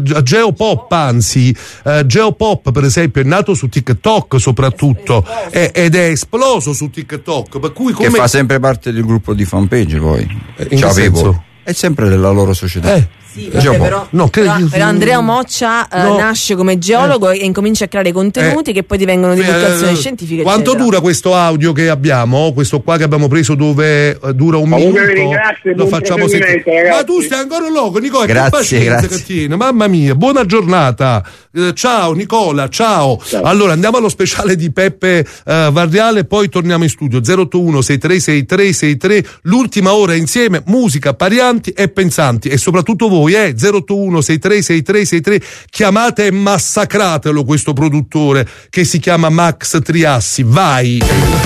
Geopop per esempio è nato su TikTok soprattutto ed è esploso su TikTok, per cui che fa sempre parte del gruppo di fanpage poi. È sempre della loro società. Sì, però Andrea Moccia nasce come geologo e incomincia a creare contenuti che poi divengono divulgazione scientifica. Quanto eccetera. dura questo audio che abbiamo? Questo qua che abbiamo preso dove dura un minuto? Lo facciamo sentire. Ma tu stai ancora loco, Nicola? Grazie. Mamma mia, buona giornata. Ciao Nicola, ciao. Allora andiamo allo speciale di Peppe Vardiale, poi torniamo in studio. 081 636363, l'ultima ora insieme, musica, parianti e pensanti, e soprattutto voi. 081 636363, chiamate e massacratelo questo produttore che si chiama Max Triassi. Vai.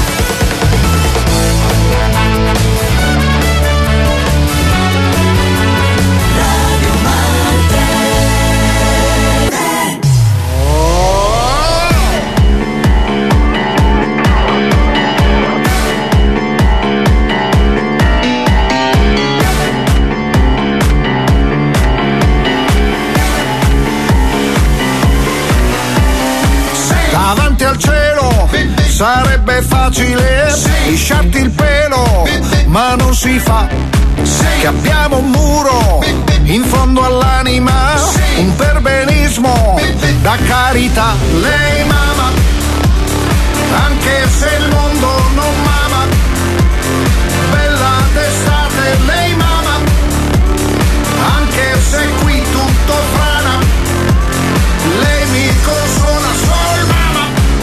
Sarebbe facile lisciarti il pelo, ma non si fa. Che abbiamo un muro in fondo all'anima, un perbenismo da carità. Lei mama, anche se il mondo non mama. Bella d'estate, lei mama, anche se qui tutto frana. Lei mi consola sol mama.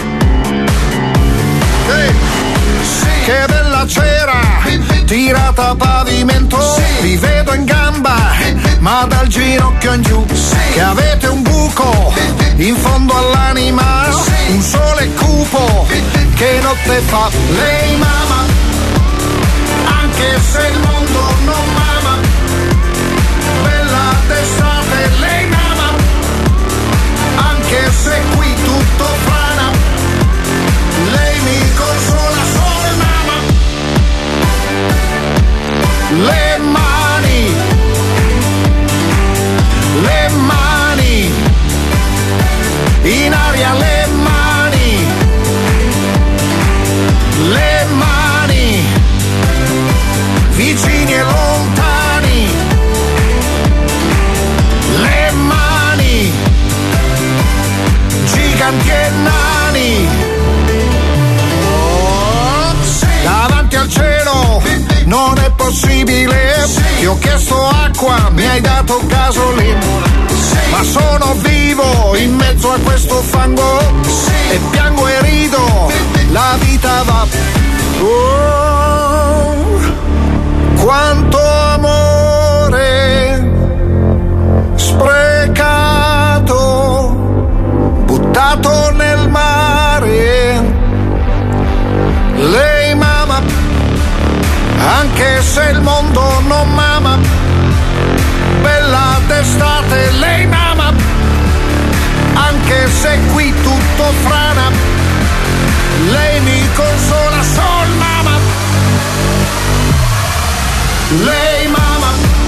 Che bella cera, tirata a pavimento, vi vedo in gamba, ma dal ginocchio in giù, che avete un buco in fondo all'anima, un sole cupo, che notte fa. Lei mama, anche se il mondo non mama. Bella d'estate, lei mama, anche se qui tutto frana. Lei mi consola sol mama. Le mani, in aria le mani, vicini e lontani. Le mani, giganti e nani. Davanti al cielo non è possibile, ti ho chiesto acqua, mi hai dato gasolina. Ma sono vivo in mezzo a questo fango, e piango e rido, la vita va. Oh, quanto amore sprecato, buttato nel mare. Lei mama, anche se il mondo non mama. Bella d'estate, lei mama, anche se qui tutto frana. Lei mi consola sol mama. Lei mama.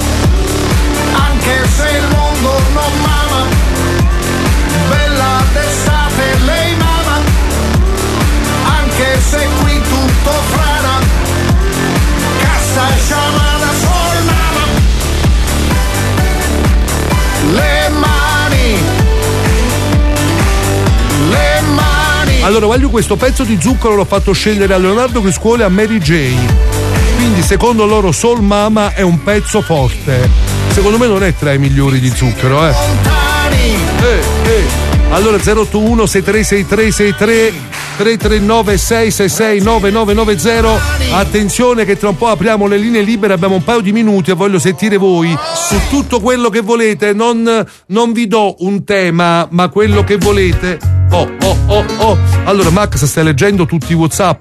Allora, voglio questo pezzo di zucchero l'ho fatto scegliere a Leonardo Criscuolo e a Mary Jane. Quindi secondo loro Soul Mama è un pezzo forte. Secondo me non è tra i migliori di zucchero, Allora 081 636363 339 666 9990. Attenzione che tra un po' apriamo le linee libere, abbiamo un paio di minuti e voglio sentire voi su tutto quello che volete. Non vi do un tema, ma quello che volete. Allora Max, stai leggendo tutti i WhatsApp?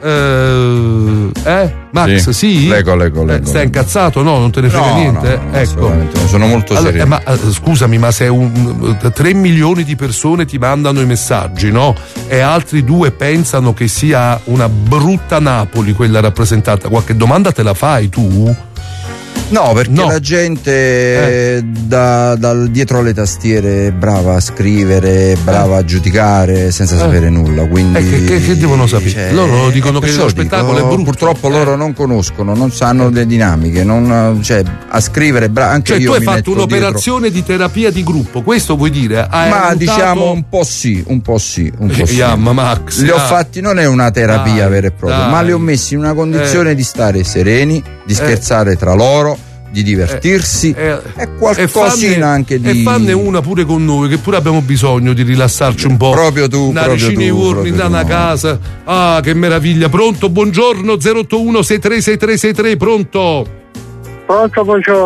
Max, sì? Leggo. Stai incazzato? No, non te ne frega niente? No, ecco. Sono molto serio. Ma scusami, ma se 3 milioni di persone ti mandano i messaggi, no? E altri 2 pensano che sia una brutta Napoli quella rappresentata, qualche domanda te la fai tu? No, perché la gente dietro le tastiere è brava a scrivere, brava a giudicare senza sapere nulla, quindi che devono sapere? Loro dicono che lo spettacolo è brutto. Purtroppo loro non conoscono, non sanno le dinamiche, a scrivere anche io. Tu hai fatto un'operazione di terapia di gruppo, questo vuoi dire? Ma diciamo un po' sì. Max, li ho fatti, non è una terapia vera e propria, ma li ho messi in una condizione di stare sereni, di scherzare tra loro, di divertirsi e qualcosina anche di. E fanne una pure con noi, che pure abbiamo bisogno di rilassarci un po'. Proprio tu. Andare vicino ai urni, da una casa. Ah, che meraviglia. Pronto, buongiorno, 081 636363, pronto? Pronto,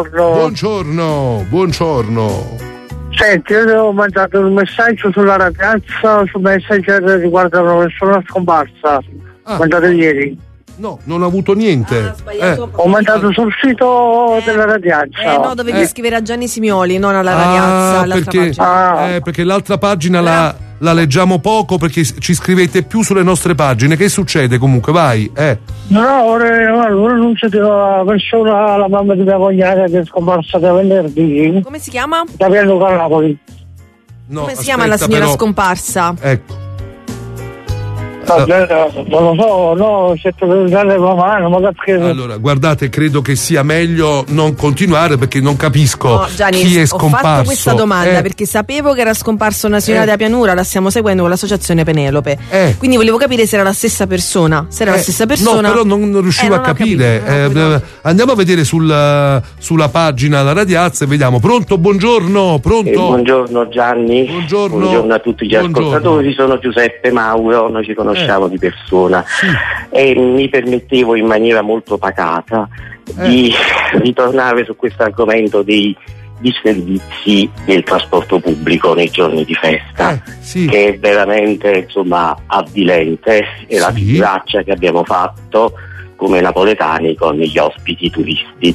buongiorno. Senti, io ho mandato un messaggio sulla ragazza, su Messenger riguardo una persona scomparsa. Mandato ieri. No, non ho avuto niente. Ho mandato sul sito della ragazza. No, dovevi scrivere a Gianni Simioli, non alla ragazza. Perché l'altra pagina la leggiamo poco, perché ci scrivete più sulle nostre pagine. Che succede comunque? Vai. No, ora non c'è la persona, la mamma di mia cognata che è scomparsa da venerdì. Come si chiama? Da Pierluca Napoli. Come si chiama la signora scomparsa? Ecco. Non lo so, no, certo per usare la mano, ma allora, guardate, credo che sia meglio non continuare, perché non capisco Gianni, chi è scomparso. Ho fatto questa domanda perché sapevo che era scomparsa una signora della pianura, la stiamo seguendo con l'associazione Penelope. Quindi volevo capire se era la stessa persona. Se era la stessa persona. No, però non riuscivo a capire. Andiamo a vedere sulla pagina la ragazza e vediamo. Pronto, buongiorno. Buongiorno Gianni. Buongiorno a tutti gli ascoltatori. Sono Giuseppe Mauro, noi ci conosciamo di persona e mi permettevo in maniera molto pacata di ritornare su questo argomento dei disservizi del trasporto pubblico nei giorni di festa, che è veramente avvilente, e la figuraccia che abbiamo fatto come napoletani con gli ospiti turisti.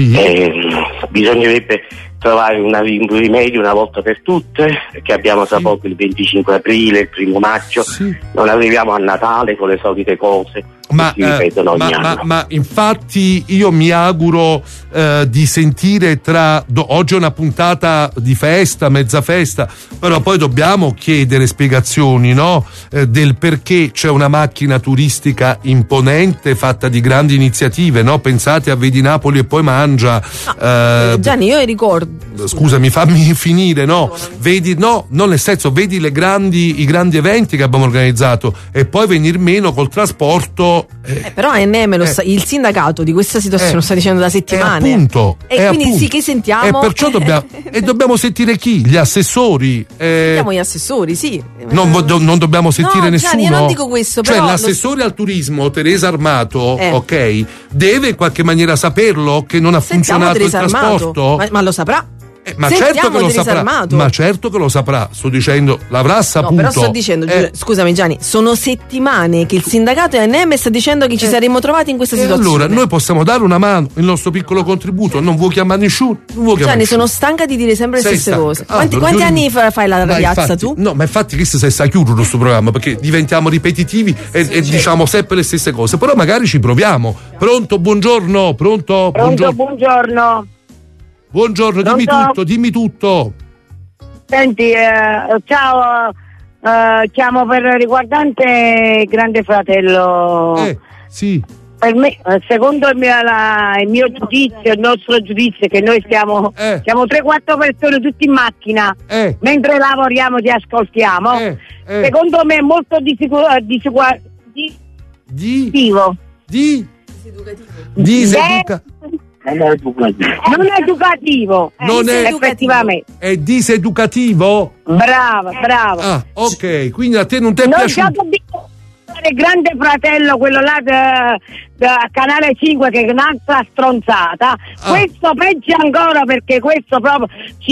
Bisognerebbe trovare un rimedio una volta per tutte, perché abbiamo tra poco il 25 aprile, il 1 maggio, non arriviamo a Natale con le solite cose che si ripetono ogni anno. Ma infatti io mi auguro di sentire oggi è una puntata di festa, mezza festa, però poi dobbiamo chiedere spiegazioni, no? Del perché c'è una macchina turistica imponente fatta di grandi iniziative, no? Pensate a Vedi Napoli e poi mangia. Gianni, io ricordo. Scusami, fammi finire, no? Vedi, no, non nel senso, vedi i grandi eventi che abbiamo organizzato e poi venir meno col trasporto. Però il sindacato di questa situazione lo sta dicendo da settimane. Appunto. E quindi che sentiamo. E perciò dobbiamo sentire chi? Gli assessori. Sentiamo gli assessori, sì. Non dobbiamo sentire nessuno. Gianni, io non dico questo, cioè però l'assessore al turismo, Teresa Armato, ok, deve in qualche maniera saperlo che non ha funzionato il trasporto. Ma lo saprà. Ma certo che lo saprà, sto dicendo, l'avrà saputo. No, però sto dicendo, scusami Gianni, sono settimane che il sindacato ENM sta dicendo che ci saremmo trovati in questa situazione. Allora noi possiamo dare una mano, il nostro piccolo contributo, non vuoi chiamare nessuno. Gianni, sono stanca di dire sempre le stesse cose. Quanti anni fai la ragazza tu? No, ma infatti questo si sta chiudendo questo programma, perché diventiamo ripetitivi e diciamo sempre le stesse cose, però magari ci proviamo. Pronto, buongiorno. Buongiorno. Buongiorno, dimmi tutto. Senti, ciao, chiamo per riguardante Grande Fratello. Sì. per me, secondo il mio giudizio, il nostro giudizio, che noi siamo 3-4 persone tutti in macchina, mentre lavoriamo ti ascoltiamo, secondo me è molto diseducativo. Non è educativo. Effettivamente. È diseducativo? Brava. Ah, ok, quindi a te non ti è piaciuto? Il Grande Fratello, quello là da Canale 5, che è un'altra stronzata. Questo peggio ancora, perché questo proprio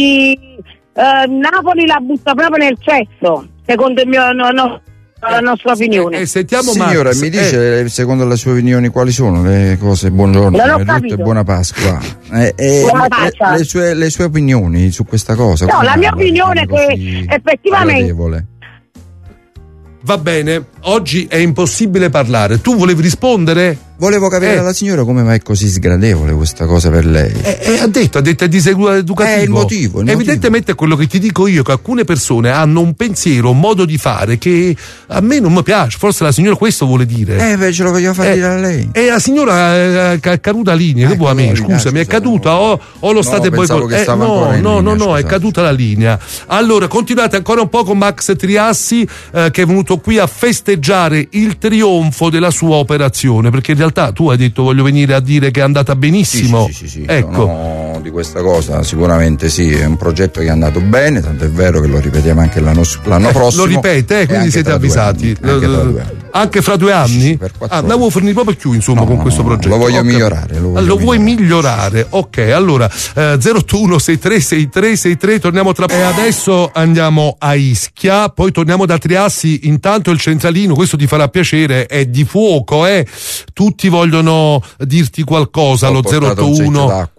Napoli la butta proprio nel cesso, secondo il mio la nostra opinione. Sentiamo signora, Max. mi dice secondo le sue opinioni quali sono le cose? Buongiorno, e buona Pasqua. Le sue opinioni su questa cosa? No, la mia opinione è che effettivamente va bene, oggi è impossibile parlare. Tu volevi rispondere? Volevo capire dalla signora come mai è così sgradevole questa cosa per lei. Ha detto è diseducativo. È il motivo. Evidentemente è quello che ti dico io, che alcune persone hanno un pensiero, un modo di fare che a me non mi piace. Forse la signora questo vuole dire. Ce lo voglio far dire a lei. E la signora è caduta la linea. Che vuoi a me? Scusami, è caduta o lo state boicottando? No, è caduta la linea. Allora, continuate ancora un po' con Max Triassi, che è venuto qui a festeggiare il trionfo della sua operazione, perché in realtà tu hai detto voglio venire a dire che è andata benissimo. Sì. Ecco. No, di questa cosa sicuramente sì, è un progetto che è andato bene, tanto è vero che lo ripetiamo anche l'anno prossimo. Lo ripete, quindi siete avvisati. Anche fra 2 anni? Sì, per 4 anni. Ne vuoi fornire proprio più, insomma, con questo progetto. Lo voglio migliorare. Lo vuoi migliorare? Ok, allora 081636363, torniamo tra e adesso andiamo a Ischia, poi torniamo da Triassi. Intanto il centralino, questo ti farà piacere, è di fuoco, tutti vogliono dirti qualcosa. Allo 081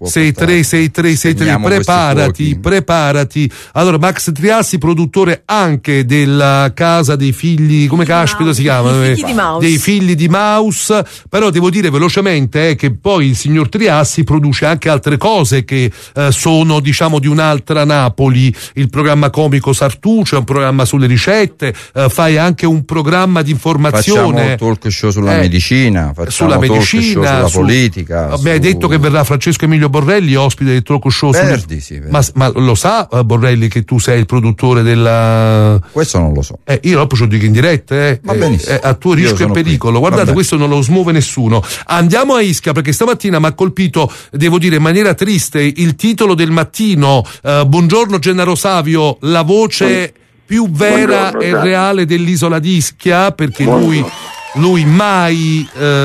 636363, preparati. Allora, Max Triassi, produttore anche della casa dei figli, come caspita si chiama? Dei figli di Maus. Però devo dire velocemente che poi il signor Triassi produce anche altre cose che sono, diciamo, di un'altra Napoli. Il programma comico Sartuccio, un programma sulle ricette, fai anche un programma di informazione. Facciamo talk show sulla medicina, sulla politica. Hai detto che verrà Francesco Emilio Borrelli, ospite del talk show. Verdi. Ma lo sa Borrelli che tu sei il produttore della... Questo non lo so. Io dopo ce lo dico in diretta, Va benissimo. A tuo rischio e pericolo. Guardate, questo non lo smuove nessuno. Andiamo a Ischia, perché stamattina mi ha colpito, devo dire in maniera triste, il titolo del mattino. Buongiorno Gennaro Savio, la voce più vera e reale dell'isola di Ischia, perché lui mai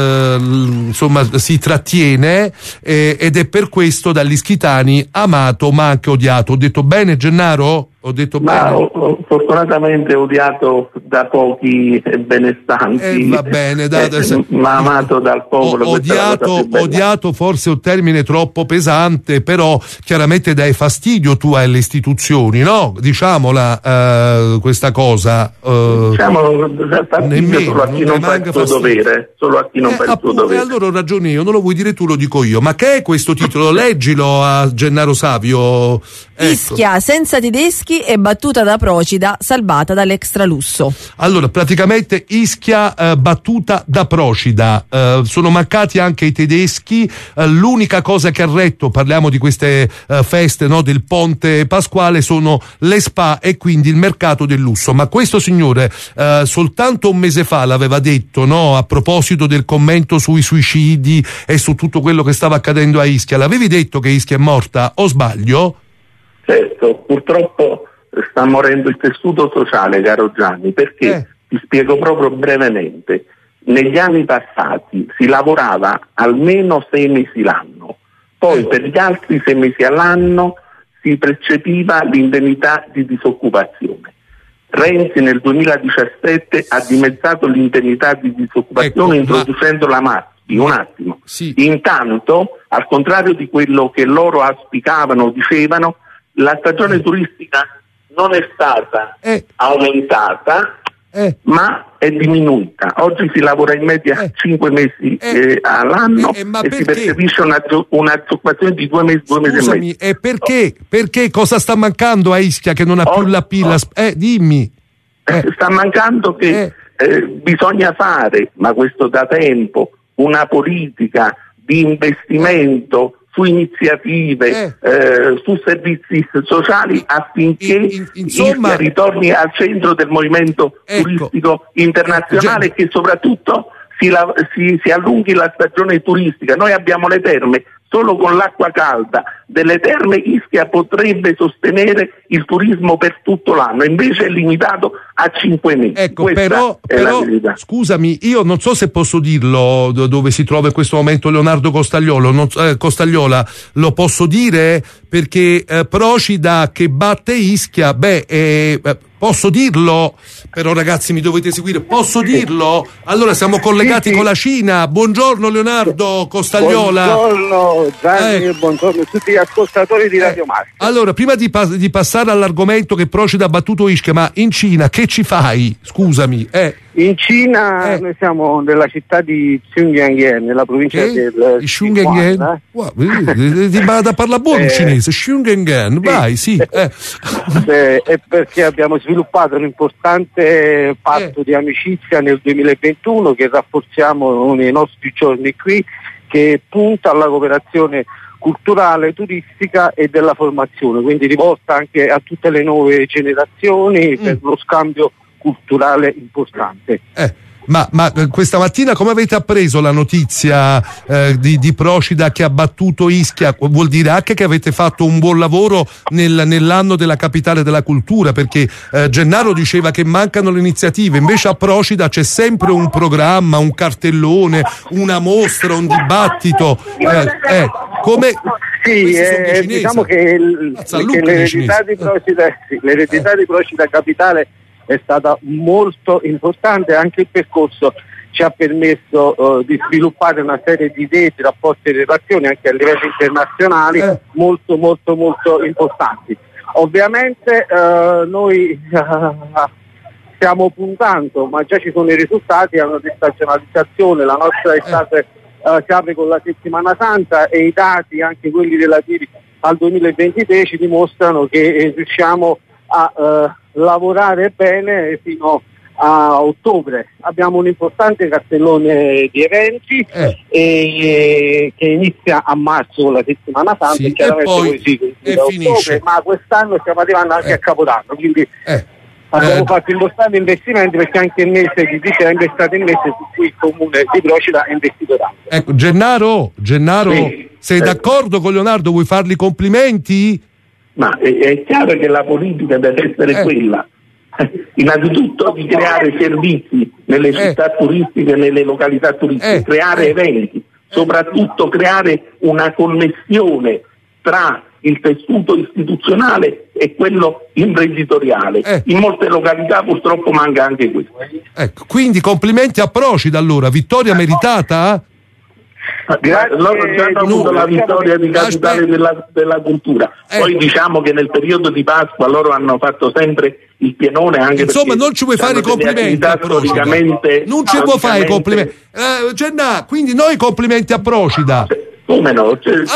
si trattiene, ed è per questo dagli ischitani amato ma anche odiato. Ho detto bene, Gennaro? Ho detto bene? Fortunatamente odiato da pochi benestanti, va bene, ma amato dal popolo. Odiato forse è un termine troppo pesante, però chiaramente dai fastidio tu alle istituzioni, no? Diciamola questa cosa. Nemmeno, solo a chi non fa il suo dovere, solo a chi non fa il suo dovere. Allora ho ragione io, non lo vuoi dire tu, lo dico io. Ma che è questo titolo? Leggilo a Gennaro Savio. Ischia senza tedeschi e battuta da Procida salvata dall'extralusso. Allora, praticamente Ischia battuta da Procida, sono mancati anche i tedeschi, l'unica cosa che ha retto, parliamo di queste feste, no, del Ponte Pasquale, sono le spa e quindi il mercato del lusso. Ma questo signore soltanto un mese fa l'aveva detto, no, a proposito del commento sui suicidi e su tutto quello che stava accadendo a Ischia. L'avevi detto che Ischia è morta, o sbaglio? Certo, purtroppo sta morendo il tessuto sociale, caro Gianni, perché ti spiego proprio brevemente. Negli anni passati si lavorava almeno 6 mesi l'anno, poi per gli altri 6 mesi all'anno si percepiva l'indennità di disoccupazione. Renzi nel 2017 ha dimezzato l'indennità di disoccupazione introducendo la MASPI. Un attimo. Sì. Intanto, al contrario di quello che loro auspicavano, dicevano, la stagione turistica non è stata aumentata, ma è diminuita. Oggi si lavora in media 5 mesi all'anno e si percepisce una disoccupazione di 2 mesi, 2 mesi e mezzo. E perché? Perché cosa sta mancando a Ischia che non ha più la pila? Dimmi. Sta mancando che bisogna fare, ma questo da tempo, una politica di investimento su iniziative, su servizi sociali affinché Ischia ritorni al centro del movimento turistico internazionale e che soprattutto si allunghi la stagione turistica. Noi abbiamo le terme, solo con l'acqua calda delle terme Ischia potrebbe sostenere il turismo per tutto l'anno, invece è limitato a 5 mesi. Ecco, però scusami, io non so se posso dirlo dove si trova in questo momento Leonardo Costagliola, lo posso dire perché Procida che batte Ischia, posso dirlo, però ragazzi mi dovete seguire, posso dirlo? Allora siamo collegati con la Cina. Buongiorno Leonardo Costagliola. Buongiorno Gianni, buongiorno a tutti gli ascoltatori di Radio Maschio. Allora, prima di passare all'argomento che Procida ha battuto Ischia, ma in Cina che ci fai? Scusami. In Cina noi siamo nella città di Xinjiang, nella provincia del Xinjiang. Ti vado a parlare buono cinese, Xinjiang, vai, sì. È perché abbiamo sviluppato un importante patto di amicizia nel 2021 che rafforziamo nei nostri giorni qui, che punta alla cooperazione culturale, turistica e della formazione, quindi rivolta anche a tutte le nuove generazioni per lo scambio culturale importante. Ma questa mattina come avete appreso la notizia di Procida che ha battuto Ischia? Vuol dire anche che avete fatto un buon lavoro nell'anno della capitale della cultura, perché Gennaro diceva che mancano le iniziative, invece a Procida c'è sempre un programma, un cartellone, una mostra, un dibattito. Diciamo che l'eredità di Procida Capitale è stata molto importante, anche il percorso ci ha permesso di sviluppare una serie di idee, di rapporti e relazioni anche a livello internazionale molto molto molto importanti. Ovviamente noi stiamo puntando, ma già ci sono i risultati, a una destagionalizzazione. La nostra estate si apre con la settimana santa e i dati, anche quelli relativi al 2023, ci dimostrano che riusciamo a lavorare bene fino a ottobre. Abbiamo un importante cartellone di eventi che inizia a marzo con la settimana santa e chiaramente poi finisce. Ma quest'anno stiamo arrivando anche a Capodanno, quindi abbiamo fatto importanti investimenti, perché anche il mese di dicembre è stato il mese su cui il comune di Procida ha investito tanto. Ecco, Gennaro, sei d'accordo con Leonardo? Vuoi fargli i complimenti? Ma è chiaro che la politica deve essere quella, innanzitutto di creare servizi nelle città turistiche, nelle località turistiche, creare eventi, soprattutto creare una connessione tra il tessuto istituzionale e quello imprenditoriale. In molte località purtroppo manca anche questo. Ecco, quindi complimenti a Procida allora, vittoria meritata? Loro già hanno avuto la vittoria di capitale della cultura. Poi diciamo che nel periodo di Pasqua loro hanno fatto sempre il pienone, anche insomma non ci vuoi fare i complimenti a Procida, non ci vuoi fare i complimenti, quindi noi complimenti a Procida. Come no?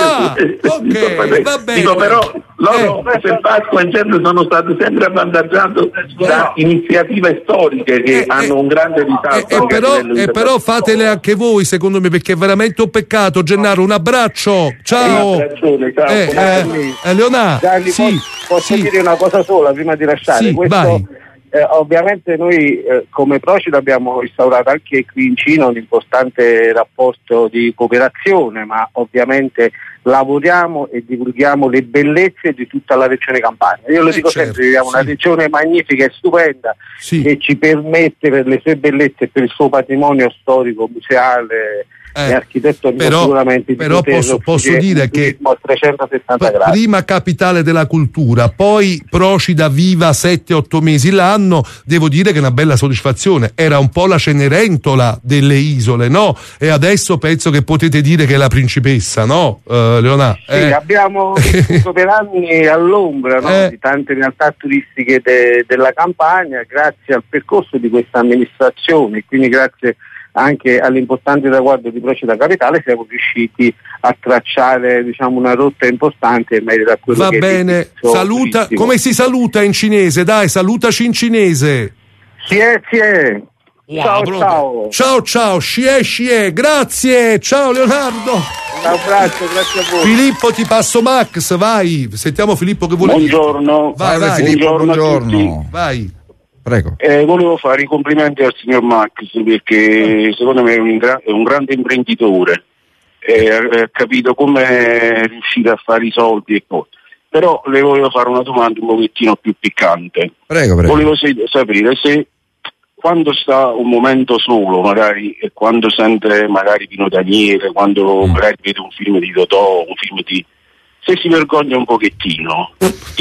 Ok, va bene. Dico, però loro per Pasqua in genere sono stati sempre avvantaggiati da iniziative storiche che hanno un grande risalto. Però fatele anche voi, secondo me, perché è veramente un peccato. Gennaro, un abbraccio, ciao. Un abbraccione, ciao. Leonardo, posso dire una cosa sola prima di lasciare? Vai. Ovviamente noi come Procida abbiamo instaurato anche qui in Cina un importante rapporto di cooperazione, ma ovviamente lavoriamo e divulghiamo le bellezze di tutta la regione Campania. Io lo dico sempre, viviamo una regione magnifica e stupenda che ci permette, per le sue bellezze e per il suo patrimonio storico, museale e architettonico, sicuramente però posso dire che 360 gradi. Prima capitale della cultura, poi Procida viva 7-8 mesi l'anno, devo dire che è una bella soddisfazione. Era un po' la Cenerentola delle isole, no? E adesso penso che potete dire che è la principessa, no, Leonardo? Sì, abbiamo vissuto per anni all'ombra di tante realtà turistiche della Campania, grazie al percorso di questa amministrazione, quindi grazie anche all'importante traguardo di Procida Capitale siamo riusciti a tracciare, diciamo, una rotta importante in merito a quello che bene, saluta, turistico. Come si saluta in cinese? Dai, salutaci in cinese. Sì. Ciao, scie, grazie, ciao Leonardo. Un abbraccio, grazie a voi. Filippo, ti passo Max, vai, sentiamo Filippo che vuole. Buongiorno. Vai. Filippo, buongiorno. Vai. Prego. Volevo fare i complimenti al signor Max perché secondo me è un grande imprenditore, ha capito come riuscire a fare i soldi e poi. Però le volevo fare una domanda un pochettino più piccante. Prego. Volevo sapere se quando sta un momento solo, magari, e quando sente magari Pino Daniele, quando magari vede un film di Totò, se si vergogna un pochettino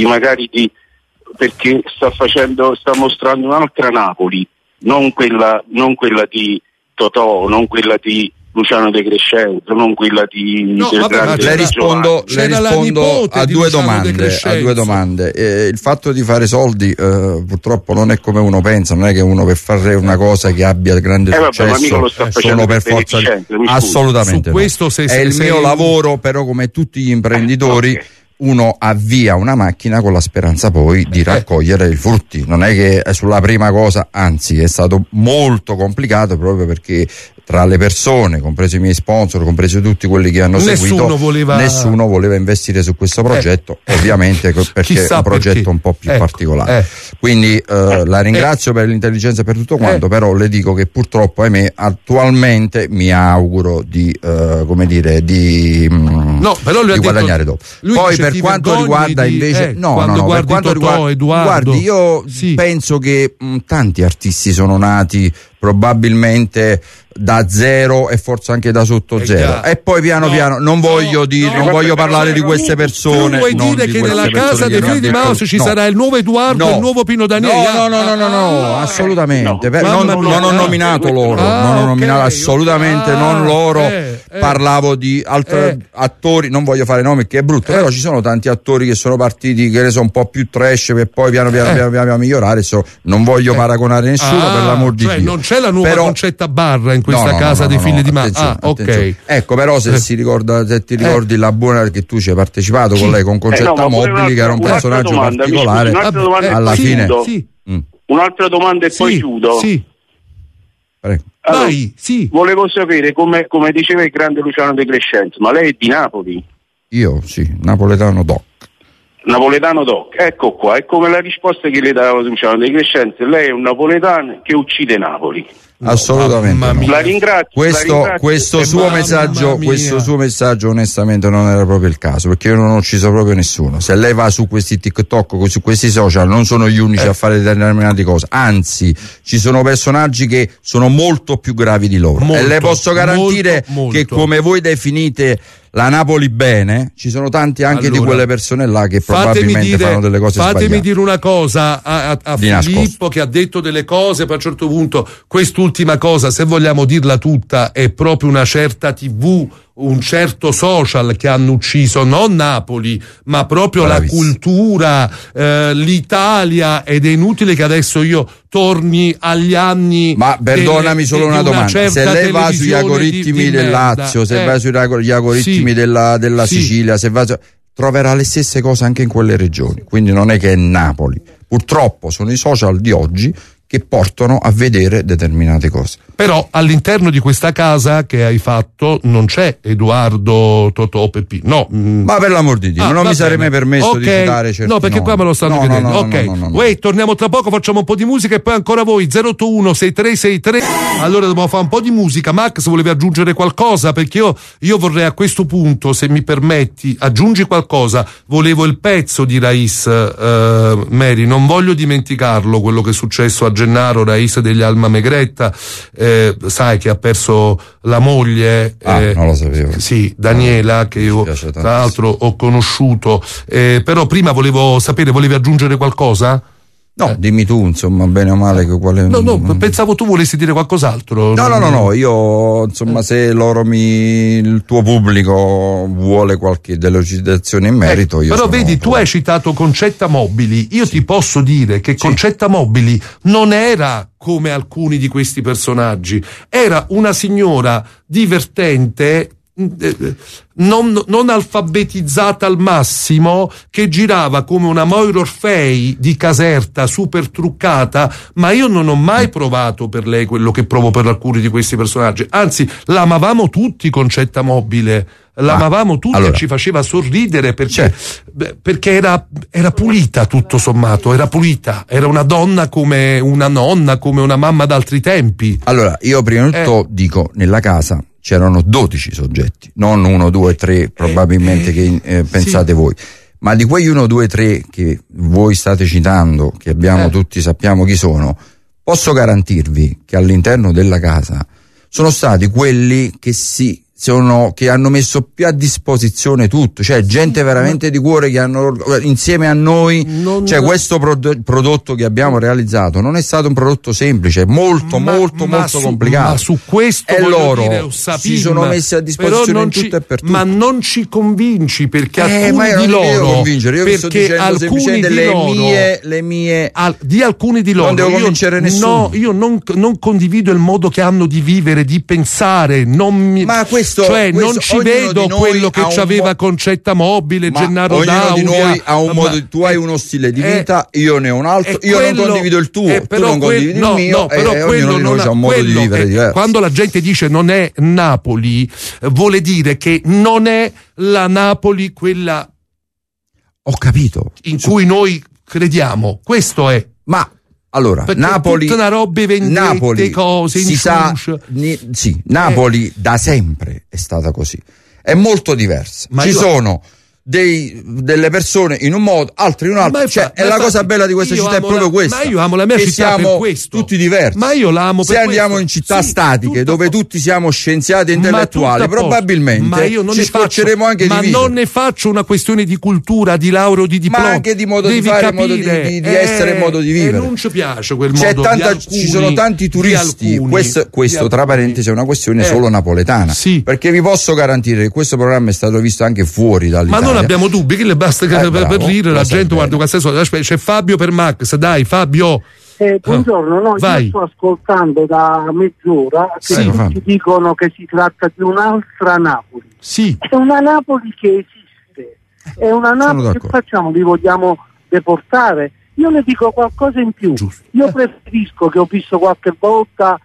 perché sta mostrando un'altra Napoli, non quella di Totò, non quella di Luciano De Crescenzo, non quella di le rispondo a due domande. Il fatto di fare soldi purtroppo non è come uno pensa, non è che uno per fare una cosa che abbia grande successo sono per forza assolutamente questo è il mio lavoro, però come tutti gli imprenditori uno avvia una macchina con la speranza poi di raccogliere i frutti. Non è che è sulla prima cosa, anzi è stato molto complicato proprio perché tra le persone, compreso i miei sponsor, compreso tutti quelli che hanno seguito, nessuno voleva investire su questo progetto, ovviamente perché è un progetto un po' più particolare. Quindi la ringrazio per l'intelligenza e per tutto quanto, però le dico che purtroppo ahimè attualmente mi auguro di guadagnare dopo. Poi per quanto riguarda invece per quanto riguarda guardi, io penso che tanti artisti sono nati probabilmente da zero e forse anche da sotto zero e poi piano non voglio parlare di queste persone. Tu vuoi dire che nella casa dei figli di Mouse ci sarà il nuovo Edoardo e il nuovo Pino Daniele? No, assolutamente non ho nominato loro, non ho nominato assolutamente non loro. Parlavo di altri attori, non voglio fare nomi che è brutto, però ci sono tanti attori che sono partiti che ne so un po' più trash per poi piano migliorare, non voglio paragonare nessuno per l'amor di Dio. Non c'è la nuova Concetta Barra in questa casa dei figli di Mouse. Ok. Ecco, però se ti ricordi la buona che tu ci hai partecipato con lei con Concetta Mobili, che era un personaggio particolare, alla fine. Un'altra domanda e poi chiudo. Prego. Allora, volevo sapere come diceva il grande Luciano De Crescenzo, ma lei è di Napoli? Io sì, napoletano doc. Ecco qua, è come la risposta che le dava Luciano De Crescenzo, lei è un napoletano che uccide Napoli. Assolutamente la ringrazio. Questo suo messaggio onestamente non era proprio il caso, perché io non ho ucciso proprio nessuno. Se lei va su questi TikTok, su questi social, non sono gli unici a fare determinate cose, anzi ci sono personaggi che sono molto più gravi di loro, e le posso garantire che come voi definite la Napoli bene, ci sono tanti anche di quelle persone là che probabilmente fanno delle cose sbagliate. Fatemi dire una cosa a Filippo, che ha detto delle cose, poi a un certo punto quest'ultima cosa, se vogliamo dirla tutta, è proprio una certa TV, un certo social che hanno ucciso non Napoli ma proprio la cultura, l'Italia, ed è inutile che adesso io torni agli anni. Ma perdonami solo una domanda, se lei va sugli algoritmi del Lazio, se va sugli algoritmi della Sicilia, troverà le stesse cose anche in quelle regioni, quindi non è che è Napoli, purtroppo sono i social di oggi che portano a vedere determinate cose. Però all'interno di questa casa che hai fatto non c'è Edoardo, Totò, Peppi, no. Ma per l'amor di Dio, non mi sarei mai permesso di citare certi no, perché qua me lo stanno chiedendo. Wait, torniamo tra poco, facciamo un po' di musica e poi ancora voi 081 6363. Allora dobbiamo fare un po' di musica. Max, volevi aggiungere qualcosa? Perché io vorrei a questo punto, se mi permetti, aggiungi qualcosa. Volevo il pezzo di Rais, Mary, non voglio dimenticarlo, quello che è successo a Gennaro, Rais degli Alma Megretta, sai che ha perso la moglie, non lo sapevo. Sì, Daniela, che io tra l'altro ho conosciuto, però prima volevo sapere, volevi aggiungere qualcosa? No, dimmi tu, insomma, bene o male che quale. No, pensavo tu volessi dire qualcos'altro. No, io insomma, se il tuo pubblico vuole qualche delucidazione in merito, io. Però vedi, tu hai citato Concetta Mobili, io ti posso dire che Concetta Mobili non era come alcuni di questi personaggi, era una signora divertente, non alfabetizzata al massimo, che girava come una Moira Orfei di Caserta, super truccata, ma io non ho mai provato per lei quello che provo per alcuni di questi personaggi, anzi l'amavamo tutti Concetta Mobile, l'amavamo tutti, allora, ci faceva sorridere perché era pulita, tutto sommato, era pulita, era una donna come una nonna, come una mamma d'altri tempi. Allora, io prima di tutto dico, nella casa c'erano 12 soggetti, non 1, 2, 3 probabilmente che pensate voi, ma di quegli 1, 2, 3 che voi state citando, che abbiamo tutti sappiamo chi sono, posso garantirvi che all'interno della casa sono stati quelli che hanno messo più a disposizione tutto, cioè gente veramente di cuore, che hanno insieme a noi, questo prodotto che abbiamo realizzato non è stato un prodotto semplice, molto complicato, ma su questo e loro dire, si sono messi a disposizione in tutto e per tutto. Ma non ci convinci, perché alcuni di loro, io sto dicendo semplicemente le mie di alcuni di loro, non devo convincere nessuno. No, io non condivido il modo che hanno di vivere, di pensare, non ci vedo quello che c'aveva Concetta Mobile, Gennaro Dauria. Ognuno di noi ha un modo, tu hai uno stile di vita, io ne ho un altro, io non condivido il tuo, tu non condividi il mio, però ognuno di noi ha un modo di vivere diverso. Quando la gente dice non è Napoli, vuole dire che non è la Napoli quella, ho capito, in cui noi crediamo, questo è. Ma allora, perché Napoli, tutta una roba vendette, Napoli, cose, si sa, Napoli da sempre è stata così, è molto diversa. Ci sono delle persone in un modo, altri in un altro, la cosa bella di questa città è proprio questa. Ma io amo la mia città per questo. Tutti diversi. Ma io la amo per Se andiamo in città statiche dove tutti siamo scienziati e intellettuali, probabilmente ci scocceremo anche di vivere. Ma non ne faccio una questione di cultura, di laureo, di diploma, ma anche di modo di fare, modo di essere e modo di vivere. Non ci piace quel modo. Ci sono tanti turisti. Questo tra parentesi è una questione solo napoletana, perché vi posso garantire che questo programma è stato visto anche fuori dall'Italia. Ma non abbiamo dubbi, che le basta per dire la gente, guarda, c'è Fabio per Max, dai Fabio. Buongiorno, io sto ascoltando da mezz'ora che tutti dicono che si tratta di un'altra Napoli. Sì. È una Napoli che esiste, è una Napoli che facciamo, li vogliamo deportare? Io ne dico qualcosa in più. Giusto. Io preferisco, che ho visto qualche volta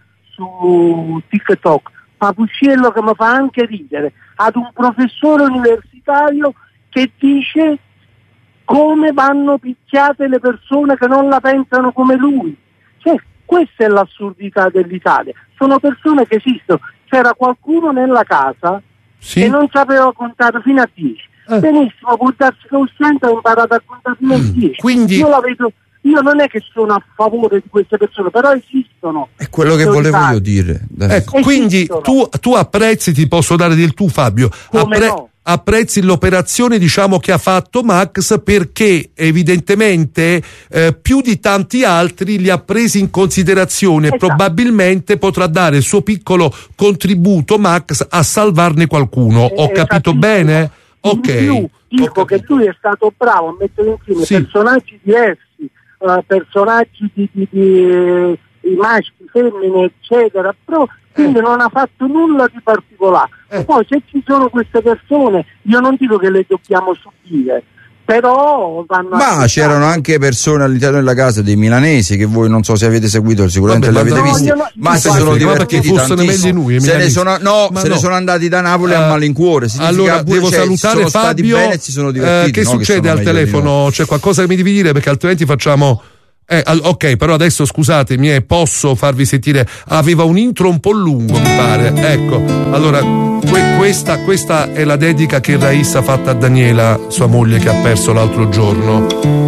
su TikTok, Papucciello, che mi fa anche ridere, ad un professore universitario che dice come vanno picchiate le persone che non la pensano come lui. Cioè, questa è l'assurdità dell'Italia. Sono persone che esistono. C'era qualcuno nella casa che non sapeva contare fino a 10. Benissimo, può darsi che un 100 ha imparato a contare fino a 10. Quindi io la vedo. Io non è che sono a favore di queste persone, però esistono. È quello che volevo io dire. Ecco, quindi tu apprezzi, ti posso dare del tu, Fabio. Apprezzi l'operazione, diciamo, che ha fatto Max, perché evidentemente più di tanti altri li ha presi in considerazione. Probabilmente potrà dare il suo piccolo contributo, Max, a salvarne qualcuno. Ho capito bene? Ok. In più, dico che lui è stato bravo a mettere insieme personaggi diversi, personaggi di maschi, femmine, eccetera, però quindi non ha fatto nulla di particolare. Poi se ci sono queste persone, io non dico che le dobbiamo subire, però ma c'erano anche persone all'interno della casa, dei milanesi, che voi non so se avete seguito, sicuramente li avete visti, ma si sono divertiti tantissimo. Se ne sono andati da Napoli a malincuore. Allora devo salutare Fabio. Bene, si sono divertiti, che succede al telefono? C'è qualcosa che mi devi dire, perché altrimenti facciamo. Ok, però adesso scusatemi, posso farvi sentire? Aveva un intro un po' lungo, mi pare. Ecco, allora questa è la dedica che Raissa ha fatta a Daniela, sua moglie, che ha perso l'altro giorno.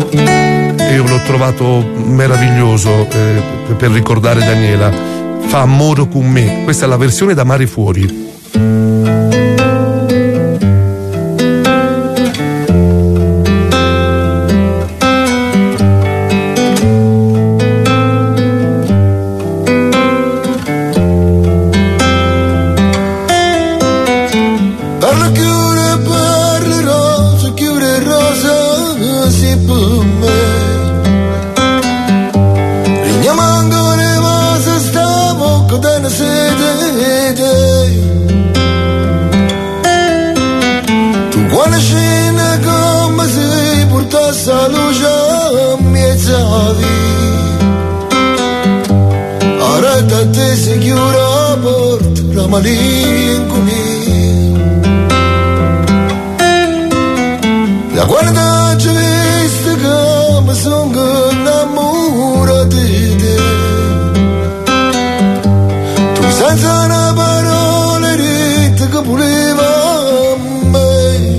E io l'ho trovato meraviglioso per ricordare Daniela. Fa amore con me. Questa è la versione da Mare Fuori. Sede da te si chiude la porta, la malinconia. La guarda ci viste che mi sono innamorato di te. Tu senza una parola retta che voleva a me.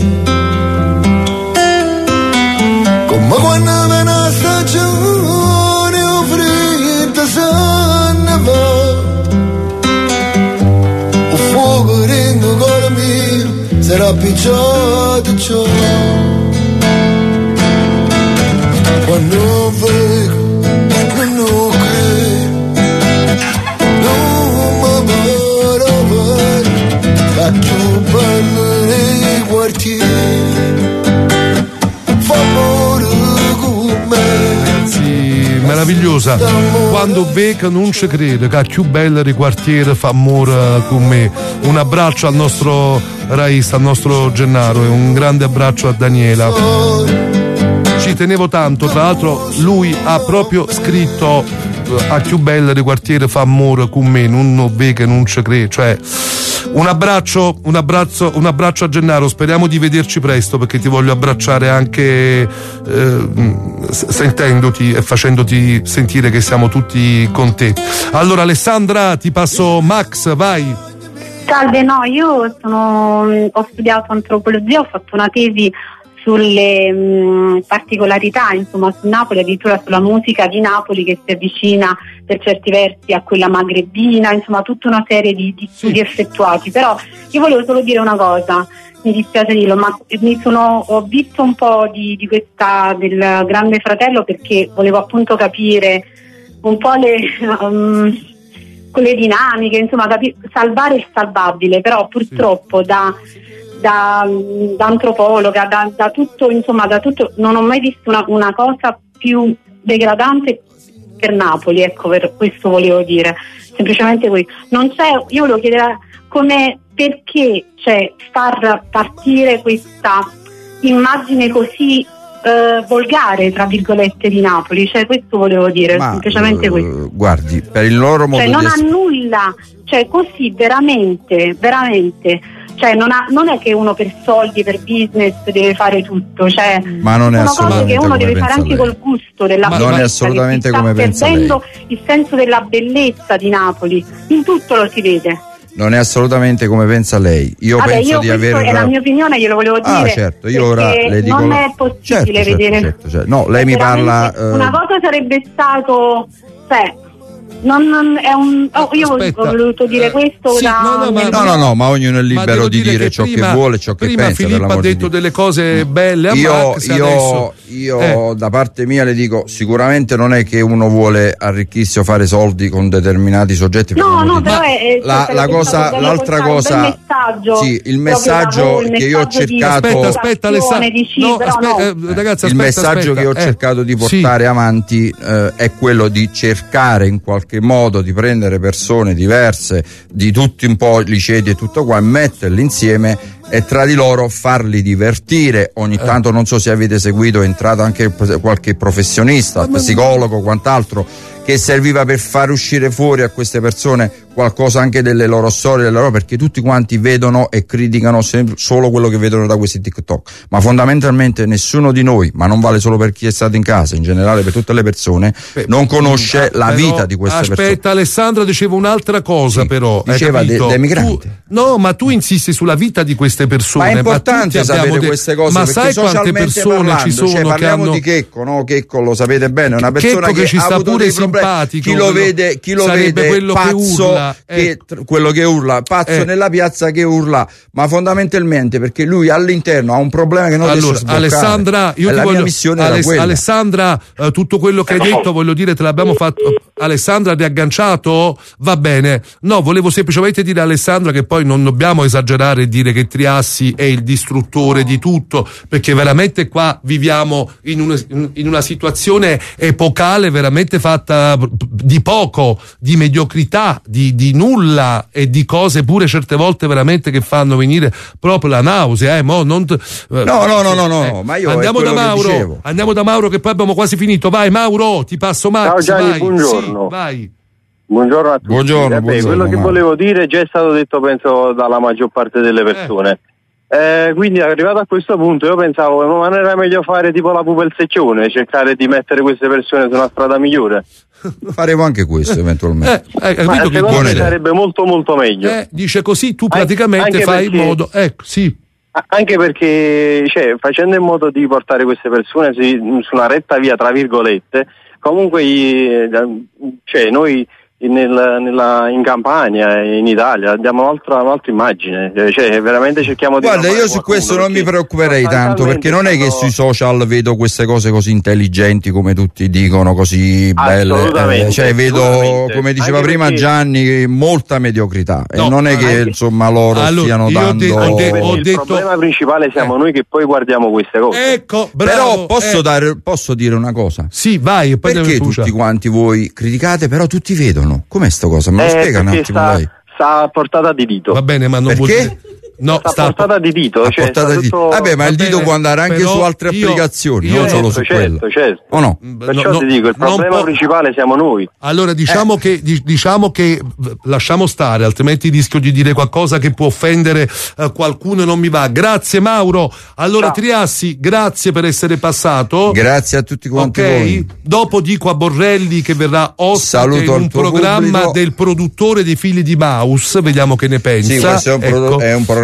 Come quando viene la stagione o fredda se ne va. O fuoco ringo il cuore mio sarà picciato ciò. Quando vedo, non credo, non mi pare vero, che più bello nei quartieri, fa amore con me. Ragazzi, meravigliosa. Quando vedo non ci credo, che più bello nei quartieri, fa amore con me. Un abbraccio al nostro Raista, al nostro Gennaro, e un grande abbraccio a Daniela. Ci tenevo tanto, tra l'altro lui ha proprio scritto a più bella di quartiere fa amore con me, non ve che non ci crede, cioè un abbraccio a Gennaro, speriamo di vederci presto, perché ti voglio abbracciare anche sentendoti e facendoti sentire che siamo tutti con te. Allora Alessandra, ti passo Max, vai. Salve, no, io ho studiato antropologia, ho fatto una tesi sulle particolarità, insomma, su Napoli, addirittura sulla musica di Napoli che si avvicina per certi versi a quella magrebina, insomma tutta una serie di studi effettuati. Però io volevo solo dire una cosa, mi dispiace dirlo, ma ho visto un po' di questa del Grande Fratello, perché volevo appunto capire un po' quelle dinamiche, insomma salvare il salvabile, però purtroppo da antropologa, da tutto, insomma, da tutto, non ho mai visto una cosa più degradante per Napoli, ecco, per questo volevo dire, semplicemente questo. Non c'è, io volevo chiedere perché far partire questa immagine così volgare, tra virgolette, di Napoli, questo volevo dire, semplicemente questo. Guardi, per il loro modo non ha nulla, così veramente non è che uno per soldi, per business deve fare tutto, ma non è sono cose che uno deve fare anche lei. Col gusto della bellezza, non è assolutamente come pensa lei. Sta perdendo il senso della bellezza di Napoli, in tutto lo si vede. Non è assolutamente come pensa lei. Io penso di aver. È la mia opinione, glielo volevo dire. Certo, io ora le dico. Non è possibile vedere. Certo. No, lei mi parla. Una cosa sarebbe stato. Non è un. Io ho voluto dire questo. Sì, no, ma ognuno è libero di dire ciò che vuole, ciò che pensa. Prima Filippo ha detto delle cose belle a Max, io da parte mia le dico, sicuramente non è che uno vuole arricchirsi o fare soldi con determinati soggetti. No, però l'altra cosa. Sì, il messaggio che io ho cercato. Aspetta, ragazzi, il messaggio che ho cercato di portare avanti è quello di cercare in qualche modo di prendere persone diverse di tutti un po' i ceti e tutto qua, e metterli insieme e tra di loro farli divertire. Ogni tanto, non so se avete seguito, è entrato anche qualche professionista, psicologo, quant'altro, che serviva per far uscire fuori a queste persone qualcosa anche delle loro storie, perché tutti quanti vedono e criticano solo quello che vedono da questi TikTok, ma fondamentalmente nessuno di noi, ma non vale solo per chi è stato in casa, in generale per tutte le persone, non conosce la vita di queste persone. Aspetta, Alessandra diceva un'altra cosa, però diceva dei migranti. Ma tu insisti sulla vita di queste persone. Ma è importante sapere queste cose, ma sai quante persone ci sono parliamo che hanno... di Checco, no? Checco lo sapete bene, è una persona che ci sta pure simpatico, chi lo vede pazzo, quello che urla pazzo nella piazza, che urla, ma fondamentalmente perché lui all'interno ha un problema che non riesce a sbloccare. Alessandra, io ti voglio, Alessandra, tutto quello che hai detto, voglio dire, te l'abbiamo fatto. Alessandra, riagganciato? Va bene. No, volevo semplicemente dire a Alessandra che poi non dobbiamo esagerare e dire che Triassi è il distruttore di tutto, perché veramente qua viviamo in una situazione epocale veramente fatta di poco, di mediocrità, di nulla e di cose pure certe volte veramente che fanno venire proprio la nausea. No, ma io andiamo da Mauro che poi abbiamo quasi finito. Vai Mauro, ti passo Max. Ciao Gianni, vai. buongiorno. Sì, vai. Buongiorno a tutti. Buongiorno, quello che volevo dire già è stato detto, penso, dalla maggior parte delle persone. Quindi arrivato a questo punto io pensavo, ma non era meglio fare tipo la pupa e il secchione, cercare di mettere queste persone su una strada migliore? Faremo anche questo eventualmente. Ma secondo me sarebbe molto molto meglio. Dice così tu praticamente fai in modo, sì. Anche perché, cioè, facendo in modo di portare queste persone su una retta via, tra virgolette, comunque cioè, noi in Campania e in Italia diamo un'altra immagine, cioè veramente cerchiamo di... Guarda, io su questo non mi preoccuperei tanto, perché non è che sui social vedo queste cose così intelligenti come tutti dicono, così belle, cioè vedo, come diceva anche prima Gianni, molta mediocrità, e non è che insomma loro stiano dando... Il problema principale siamo noi che poi guardiamo queste cose. Ecco, bravo. Però posso dire una cosa? Sì, vai. E poi perché tutti quanti voi criticate, però tutti vedono? Com'è sta cosa? Me lo spiega un attimo lei? Sta a portata di dito. Va bene, ma non perché? No, sta a portata di dito. Vabbè, ma il dito può andare anche su altre applicazioni, non solo su quello. Certo. O no? Perciò ti dico, il problema principale siamo noi. Allora diciamo che lasciamo stare, altrimenti rischio di dire qualcosa che può offendere qualcuno e non mi va. Grazie Mauro. Allora Triassi, grazie per essere passato. Grazie a tutti quanti voi. Dopo dico a Borrelli che verrà ospite in un programma del produttore dei Figli di Maus, vediamo che ne pensa. Sì, questo è un programma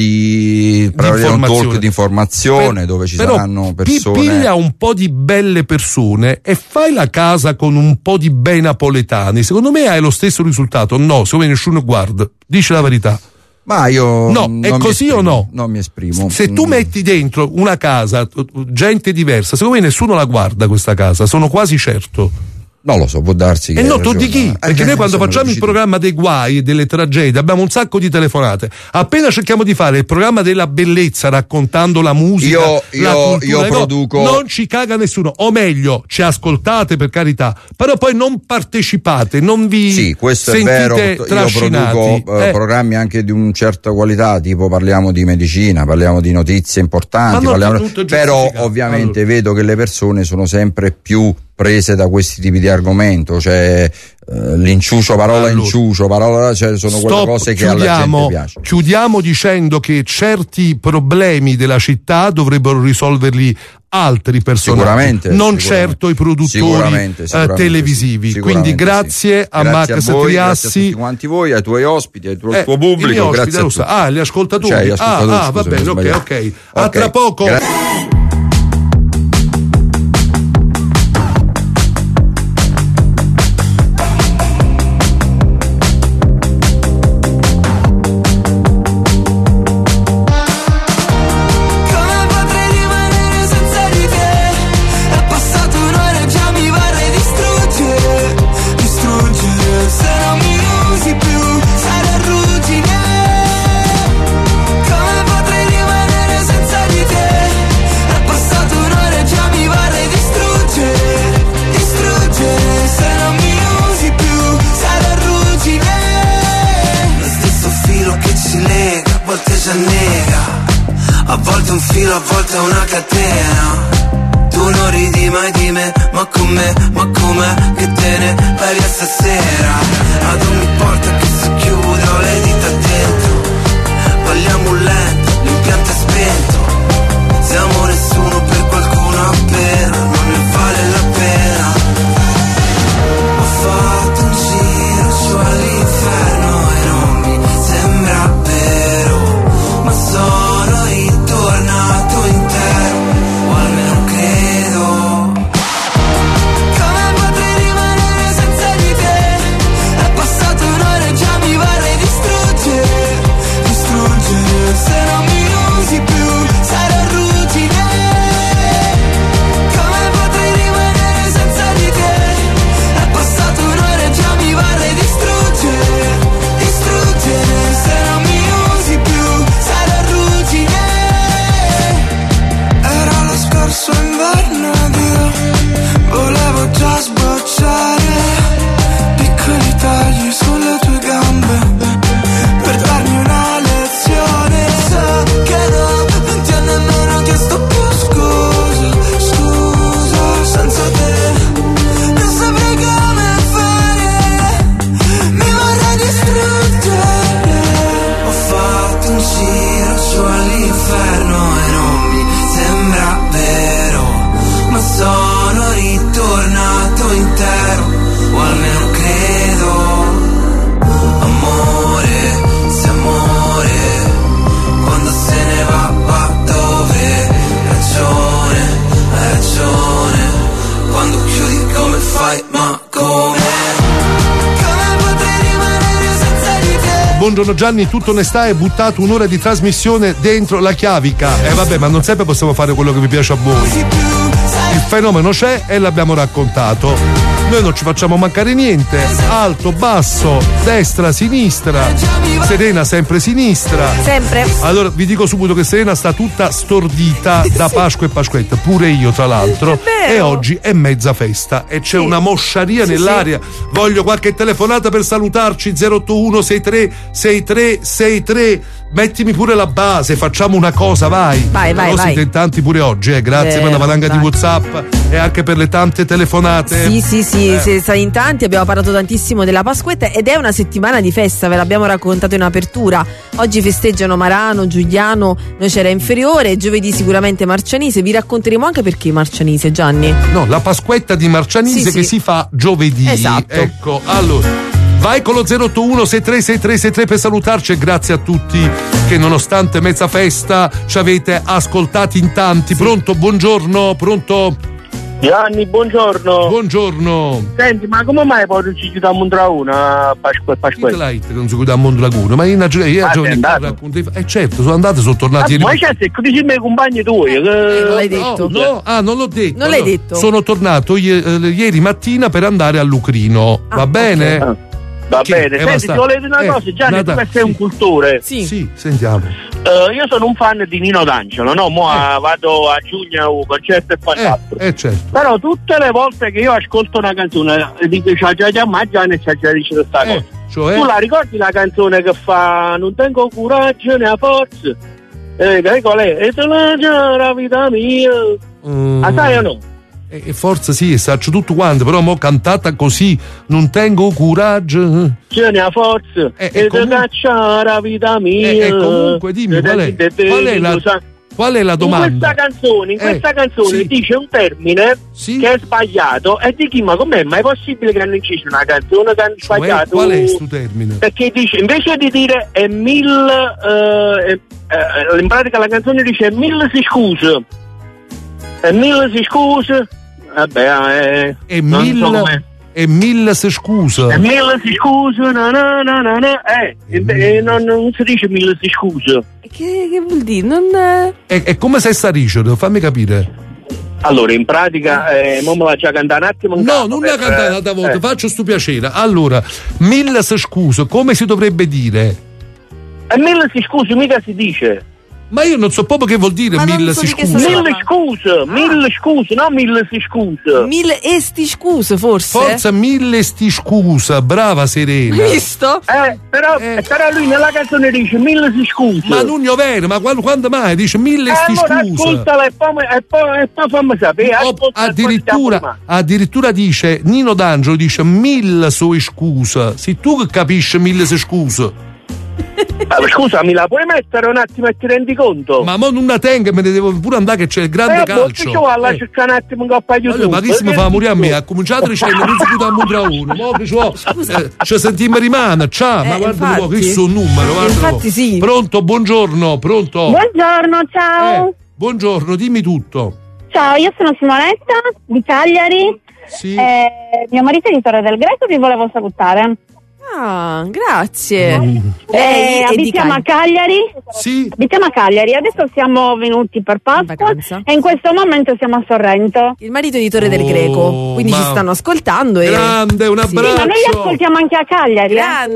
di un talk di informazione dove ci saranno persone. Piglia un po' di belle persone e fai la casa con un po' di bei napoletani. Secondo me hai lo stesso risultato. No, secondo me nessuno guarda. Dice la verità. Ma io no, è così o no? Non mi esprimo. Se tu metti dentro una casa gente diversa, secondo me nessuno la guarda questa casa, sono quasi certo. Non lo so, può darsi che... no, tu di chi? Perché noi quando facciamo il programma dei guai e delle tragedie abbiamo un sacco di telefonate. Appena cerchiamo di fare il programma della bellezza raccontando la musica, io produco... non ci caga nessuno. O meglio, ci ascoltate per carità, però poi non partecipate, non vi questo sentite è vero. trascinati. Io produco programmi anche di una certa qualità, tipo parliamo di medicina, parliamo di notizie importanti, però ovviamente vedo che le persone sono sempre più prese da questi tipi di argomento, cioè l'inciucio, cioè sono quelle cose che alla gente piace. Chiudiamo dicendo che certi problemi della città dovrebbero risolverli altri personaggi, non certo i produttori televisivi. Quindi grazie a Max Triassi, grazie a tutti quanti voi, ai tuoi ospiti, al tuo pubblico, grazie a tutti. Gli ascoltatori. Cioè, va bene, ok. A tra poco. A volte un filo, a volte una catena. Tu non ridi mai di me, ma com'è che te ne vai via stasera? Ad ogni porta che si chiude ho le dita dentro. Balliamo lento, l'impianto è spento. Siamo nessuno per qualcuno appena, non ne vale la pena. Ho fatto un giro su all'inferno e non mi sembra vero, ma sono ritornato intero, o almeno credo. Come potrei rimanere senza di te? È passato buongiorno Gianni, tutta onestà, hai buttato un'ora di trasmissione dentro la chiavica. Vabbè, ma non sempre possiamo fare quello che vi piace a voi. Il fenomeno c'è e l'abbiamo raccontato. Noi non ci facciamo mancare niente. Alto, basso, destra, sinistra. Serena sempre sinistra. Sempre. Allora vi dico subito che Serena sta tutta stordita da Pasqua e Pasquetta, pure io tra l'altro. E oggi è mezza festa e c'è una mosciaria nell'aria. Voglio qualche telefonata per salutarci. 081 63 63 63. Mettimi pure la base, facciamo una cosa, vai. Vai. Siete in tanti pure oggi, grazie per una valanga di WhatsApp e anche per le tante telefonate. Sì, siete stati in tanti, abbiamo parlato tantissimo della Pasquetta ed è una settimana di festa, ve l'abbiamo raccontato in apertura. Oggi festeggiano Marano, Giuliano, Nocera Inferiore, giovedì sicuramente Marcianise, vi racconteremo anche perché Marcianise, Gianni. No, la Pasquetta di Marcianise che si fa giovedì. Esatto. Ecco, allora vai con lo 081 63 63 63 per salutarci e grazie a tutti che nonostante mezza festa ci avete ascoltati in tanti. Pronto, buongiorno, pronto? Gianni, buongiorno. Buongiorno. Senti, ma come mai poi non ci chiudiamo a una Pasquetta? Che non si chiude a Mondragone, ma io racconto. Certo, sono andate, sono tornati. Ma c'è se dici i miei compagni tuoi. Non l'hai detto. No, non l'ho detto. Non l'hai detto. Sono tornato ieri mattina per andare a Lucrino. Va bene? Okay. Va bene, senti, ti volevo dire una cosa, Gianni, tu che sei un cultore. Sì, sentiamo. Io sono un fan di Nino D'Angelo, no? Vado a giugno a un concerto e quant'altro. Certo. Però tutte le volte che io ascolto una canzone dico ma Gianni c'ha già dice questa cosa. Cioè? Tu la ricordi la canzone che fa non tengo coraggio né forza? Qual è? E te la vita mia. La sai o no? E forza sì, saccio tutto quanto, però mo cantata così non tengo coraggio. Ce ne ha forza e te caccia la vita mia. E comunque dimmi qual è la domanda? In questa canzone dice un termine che è sbagliato e dici ma com'è? Ma è possibile che hanno inciso una canzone che hanno sbagliato? Qual è questo termine? Perché dice, invece di dire è in pratica la canzone dice mille si scusa. E mille si scusa. Vabbè, e mille si scusa. E mille si scusa, non si dice mille si scusa. Che vuol dire? E come sei sta dicendo? Fammi capire. Allora, in pratica, mo me la già cantare un attimo. No, non la cantare un'altra volta, faccio sto piacere. Allora, mille si scusa, come si dovrebbe dire? E mille si scusa, mica si dice. Ma io non so proprio che vuol dire mille si scusa. Mille scuse, no mille si scusa. Mille esti scuse, forse? Forza mille sti scusa, brava Serena. Hai visto? Però lui nella canzone dice mille si scusa. Ma non è vero, ma quando mai dice mille sti scusa? Ascoltala e poi fammi sapere. Addirittura dice, Nino D'Angelo dice mille sue scusa. Se tu che capisci mille si scusa. Scusa, mi la puoi mettere un attimo e ti rendi conto? Ma mo non la tengo, me ne devo pure andare che c'è il grande calcio. Alla cercare un attimo in coppa YouTube. Allora, ma che si mi fa morire a me? Ha cominciato dicendo non si chiude a Mundra 1. Mo che ci sentiamo rimane. Ciao, ma guarda un po', che è un numero, guarda. Infatti sì. Pronto, buongiorno, pronto. Buongiorno, ciao. Buongiorno, dimmi tutto. Ciao, io sono Simonetta di Cagliari. Sì. Mio marito è di Torre del Greco, vi volevo salutare. Ah, grazie. Abitiamo a Cagliari. Sì. Abitiamo a Cagliari. Adesso siamo venuti per Pasqua e in questo momento siamo a Sorrento. Il marito di Torre del Greco, quindi ci stanno ascoltando. Grande, un abbraccio. Sì, ma noi li ascoltiamo anche a Cagliari.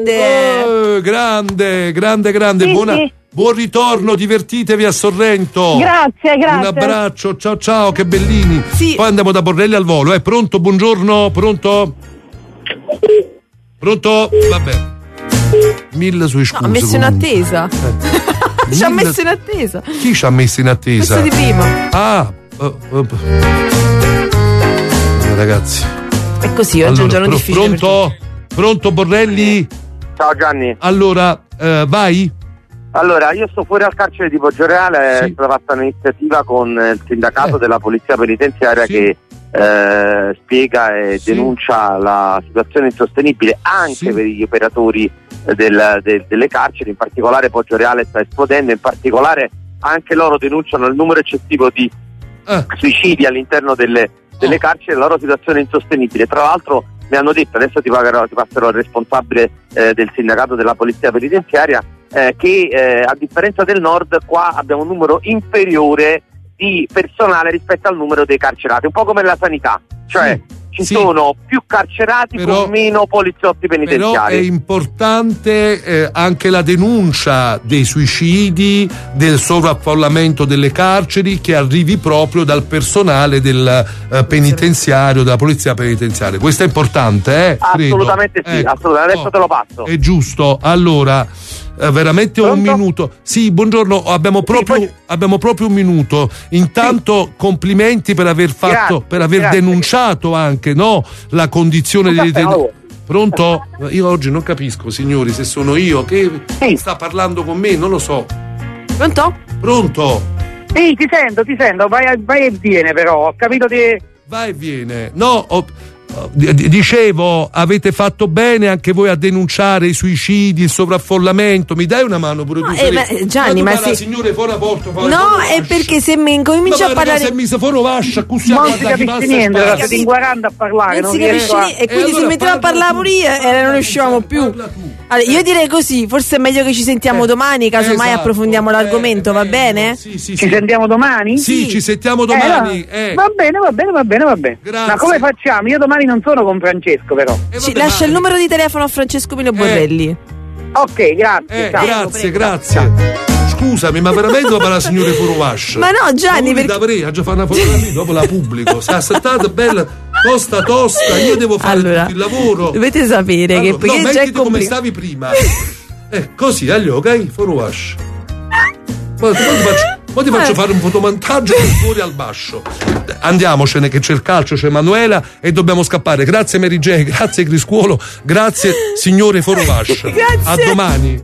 Grande. Sì, Buon ritorno, divertitevi a Sorrento. Grazie. Un abbraccio, ciao, che bellini. Sì. Poi andiamo da Borrelli al volo. Pronto, buongiorno, pronto? Pronto? Vabbè. Mille sue scuse. Ha messo in attesa. Ci ha messo in attesa. Chi ci ha messo in attesa? Questo di prima. Ragazzi. È così, oggi è un giorno difficile. Pronto Borrelli? Ciao Gianni. Allora, vai? Allora, io sto fuori al carcere di Poggioreale, è stata fatta un'iniziativa con il sindacato della polizia penitenziaria che spiega e denuncia la situazione insostenibile anche per gli operatori delle carceri, in particolare Poggioreale sta esplodendo, in particolare anche loro denunciano il numero eccessivo di suicidi all'interno delle carceri, la loro situazione insostenibile. Tra l'altro mi hanno detto, adesso ti passerò il responsabile del sindacato della polizia penitenziaria, che a differenza del nord qua abbiamo un numero inferiore di personale rispetto al numero dei carcerati, un po' come la sanità, cioè ci sono più carcerati con meno poliziotti penitenziari. Però è importante anche la denuncia dei suicidi, del sovraffollamento delle carceri, che arrivi proprio dal personale del penitenziario, della polizia penitenziaria. Questo è importante, Assolutamente credo. sì, assolutamente. Adesso te lo passo. È giusto. Allora, veramente un minuto. Sì, buongiorno, abbiamo proprio un minuto. Intanto complimenti per aver fatto, per aver denunciato anche la condizione di detenuti. Pronto? Io oggi non capisco, signori, se sono io che sta parlando con me, non lo so. Pronto? Sì, ti sento, vai e viene, però ho capito di... Vai e viene. Dicevo, avete fatto bene anche voi a denunciare i suicidi, il sovraffollamento. Mi dai una mano pure tu? Gianni, ma la signore fuori la porta, è perché se mi incominci a parlare, se mi fuori vascia, non si capisce niente, state inguarando a parlare, non si capisce niente, e quindi se mettevo a parlare pure io non riuscivamo più. Allora, io direi così, forse è meglio che ci sentiamo domani, casomai approfondiamo l'argomento, va bene? Ci sentiamo domani? Sì, ci sentiamo domani. Va bene. Grazie. Ma come facciamo? Io domani non sono con Francesco, però. Lascia il numero di telefono a Francesco Pino Borrelli. Ok, grazie. Ciao. Grazie. Scusami, ma veramente dopo la signora Furuwash? Ma no, Gianni, perché dovrei già fare una fotografia, dopo la pubblico. Sta assettata bella, tosta, io devo fare tutto il lavoro. Dovete sapere che perché già è come stavi prima. Così, ok? Furuwash. Poi ti faccio fare un fotomontaggio fuori al bascio. Andiamocene che c'è il calcio, c'è Emanuela e dobbiamo scappare. Grazie Mary J, grazie Criscuolo, grazie signore Furuwash. Grazie. A domani.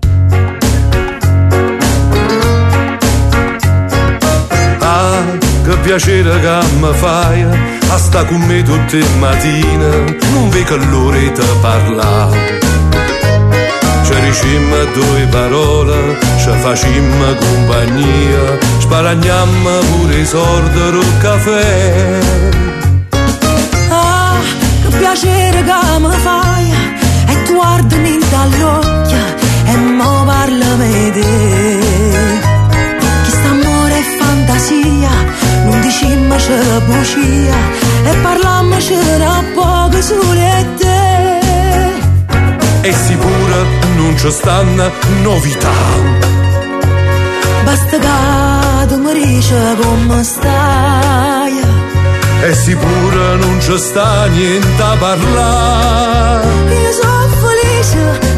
Che piacere che mi fai a sta con me tutte le mattine, non vedo l'ora di parlare. Ci dicemmo due parole, ci facemmo compagnia, sparagnammo pure i soldi del caffè. Che piacere che mi fai, e tu guardami dall'occhio e mo parlami di te. Non dicimmo c'è bugia e parlammo c'era poco sulle te. E sicura non ci stanno novità. Basta che tu mi dici come stai. E sicura non ci sta niente a parlare. Io sono felice